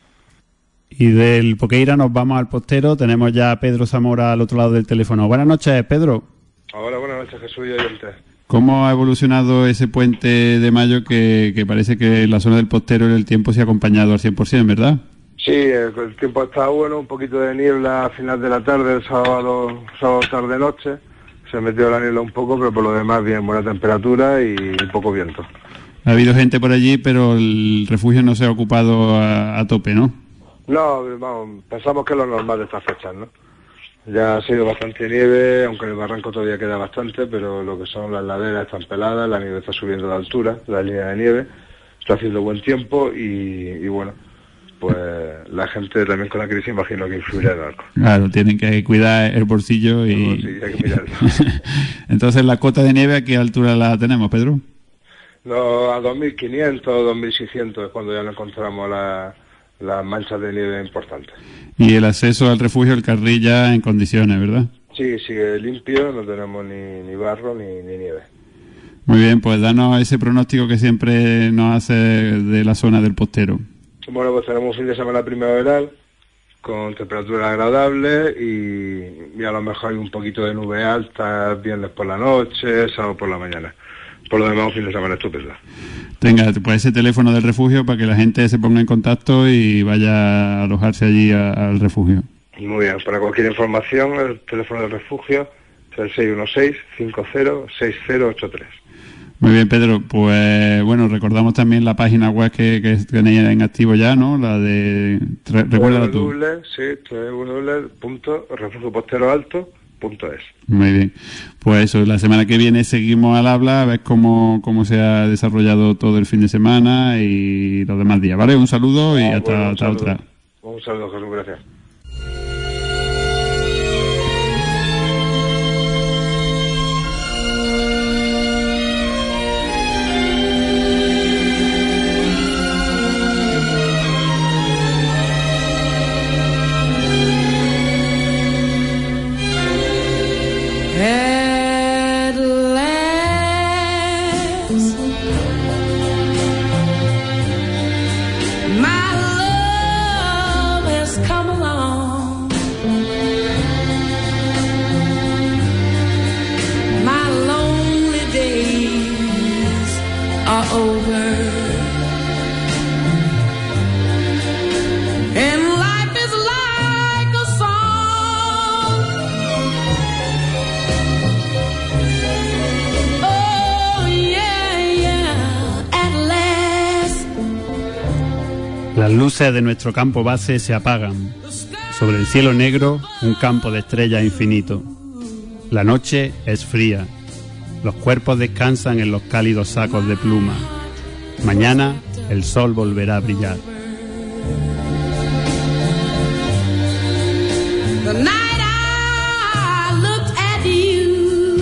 Y del Poqueira nos vamos al Postero. Tenemos ya a Pedro Zamora al otro lado del teléfono. Buenas noches, Pedro. Hola, buenas noches, Jesús y oyentes. ¿Cómo ha evolucionado ese puente de mayo que parece que en la zona del Postero el tiempo se ha acompañado al 100%, ¿verdad? Sí, el tiempo está bueno, un poquito de niebla a final de la tarde, el sábado tarde-noche. Se metió la niebla un poco, pero por lo demás bien, buena temperatura y poco viento. Ha habido gente por allí, pero el refugio no se ha ocupado a tope, ¿no? No, vamos, pensamos que es lo normal de estas fechas, ¿no? Ya ha sido bastante nieve, aunque en el barranco todavía queda bastante, pero lo que son las laderas están peladas, la nieve está subiendo de altura, la línea de nieve, está haciendo buen tiempo y bueno, pues la gente también con la crisis imagino que influirá en algo. Claro, tienen que cuidar el bolsillo y... Sí, hay que mirarlo. Entonces, ¿la cota de nieve a qué altura la tenemos, Pedro? No, a 2.500 o 2.600 es cuando ya no encontramos las manchas de nieve importantes. Y el acceso al refugio, el carril en condiciones, ¿verdad? Sí, sigue limpio, no tenemos ni barro ni nieve. Muy bien, pues danos ese pronóstico que siempre nos hace de la zona del Postero. Bueno, pues tenemos un fin de semana primaveral con temperaturas agradables y a lo mejor hay un poquito de nube alta viernes por la noche, sábado por la mañana. Por lo demás, un fin de semana estupendo. Tenga pues ese teléfono del refugio para que la gente se ponga en contacto y vaya a alojarse allí al refugio. Muy bien, para cualquier información, el teléfono del refugio es el 616-50-6083. Muy bien, Pedro. Pues bueno, recordamos también la página web que tenéis en activo ya, ¿no? La de... Recuérdala tú. Sí, www.refugioposteroalto.es. Muy bien. Pues eso, la semana que viene seguimos al habla, a ver cómo se ha desarrollado todo el fin de semana y los demás días, ¿vale? Un saludo y hasta otra. Un saludo, Jesús, gracias. At last, my love has come along. Las luces de nuestro campo base se apagan. Sobre el cielo negro, un campo de estrellas infinito. La noche es fría. Los cuerpos descansan en los cálidos sacos de pluma. Mañana el sol volverá a brillar. The night I looked at you.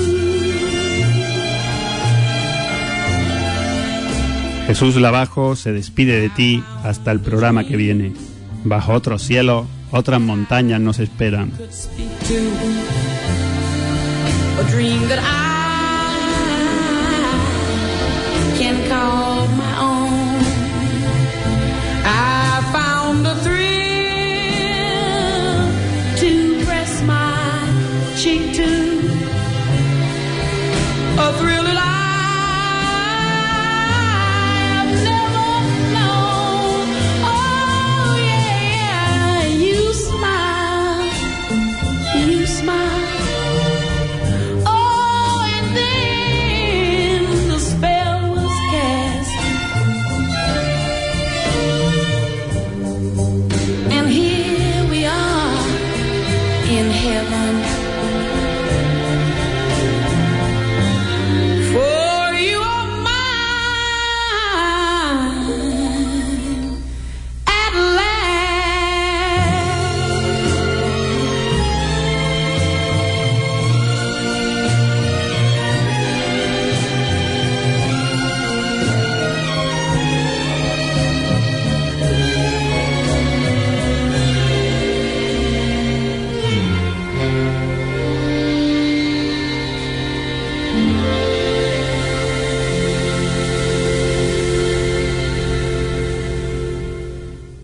Jesús Lavajo se despide de ti hasta el programa que viene. Bajo otros cielos, otras montañas nos esperan. A dream that I can call